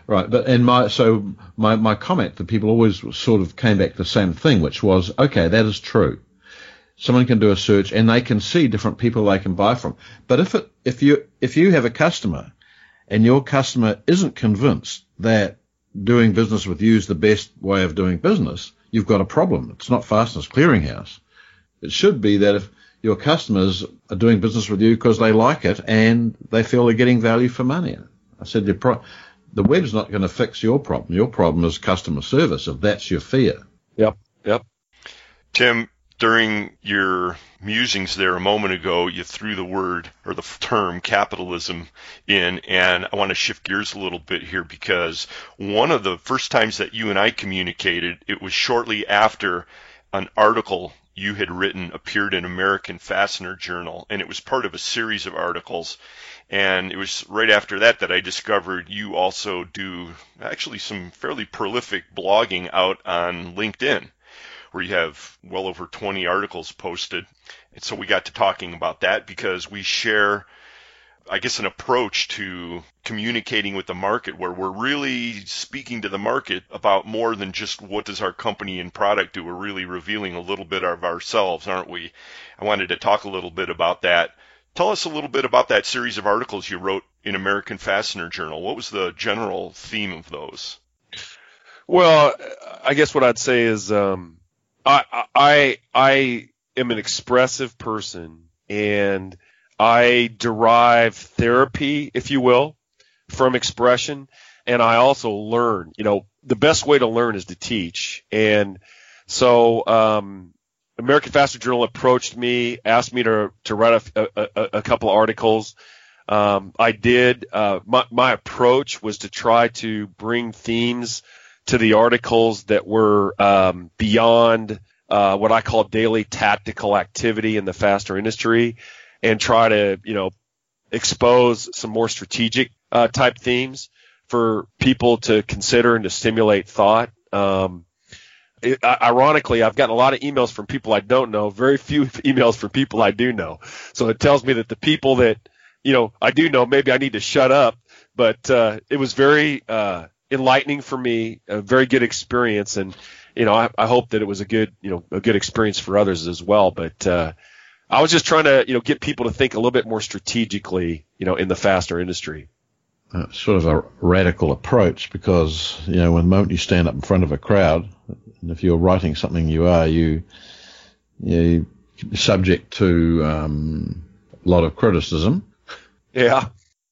S5: Right, but and my so my, my comment that people always sort of came back to the same thing, which was, okay, that is true. Someone can do a search and they can see different people they can buy from. But if it if you if you have a customer and your customer isn't convinced that doing business with you is the best way of doing business, you've got a problem. It's not Fasteners Clearinghouse. It should be that if your customers are doing business with you because they like it and they feel they're getting value for money. I said your pro- the web's not going to fix your problem. Your problem is customer service, if that's your fear.
S11: Yep, yep.
S4: Tim, during your musings there a moment ago, you threw the word or the term capitalism in, and I want to shift gears a little bit here because one of the first times that you and I communicated, it was shortly after an article you had written appeared in American Fastener Journal, and it was part of a series of articles. And it was right after that that I discovered you also do actually some fairly prolific blogging out on LinkedIn, where you have well over twenty articles posted. And so we got to talking about that because we share, I guess, an approach to communicating with the market where we're really speaking to the market about more than just what does our company and product do. We're really revealing a little bit of ourselves, aren't we? I wanted to talk a little bit about that. Tell us a little bit about that series of articles you wrote in American Fastener Journal. What was the general theme of those?
S11: Well, I guess what I'd say is um, I, I I am an expressive person, and I derive therapy, if you will, from expression, and I also learn. You know, the best way to learn is to teach, and so um, American Fastener Journal approached me, asked me to to write a, a, a couple of articles. Um, I did. Uh, my, my approach was to try to bring themes to the articles that were um, beyond uh, what I call daily tactical activity in the fastener industry, and try to, you know, expose some more strategic uh, type themes for people to consider and to stimulate thought. Um, It, ironically, I've gotten a lot of emails from people I don't know, very few emails from people I do know. So it tells me that the people that, you know, I do know, maybe I need to shut up. But uh, it was very uh, enlightening for me, a very good experience. And, you know, I, I hope that it was a good, you know, a good experience for others as well. But uh, I was just trying to, you know, get people to think a little bit more strategically, you know, in the fastener industry.
S5: Uh, sort of a radical approach because, you know, when the moment you stand up in front of a crowd, and if you're writing something you are, you, you're subject to um, a lot of criticism.
S11: Yeah.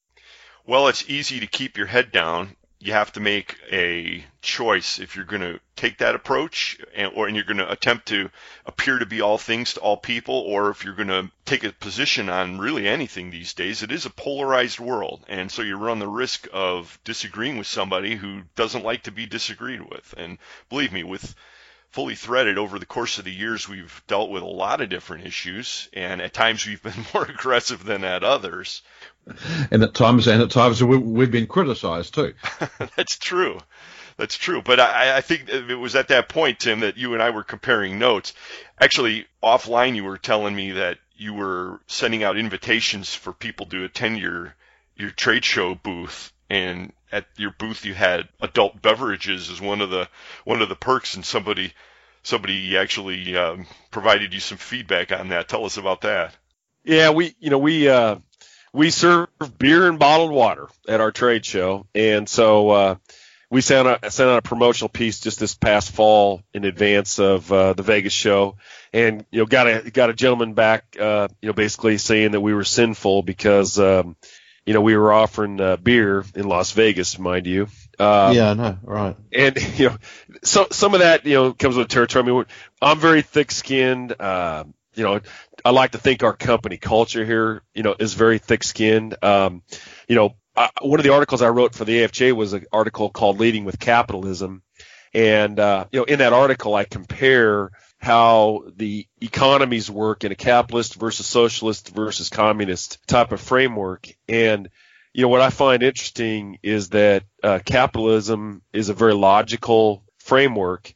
S4: Well, it's easy to keep your head down. You have to make a choice if you're going to take that approach and, or and you're going to attempt to appear to be all things to all people, or if you're going to take a position on really anything these days. It is a polarized world, and so you run the risk of disagreeing with somebody who doesn't like to be disagreed with. And believe me, with Fully Threaded, over the course of the years, we've dealt with a lot of different issues, and at times we've been more aggressive than at others.
S5: And at times, and at times we, we've been criticized too.
S4: That's true. That's true. But I, I think it was at that point, Tim, that you and I were comparing notes. Actually, offline, you were telling me that you were sending out invitations for people to attend your your trade show booth, and at your booth you had adult beverages as one of the one of the perks, and somebody somebody actually um, provided you some feedback on that. Tell us about that.
S11: Yeah, we you know we. Uh... We serve beer and bottled water at our trade show, and so uh, we sent out, sent out a promotional piece just this past fall in advance of uh, the Vegas show, and you know got a got a gentleman back, uh, you know, basically saying that we were sinful because um, you know we were offering uh, beer in Las Vegas, mind you. Um,
S5: yeah, I know, right.
S11: And you know, so some of that you know comes with the territory. I mean, I'm very thick-skinned. Uh, You know, I like to think our company culture here, you know, is very thick-skinned. Um, you know, I, one of the articles I wrote for the A F J was an article called "Leading with Capitalism," and uh, you know, in that article, I compare how the economies work in a capitalist versus socialist versus communist type of framework. And you know, what I find interesting is that uh, capitalism is a very logical framework,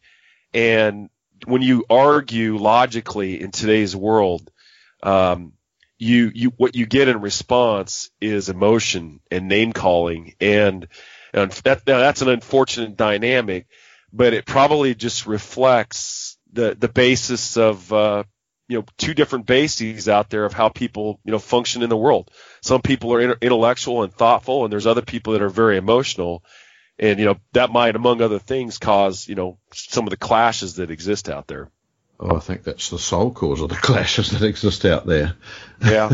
S11: and when you argue logically in today's world, um, you, you, what you get in response is emotion and name calling. And, And that, that's an unfortunate dynamic, but it probably just reflects the, the basis of, uh, you know, two different bases out there of how people, you know, function in the world. Some people are intellectual and thoughtful, and there's other people that are very emotional. And, you know, that might, among other things, cause, you know, some of the clashes that exist out there.
S5: Oh, I think that's the sole cause of the clashes that exist out there.
S11: Yeah.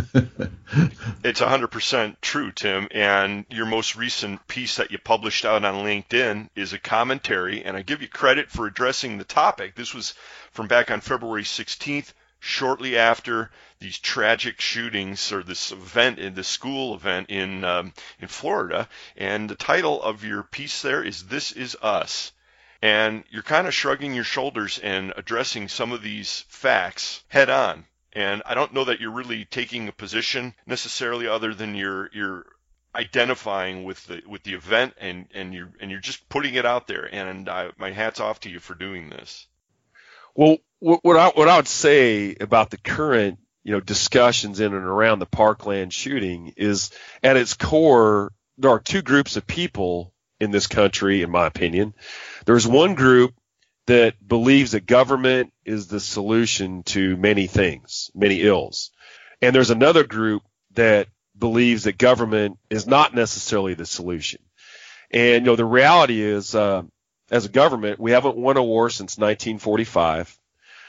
S4: It's one hundred percent true, Tim. And your most recent piece that you published out on LinkedIn is a commentary, and I give you credit for addressing the topic. This was from back on February sixteenth, shortly after these tragic shootings, or this event in the school event in um, in Florida. And the title of your piece there is "This Is Us." And you're kind of shrugging your shoulders and addressing some of these facts head on. And I don't know that you're really taking a position necessarily, other than you're you're identifying with the with the event, and, and you're and you're just putting it out there. And I, my hat's off to you for doing this.
S11: Well, what I what I would say about the current, you know, discussions in and around the Parkland shooting is, at its core, there are two groups of people in this country, in my opinion. There's one group that believes that government is the solution to many things, many ills. And there's another group that believes that government is not necessarily the solution. And, you know, the reality is, uh, as a government, we haven't won a war since nineteen forty-five.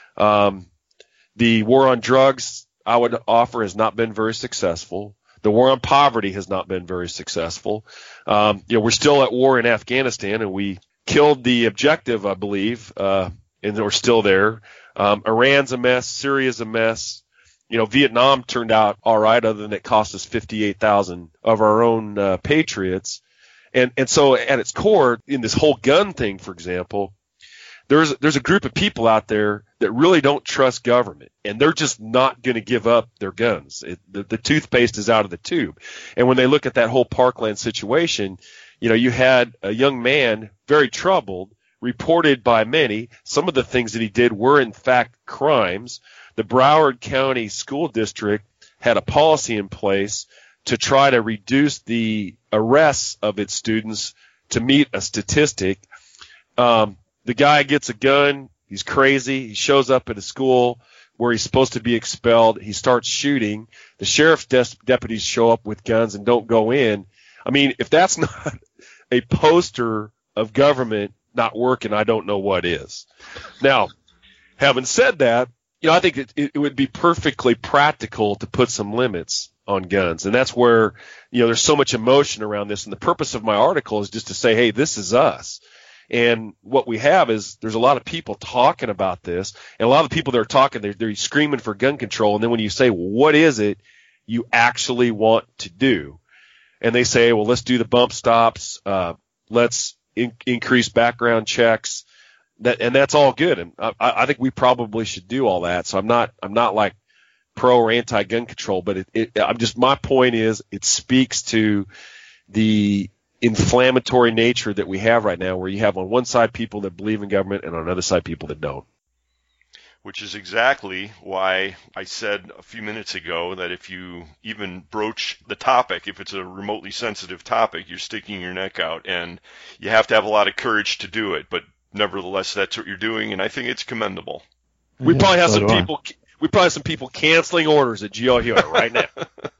S11: Um, the war on drugs, I would offer, has not been very successful. The war on poverty has not been very successful. Um, you know, we're still at war in Afghanistan, and we killed the objective, I believe, uh, and we're still there. Um, Iran's a mess. Syria's a mess. You know, Vietnam turned out all right, other than it cost us fifty-eight thousand of our own uh, patriots. And and so at its core, in this whole gun thing, for example, there's there's a group of people out there that really don't trust government, and they're just not going to give up their guns. It, the, the toothpaste is out of the tube. And when they look at that whole Parkland situation, you know, you had a young man, very troubled, reported by many. Some of the things that he did were, in fact, crimes. The Broward County School District had a policy in place to try to reduce the arrests of its students to meet a statistic. Um, the guy gets a gun. He's crazy. He shows up at a school where he's supposed to be expelled. He starts shooting. The sheriff's des- deputies show up with guns and don't go in. I mean, if that's not a poster of government not working, I don't know what is. Now, having said that, you know, I think it, it would be perfectly practical to put some limits on guns. And that's where, you know, there's so much emotion around this. And the purpose of my article is just to say, hey, this is us. And what we have is there's a lot of people talking about this, and a lot of people that are talking, they're, they're screaming for gun control. And then when you say, well, what is it you actually want to do? And they say, well, let's do the bump stops. Uh, let's in- increase background checks. That, and that's all good. And I, I think we probably should do all that. So I'm not, I'm not like pro or anti gun control, but it, it, I'm just, my point is it speaks to the inflammatory nature that we have right now, where you have on one side people that believe in government and on the other side people that don't.
S4: Which is exactly why I said a few minutes ago that if you even broach the topic, if it's a remotely sensitive topic, you're sticking your neck out, and you have to have a lot of courage to do it. But nevertheless, that's what you're doing, and I think it's commendable.
S11: We yeah, probably have so some people. We probably have some people canceling orders at G L Huey right now.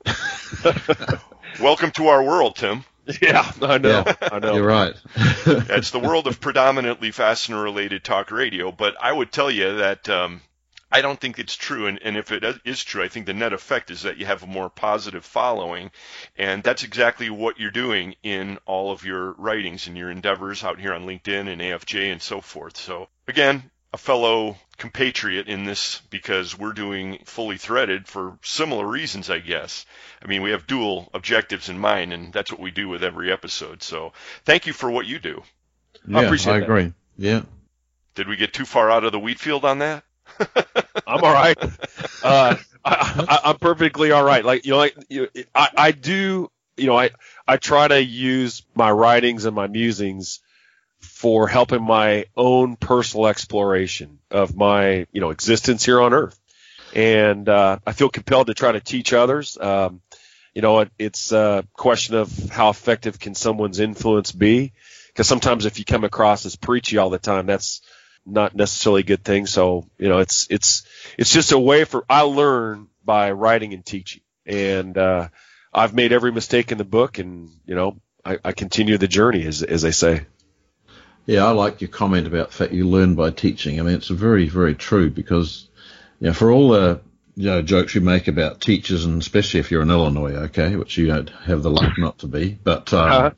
S4: Welcome to our world, Tim.
S11: Yeah, I know.
S5: Yeah,
S11: I know.
S5: You're right.
S4: It's the world of predominantly fastener-related talk radio, but I would tell you that um, I don't think it's true, and, and if it is true, I think the net effect is that you have a more positive following, and that's exactly what you're doing in all of your writings and your endeavors out here on LinkedIn and A F J and so forth. So, again, a fellow compatriot in this, because we're doing Fully Threaded for similar reasons, I guess. I mean, we have dual objectives in mind, and that's what we do with every episode. So thank you for what you do.
S5: Yeah,
S11: I appreciate
S5: I
S11: that.
S5: agree. Yeah.
S4: Did we get too far out of the wheat field on that?
S11: I'm all right. Uh, I, I, I'm perfectly all right. Like, you know, like, you know, I, I do, you know, I, I try to use my writings and my musings for helping my own personal exploration of my, you know, existence here on Earth. And uh, I feel compelled to try to teach others. Um, you know, it, it's a question of how effective can someone's influence be. Because sometimes if you come across as preachy all the time, that's not necessarily a good thing. So, you know, it's it's it's just a way for I learn by writing and teaching, and uh, I've made every mistake in the book, and you know, I, I continue the journey, as as they say.
S5: Yeah, I like your comment about the fact you learn by teaching. I mean, it's very, very true because, you know, for all the, you know, jokes you make about teachers, and especially if you're in Illinois, okay, which you don't have the luck not to be, but, um, uh-huh.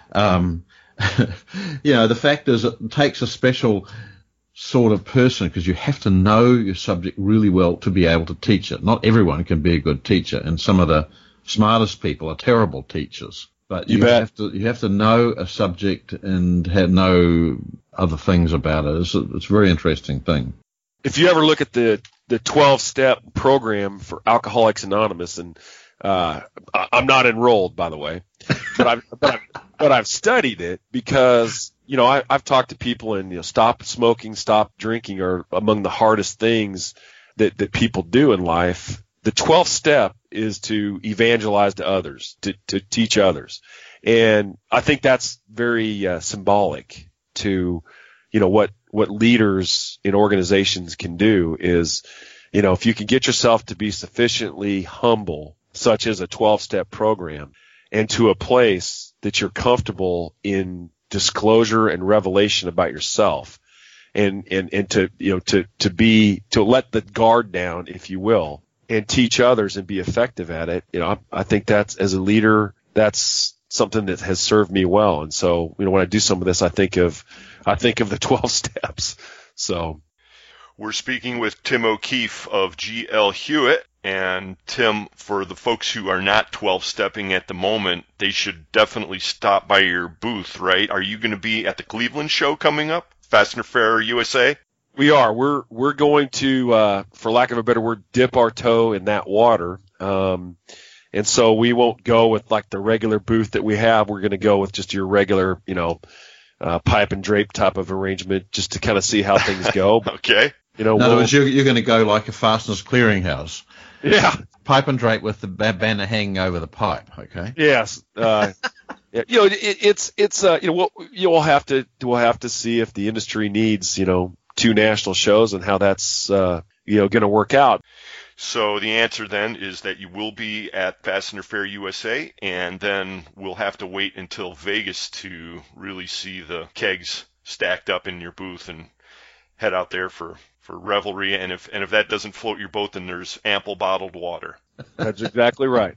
S5: um, you know, the fact is it takes a special sort of person because you have to know your subject really well to be able to teach it. Not everyone can be a good teacher, and some of the smartest people are terrible teachers. But you, you have to you have to know a subject and have know other things about it. It's a, it's a very interesting thing.
S11: If you ever look at the the twelve-step program for Alcoholics Anonymous, and uh, I'm not enrolled, by the way, but I've but I've, but I've studied it because you know I, I've talked to people, and you know, stop smoking, stop drinking are among the hardest things that that people do in life. The twelfth step is to evangelize to others, to, to teach others. And I think that's very uh, symbolic to, you know, what, what leaders in organizations can do is, you know, if you can get yourself to be sufficiently humble, such as a twelve-step program, and to a place that you're comfortable in disclosure and revelation about yourself, and, and, and to, you know, to, to be, to let the guard down, if you will, and teach others and be effective at it. You know, I, I think that's, as a leader, that's something that has served me well. And so, you know, when I do some of this, I think of, I think of the twelve steps. So
S4: we're speaking with Tim O'Keefe of G L Hewitt. And Tim, for the folks who are not twelve-stepping at the moment, they should definitely stop by your booth, right? Are you going to be at the Cleveland show coming up, Fastener Fair U S A?
S11: We are. We're we're going to, uh, for lack of a better word, dip our toe in that water. Um, and so we won't go with like the regular booth that we have. We're going to go with just your regular, you know, uh, pipe and drape type of arrangement, just to kind of see how things go.
S4: Okay.
S11: You know,
S5: in other
S11: we'll,
S5: words, you're, you're going to go like a fasteners clearinghouse.
S11: Yeah.
S5: Pipe and drape with the banner hanging over the pipe. Okay.
S11: Yes. Uh, yeah, you know, it, it's it's uh, you know, we'll you'll have to we'll have to see if the industry needs, you know, two national shows and how that's uh, you know going to work out.
S4: So the answer then is that you will be at Fastener Fair U S A, and then we'll have to wait until Vegas to really see the kegs stacked up in your booth and head out there for, for revelry. And if and if that doesn't float your boat, then there's ample bottled water.
S11: That's exactly right.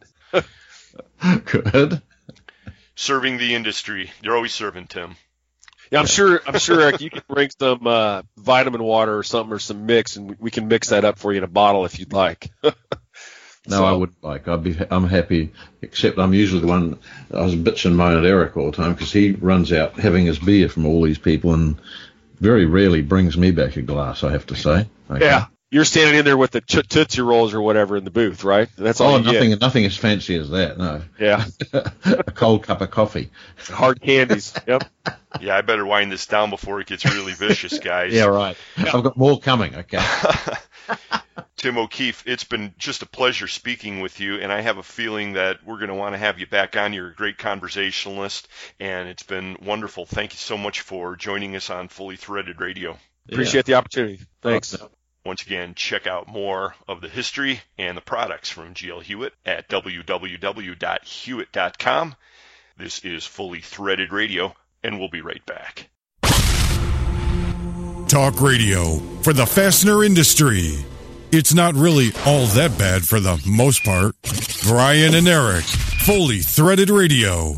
S5: Good.
S4: Serving the industry. You're always serving, Tim.
S11: Yeah, I'm sure. I'm sure, Eric, you can bring some uh, vitamin water or something, or some mix, and we, we can mix that up for you in a bottle if you'd like.
S5: No,
S11: so.
S5: I wouldn't like. I'd be. I'm happy. Except I'm usually the one. I was bitching and moaning at Eric all the time because he runs out having his beer from all these people and very rarely brings me back a glass. I have to say. Okay.
S11: Yeah, you're standing in there with the ch- Tootsie Rolls or whatever in the booth, right? That's all.
S5: Oh,
S11: you
S5: nothing.
S11: get.
S5: Nothing as fancy as that. No.
S11: Yeah.
S5: A cold cup of coffee.
S11: Hard candies. Yep.
S4: Yeah, I better wind this down before it gets really vicious, guys.
S5: Yeah, right. I've got more coming, okay.
S4: Tim O'Keefe, it's been just a pleasure speaking with you, and I have a feeling that we're going to want to have you back on. You're a great conversationalist, and it's been wonderful. Thank you so much for joining us on Fully Threaded Radio.
S11: Appreciate yeah. the opportunity. Thanks.
S4: Once again, check out more of the history and the products from G L Hewitt at w w w dot hewitt dot com. This is Fully Threaded Radio, and we'll be right back.
S6: Talk radio for the fastener industry. It's not really all that bad for the most part. Brian and Eric, Fully Threaded Radio.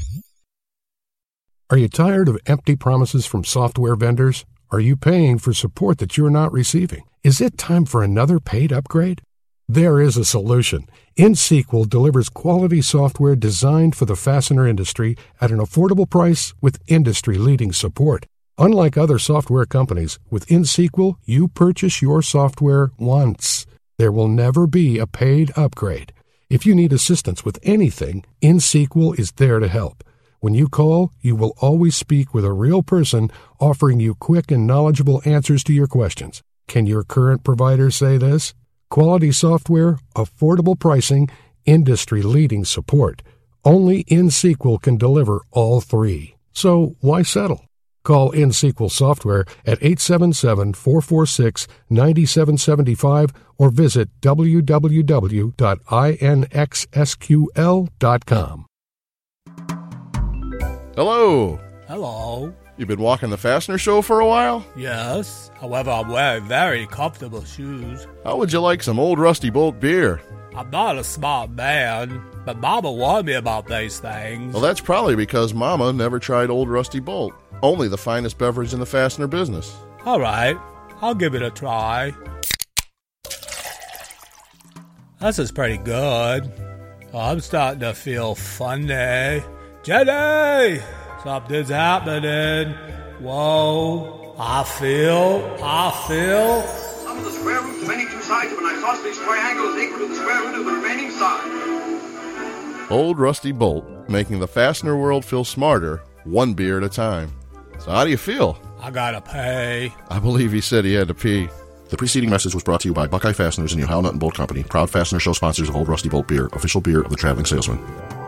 S12: Are you tired of empty promises from software vendors? Are you paying for support that you're not receiving? Is it time for another paid upgrade? There is a solution. InSequel delivers quality software designed for the fastener industry at an affordable price with industry-leading support. Unlike other software companies, with InSequel, you purchase your software once. There will never be a paid upgrade. If you need assistance with anything, InSequel is there to help. When you call, you will always speak with a real person offering you quick and knowledgeable answers to your questions. Can your current provider say this? Quality software, affordable pricing, industry-leading support. Only N-Sequel can deliver all three. So why settle? Call N-Sequel Software at eight seven seven, four four six, nine seven seven five or visit w w w dot i n x s q l dot com.
S13: Hello.
S14: Hello.
S13: You've been walking the Fastener Show for a while?
S14: Yes. However, I'm wearing very comfortable shoes.
S13: How would you like some Old Rusty Bolt beer?
S14: I'm not a smart man, but Mama warned me about these things.
S13: Well, that's probably because Mama never tried Old Rusty Bolt. Only the finest beverage in the fastener business.
S14: All right. I'll give it a try. This is pretty good. I'm starting to feel funny. Jenny! Something's happening. Whoa. I feel, I feel.
S23: Sum of the square roots of any two sides of an isosceles triangle is equal to the square root of the remaining side.
S13: Old Rusty Bolt, making the fastener world feel smarter, one beer at a time. So how do you feel?
S14: I gotta pay.
S13: I believe he said he had to pee. The preceding message was brought to you by Buckeye Fasteners and the Ohio Nut and Bolt Company, proud Fastener Show sponsors of Old Rusty Bolt beer, official beer of the traveling salesman.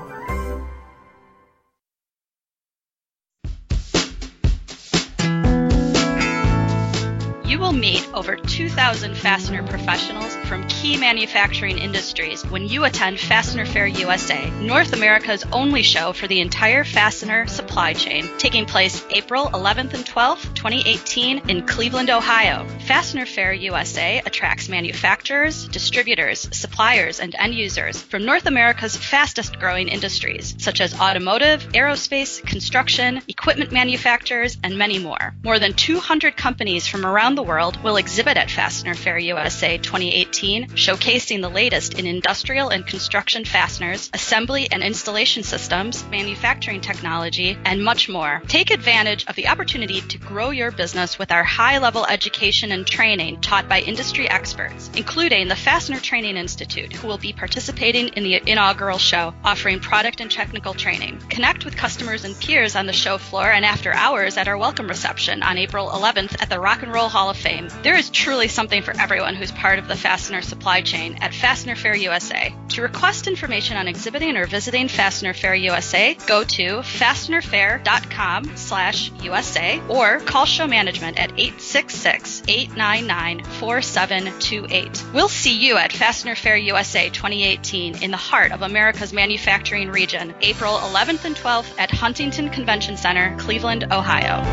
S15: You will meet over two thousand fastener professionals from key manufacturing industries when you attend Fastener Fair U S A, North America's only show for the entire fastener supply chain, taking place April eleventh and twelfth, twenty eighteen in Cleveland, Ohio. Fastener Fair U S A attracts manufacturers, distributors, suppliers, and end users from North America's fastest growing industries, such as automotive, aerospace, construction, equipment manufacturers, and many more. More than two hundred companies from around the world will exhibit at Fastener Fair U S A twenty eighteen, showcasing the latest in industrial and construction fasteners, assembly and installation systems, manufacturing technology, and much more. Take advantage of the opportunity to grow your business with our high-level education and training taught by industry experts, including the Fastener Training Institute, who will be participating in the inaugural show, offering product and technical training. Connect with customers and peers on the show floor and after hours at our welcome reception on April eleventh at the Rock and Roll Hall of Fame. There is truly something for everyone who's part of the fastener supply chain at Fastener Fair U S A. To request information on exhibiting or visiting Fastener Fair U S A, go to fastener fair dot com slash U S A or call show management at eight six six, eight nine nine, four seven two eight. We'll see you at Fastener Fair U S A twenty eighteen in the heart of America's manufacturing region, April eleventh and twelfth at Huntington Convention Center, Cleveland, Ohio.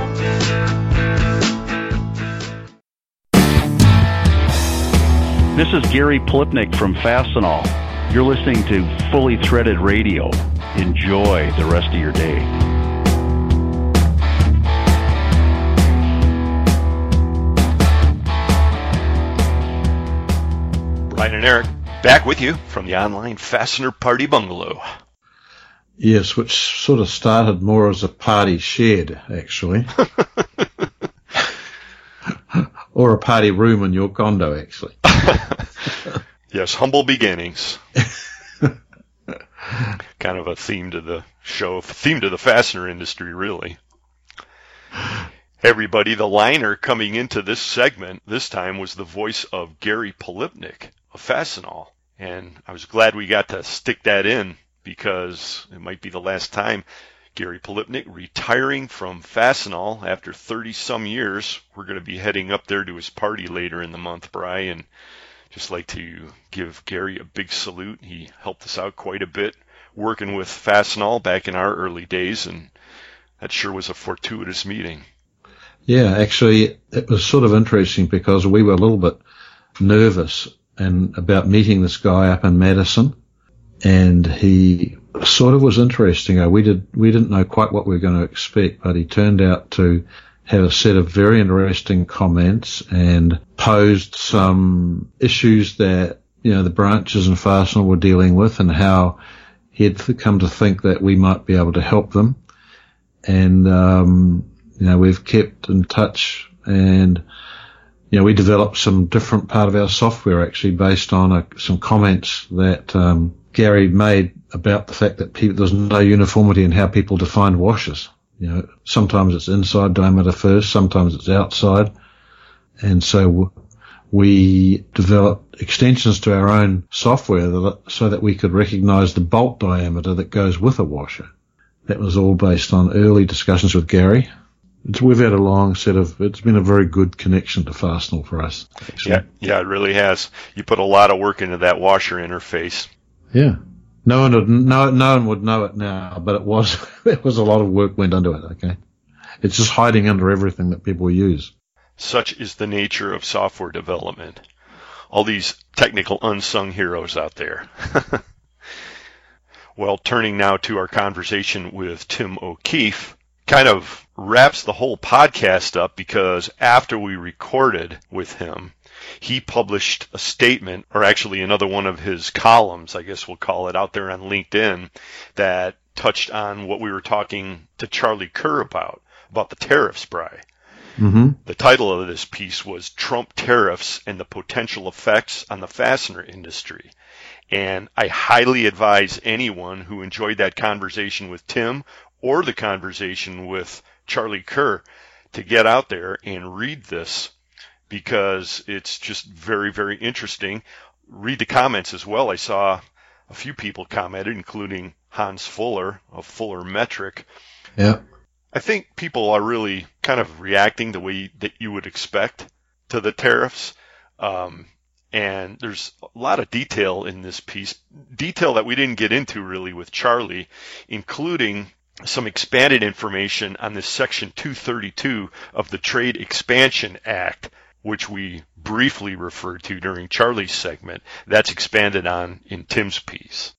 S24: This is Gary Plipnick from Fastenal. You're listening to Fully Threaded Radio. Enjoy the rest of your day.
S4: Brian and Eric, back with you from the online Fastener Party Bungalow.
S5: Yes, which sort of started more as a party shed, actually. Or a party room in your condo, actually.
S4: Yes, humble beginnings. Kind of a theme to the show, theme to the fastener industry, really. Everybody, the liner coming into this segment this time was the voice of Gary Polipnik of Fastenal. And I was glad we got to stick that in because it might be the last time. Gary Polipnik retiring from Fastenal after thirty-some years. We're going to be heading up there to his party later in the month, Brian. Just like to give Gary a big salute. He helped us out quite a bit working with Fastenal back in our early days, and that sure was a fortuitous meeting.
S5: Yeah, actually, it was sort of interesting because we were a little bit nervous and about meeting this guy up in Madison, and he sort of was interesting. We did we didn't know quite what we were going to expect, but he turned out to have a set of very interesting comments and posed some issues that, you know, the branches in Fastenal were dealing with and how he had come to think that we might be able to help them. And, um, you know, we've kept in touch and, you know, we developed some different part of our software actually based on a, some comments that, um, Gary made about the fact that people, there's no uniformity in how people define washers. You know, sometimes it's inside diameter first, sometimes it's outside. And so we developed extensions to our own software that, so that we could recognize the bolt diameter that goes with a washer. That was all based on early discussions with Gary. It's, we've had a long set of, it's been a very good connection to Fastenal for us. Actually.
S4: Yeah, yeah, it really has. You put a lot of work into that washer interface.
S5: Yeah. No one would, no, no one would know it now, but it was, it was a lot of work went into it, okay? It's just hiding under everything that people use.
S4: Such is the nature of software development. All these technical unsung heroes out there. Well, turning now to our conversation with Tim O'Keefe, kind of wraps the whole podcast up because after we recorded with him, he published a statement, or actually another one of his columns, I guess we'll call it, out there on LinkedIn that touched on what we were talking to Charlie Kerr about, about the tariffs, Bri.
S5: Mm-hmm.
S4: The title of this piece was Trump Tariffs and the Potential Effects on the Fastener Industry. And I highly advise anyone who enjoyed that conversation with Tim or the conversation with Charlie Kerr to get out there and read this because it's just very, very interesting. Read the comments as well. I saw a few people commented, including Hans Fuller of Fuller Metric.
S5: Yeah.
S4: I think people are really kind of reacting the way that you would expect to the tariffs. Um, and there's a lot of detail in this piece, detail that we didn't get into really with Charlie, including some expanded information on this Section two thirty-two of the Trade Expansion Act, which we briefly referred to during Charlie's segment. That's expanded on in Tim's piece.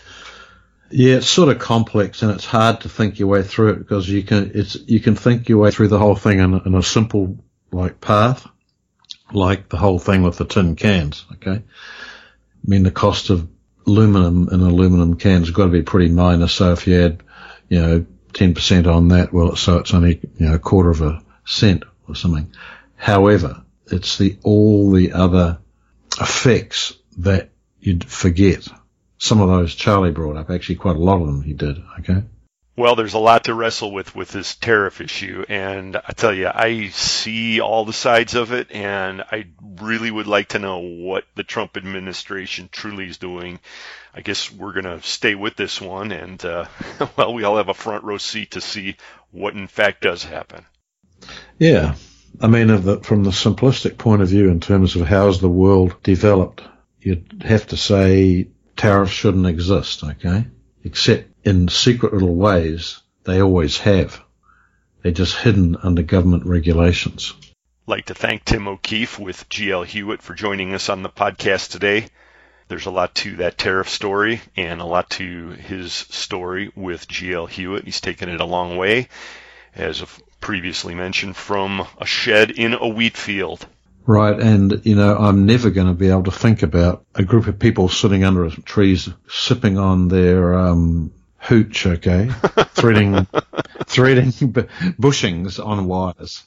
S5: Yeah, it's sort of complex and it's hard to think your way through it because you can it's you can think your way through the whole thing in, in a simple like path, like the whole thing with the tin cans. Okay, I mean the cost of aluminum in aluminum cans has got to be pretty minor. So if you add, you know, ten percent on that, well, so it's only, you know, a quarter of a cent or something. However, it's the all the other effects that you'd forget. Some of those Charlie brought up, actually quite a lot of them he did, okay?
S4: Well, there's a lot to wrestle with with this tariff issue, and I tell you, I see all the sides of it, and I really would like to know what the Trump administration truly is doing. I guess we're going to stay with this one, and, uh, well, we all have a front row seat to see what in fact does happen.
S5: Yeah. I mean, of the, from the simplistic point of view in terms of how's the world developed, you'd have to say tariffs shouldn't exist, okay? Except in secret little ways, they always have. They're just hidden under government regulations.
S4: I'd like to thank Tim O'Keefe with G L Hewitt for joining us on the podcast today. There's a lot to that tariff story and a lot to his story with G L Hewitt. He's taken it a long way, as previously mentioned, from a shed in a wheat field.
S5: Right, and, you know, I'm never going to be able to think about a group of people sitting under trees sipping on their um, hooch, okay, threading threading bushings on wires.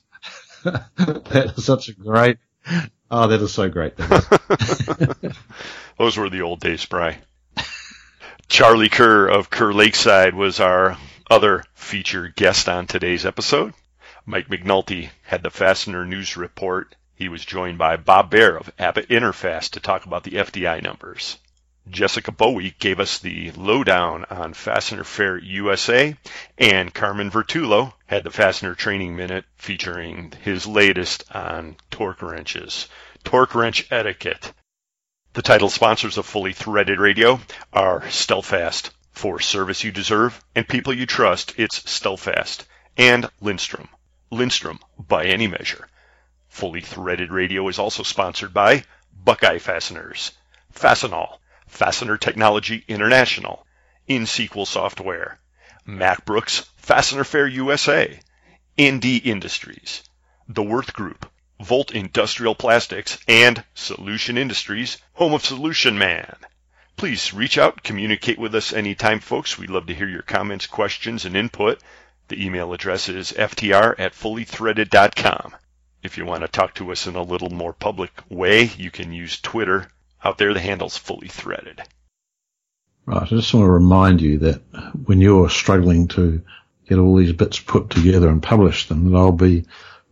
S5: That is such a great, oh, that is so great.
S4: Those were the old days, Bri. Charlie Kerr of Kerr Lakeside was our other featured guest on today's episode. Mike McNulty had the Fastener News Report. He was joined by Bob Baer of Abbott Interfast to talk about the F D I numbers. Jessica Bowie gave us the lowdown on Fastener Fair U S A, and Carmen Vertullo had the Fastener Training Minute featuring his latest on torque wrenches, torque wrench etiquette. The title sponsors of Fully Threaded Radio are Stelfast, for service you deserve and people you trust. It's Stelfast, and Lindstrom, Lindstrom by any measure. Fully Threaded Radio is also sponsored by Buckeye Fasteners, Fastenal, Fastener Technology International, InSequel Software, Mack Brooks, Fastener Fair U S A, N D Industries, The Worth Group, Volt Industrial Plastics, and Solution Industries, home of Solution Man. Please reach out, communicate with us anytime, folks. We'd love to hear your comments, questions, and input. The email address is f t r at fully threaded dot com. If you want to talk to us in a little more public way, you can use Twitter. Out there, the handle's Fully Threaded.
S5: Right. I just want to remind you that when you're struggling to get all these bits put together and publish them, that I'll be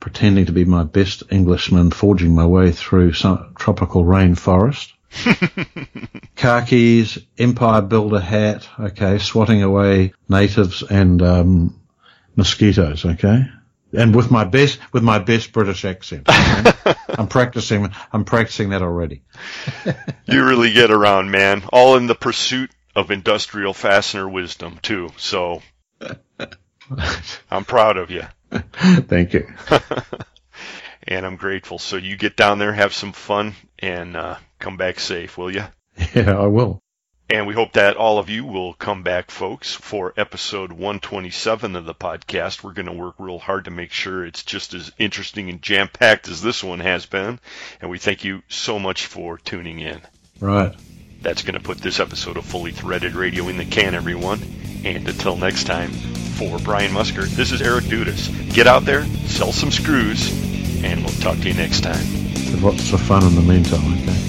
S5: pretending to be my best Englishman, forging my way through some tropical rainforest. Khakis, Empire Builder hat, okay, swatting away natives and um, mosquitoes, okay, and with my best with my best British accent. Okay? I'm practicing. I'm practicing that already.
S4: You really get around, man. All in the pursuit of industrial fastener wisdom too. So I'm proud of you.
S5: Thank you.
S4: And I'm grateful. So you get down there, have some fun, and uh, come back safe, will you?
S5: Yeah, I will.
S4: And we hope that all of you will come back, folks, for episode one twenty-seven of the podcast. We're going to work real hard to make sure it's just as interesting and jam-packed as this one has been. And we thank you so much for tuning in.
S5: Right.
S4: That's going to put this episode of Fully Threaded Radio in the can, everyone. And until next time, for Brian Musker, this is Eric Dudas. Get out there, sell some screws, and we'll talk to you next time.
S5: Lots of fun in the meantime, okay?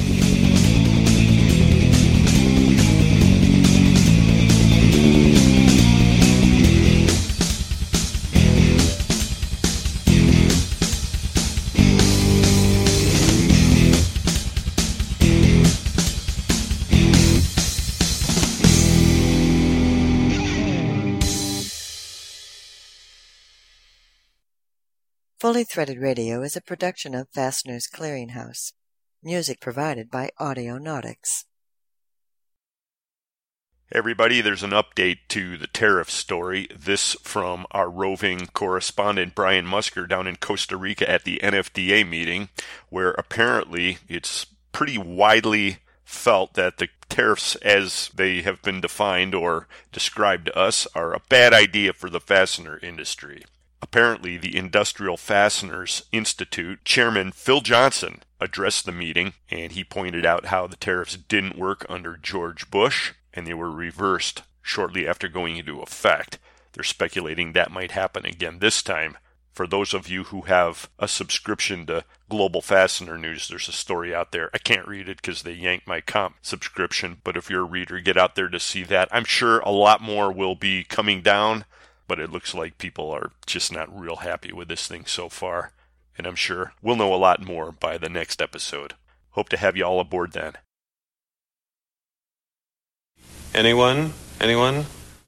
S3: Fully Threaded Radio is a production of Fasteners Clearinghouse. Music provided by Audionautics.
S4: Everybody, there's an update to the tariff story. This from our roving correspondent Brian Musker down in Costa Rica at the N F D A meeting, where apparently it's pretty widely felt that the tariffs as they have been defined or described to us are a bad idea for the fastener industry. Apparently, the Industrial Fasteners Institute chairman Phil Johnson addressed the meeting, and he pointed out how the tariffs didn't work under George Bush, and they were reversed shortly after going into effect. They're speculating that might happen again this time. For those of you who have a subscription to Global Fastener News, there's a story out there. I can't read it because they yanked my comp subscription, but if you're a reader, get out there to see that. I'm sure a lot more will be coming down, but it looks like people are just not real happy with this thing so far. And I'm sure we'll know a lot more by the next episode. Hope to have you all aboard then.
S16: Anyone? Anyone?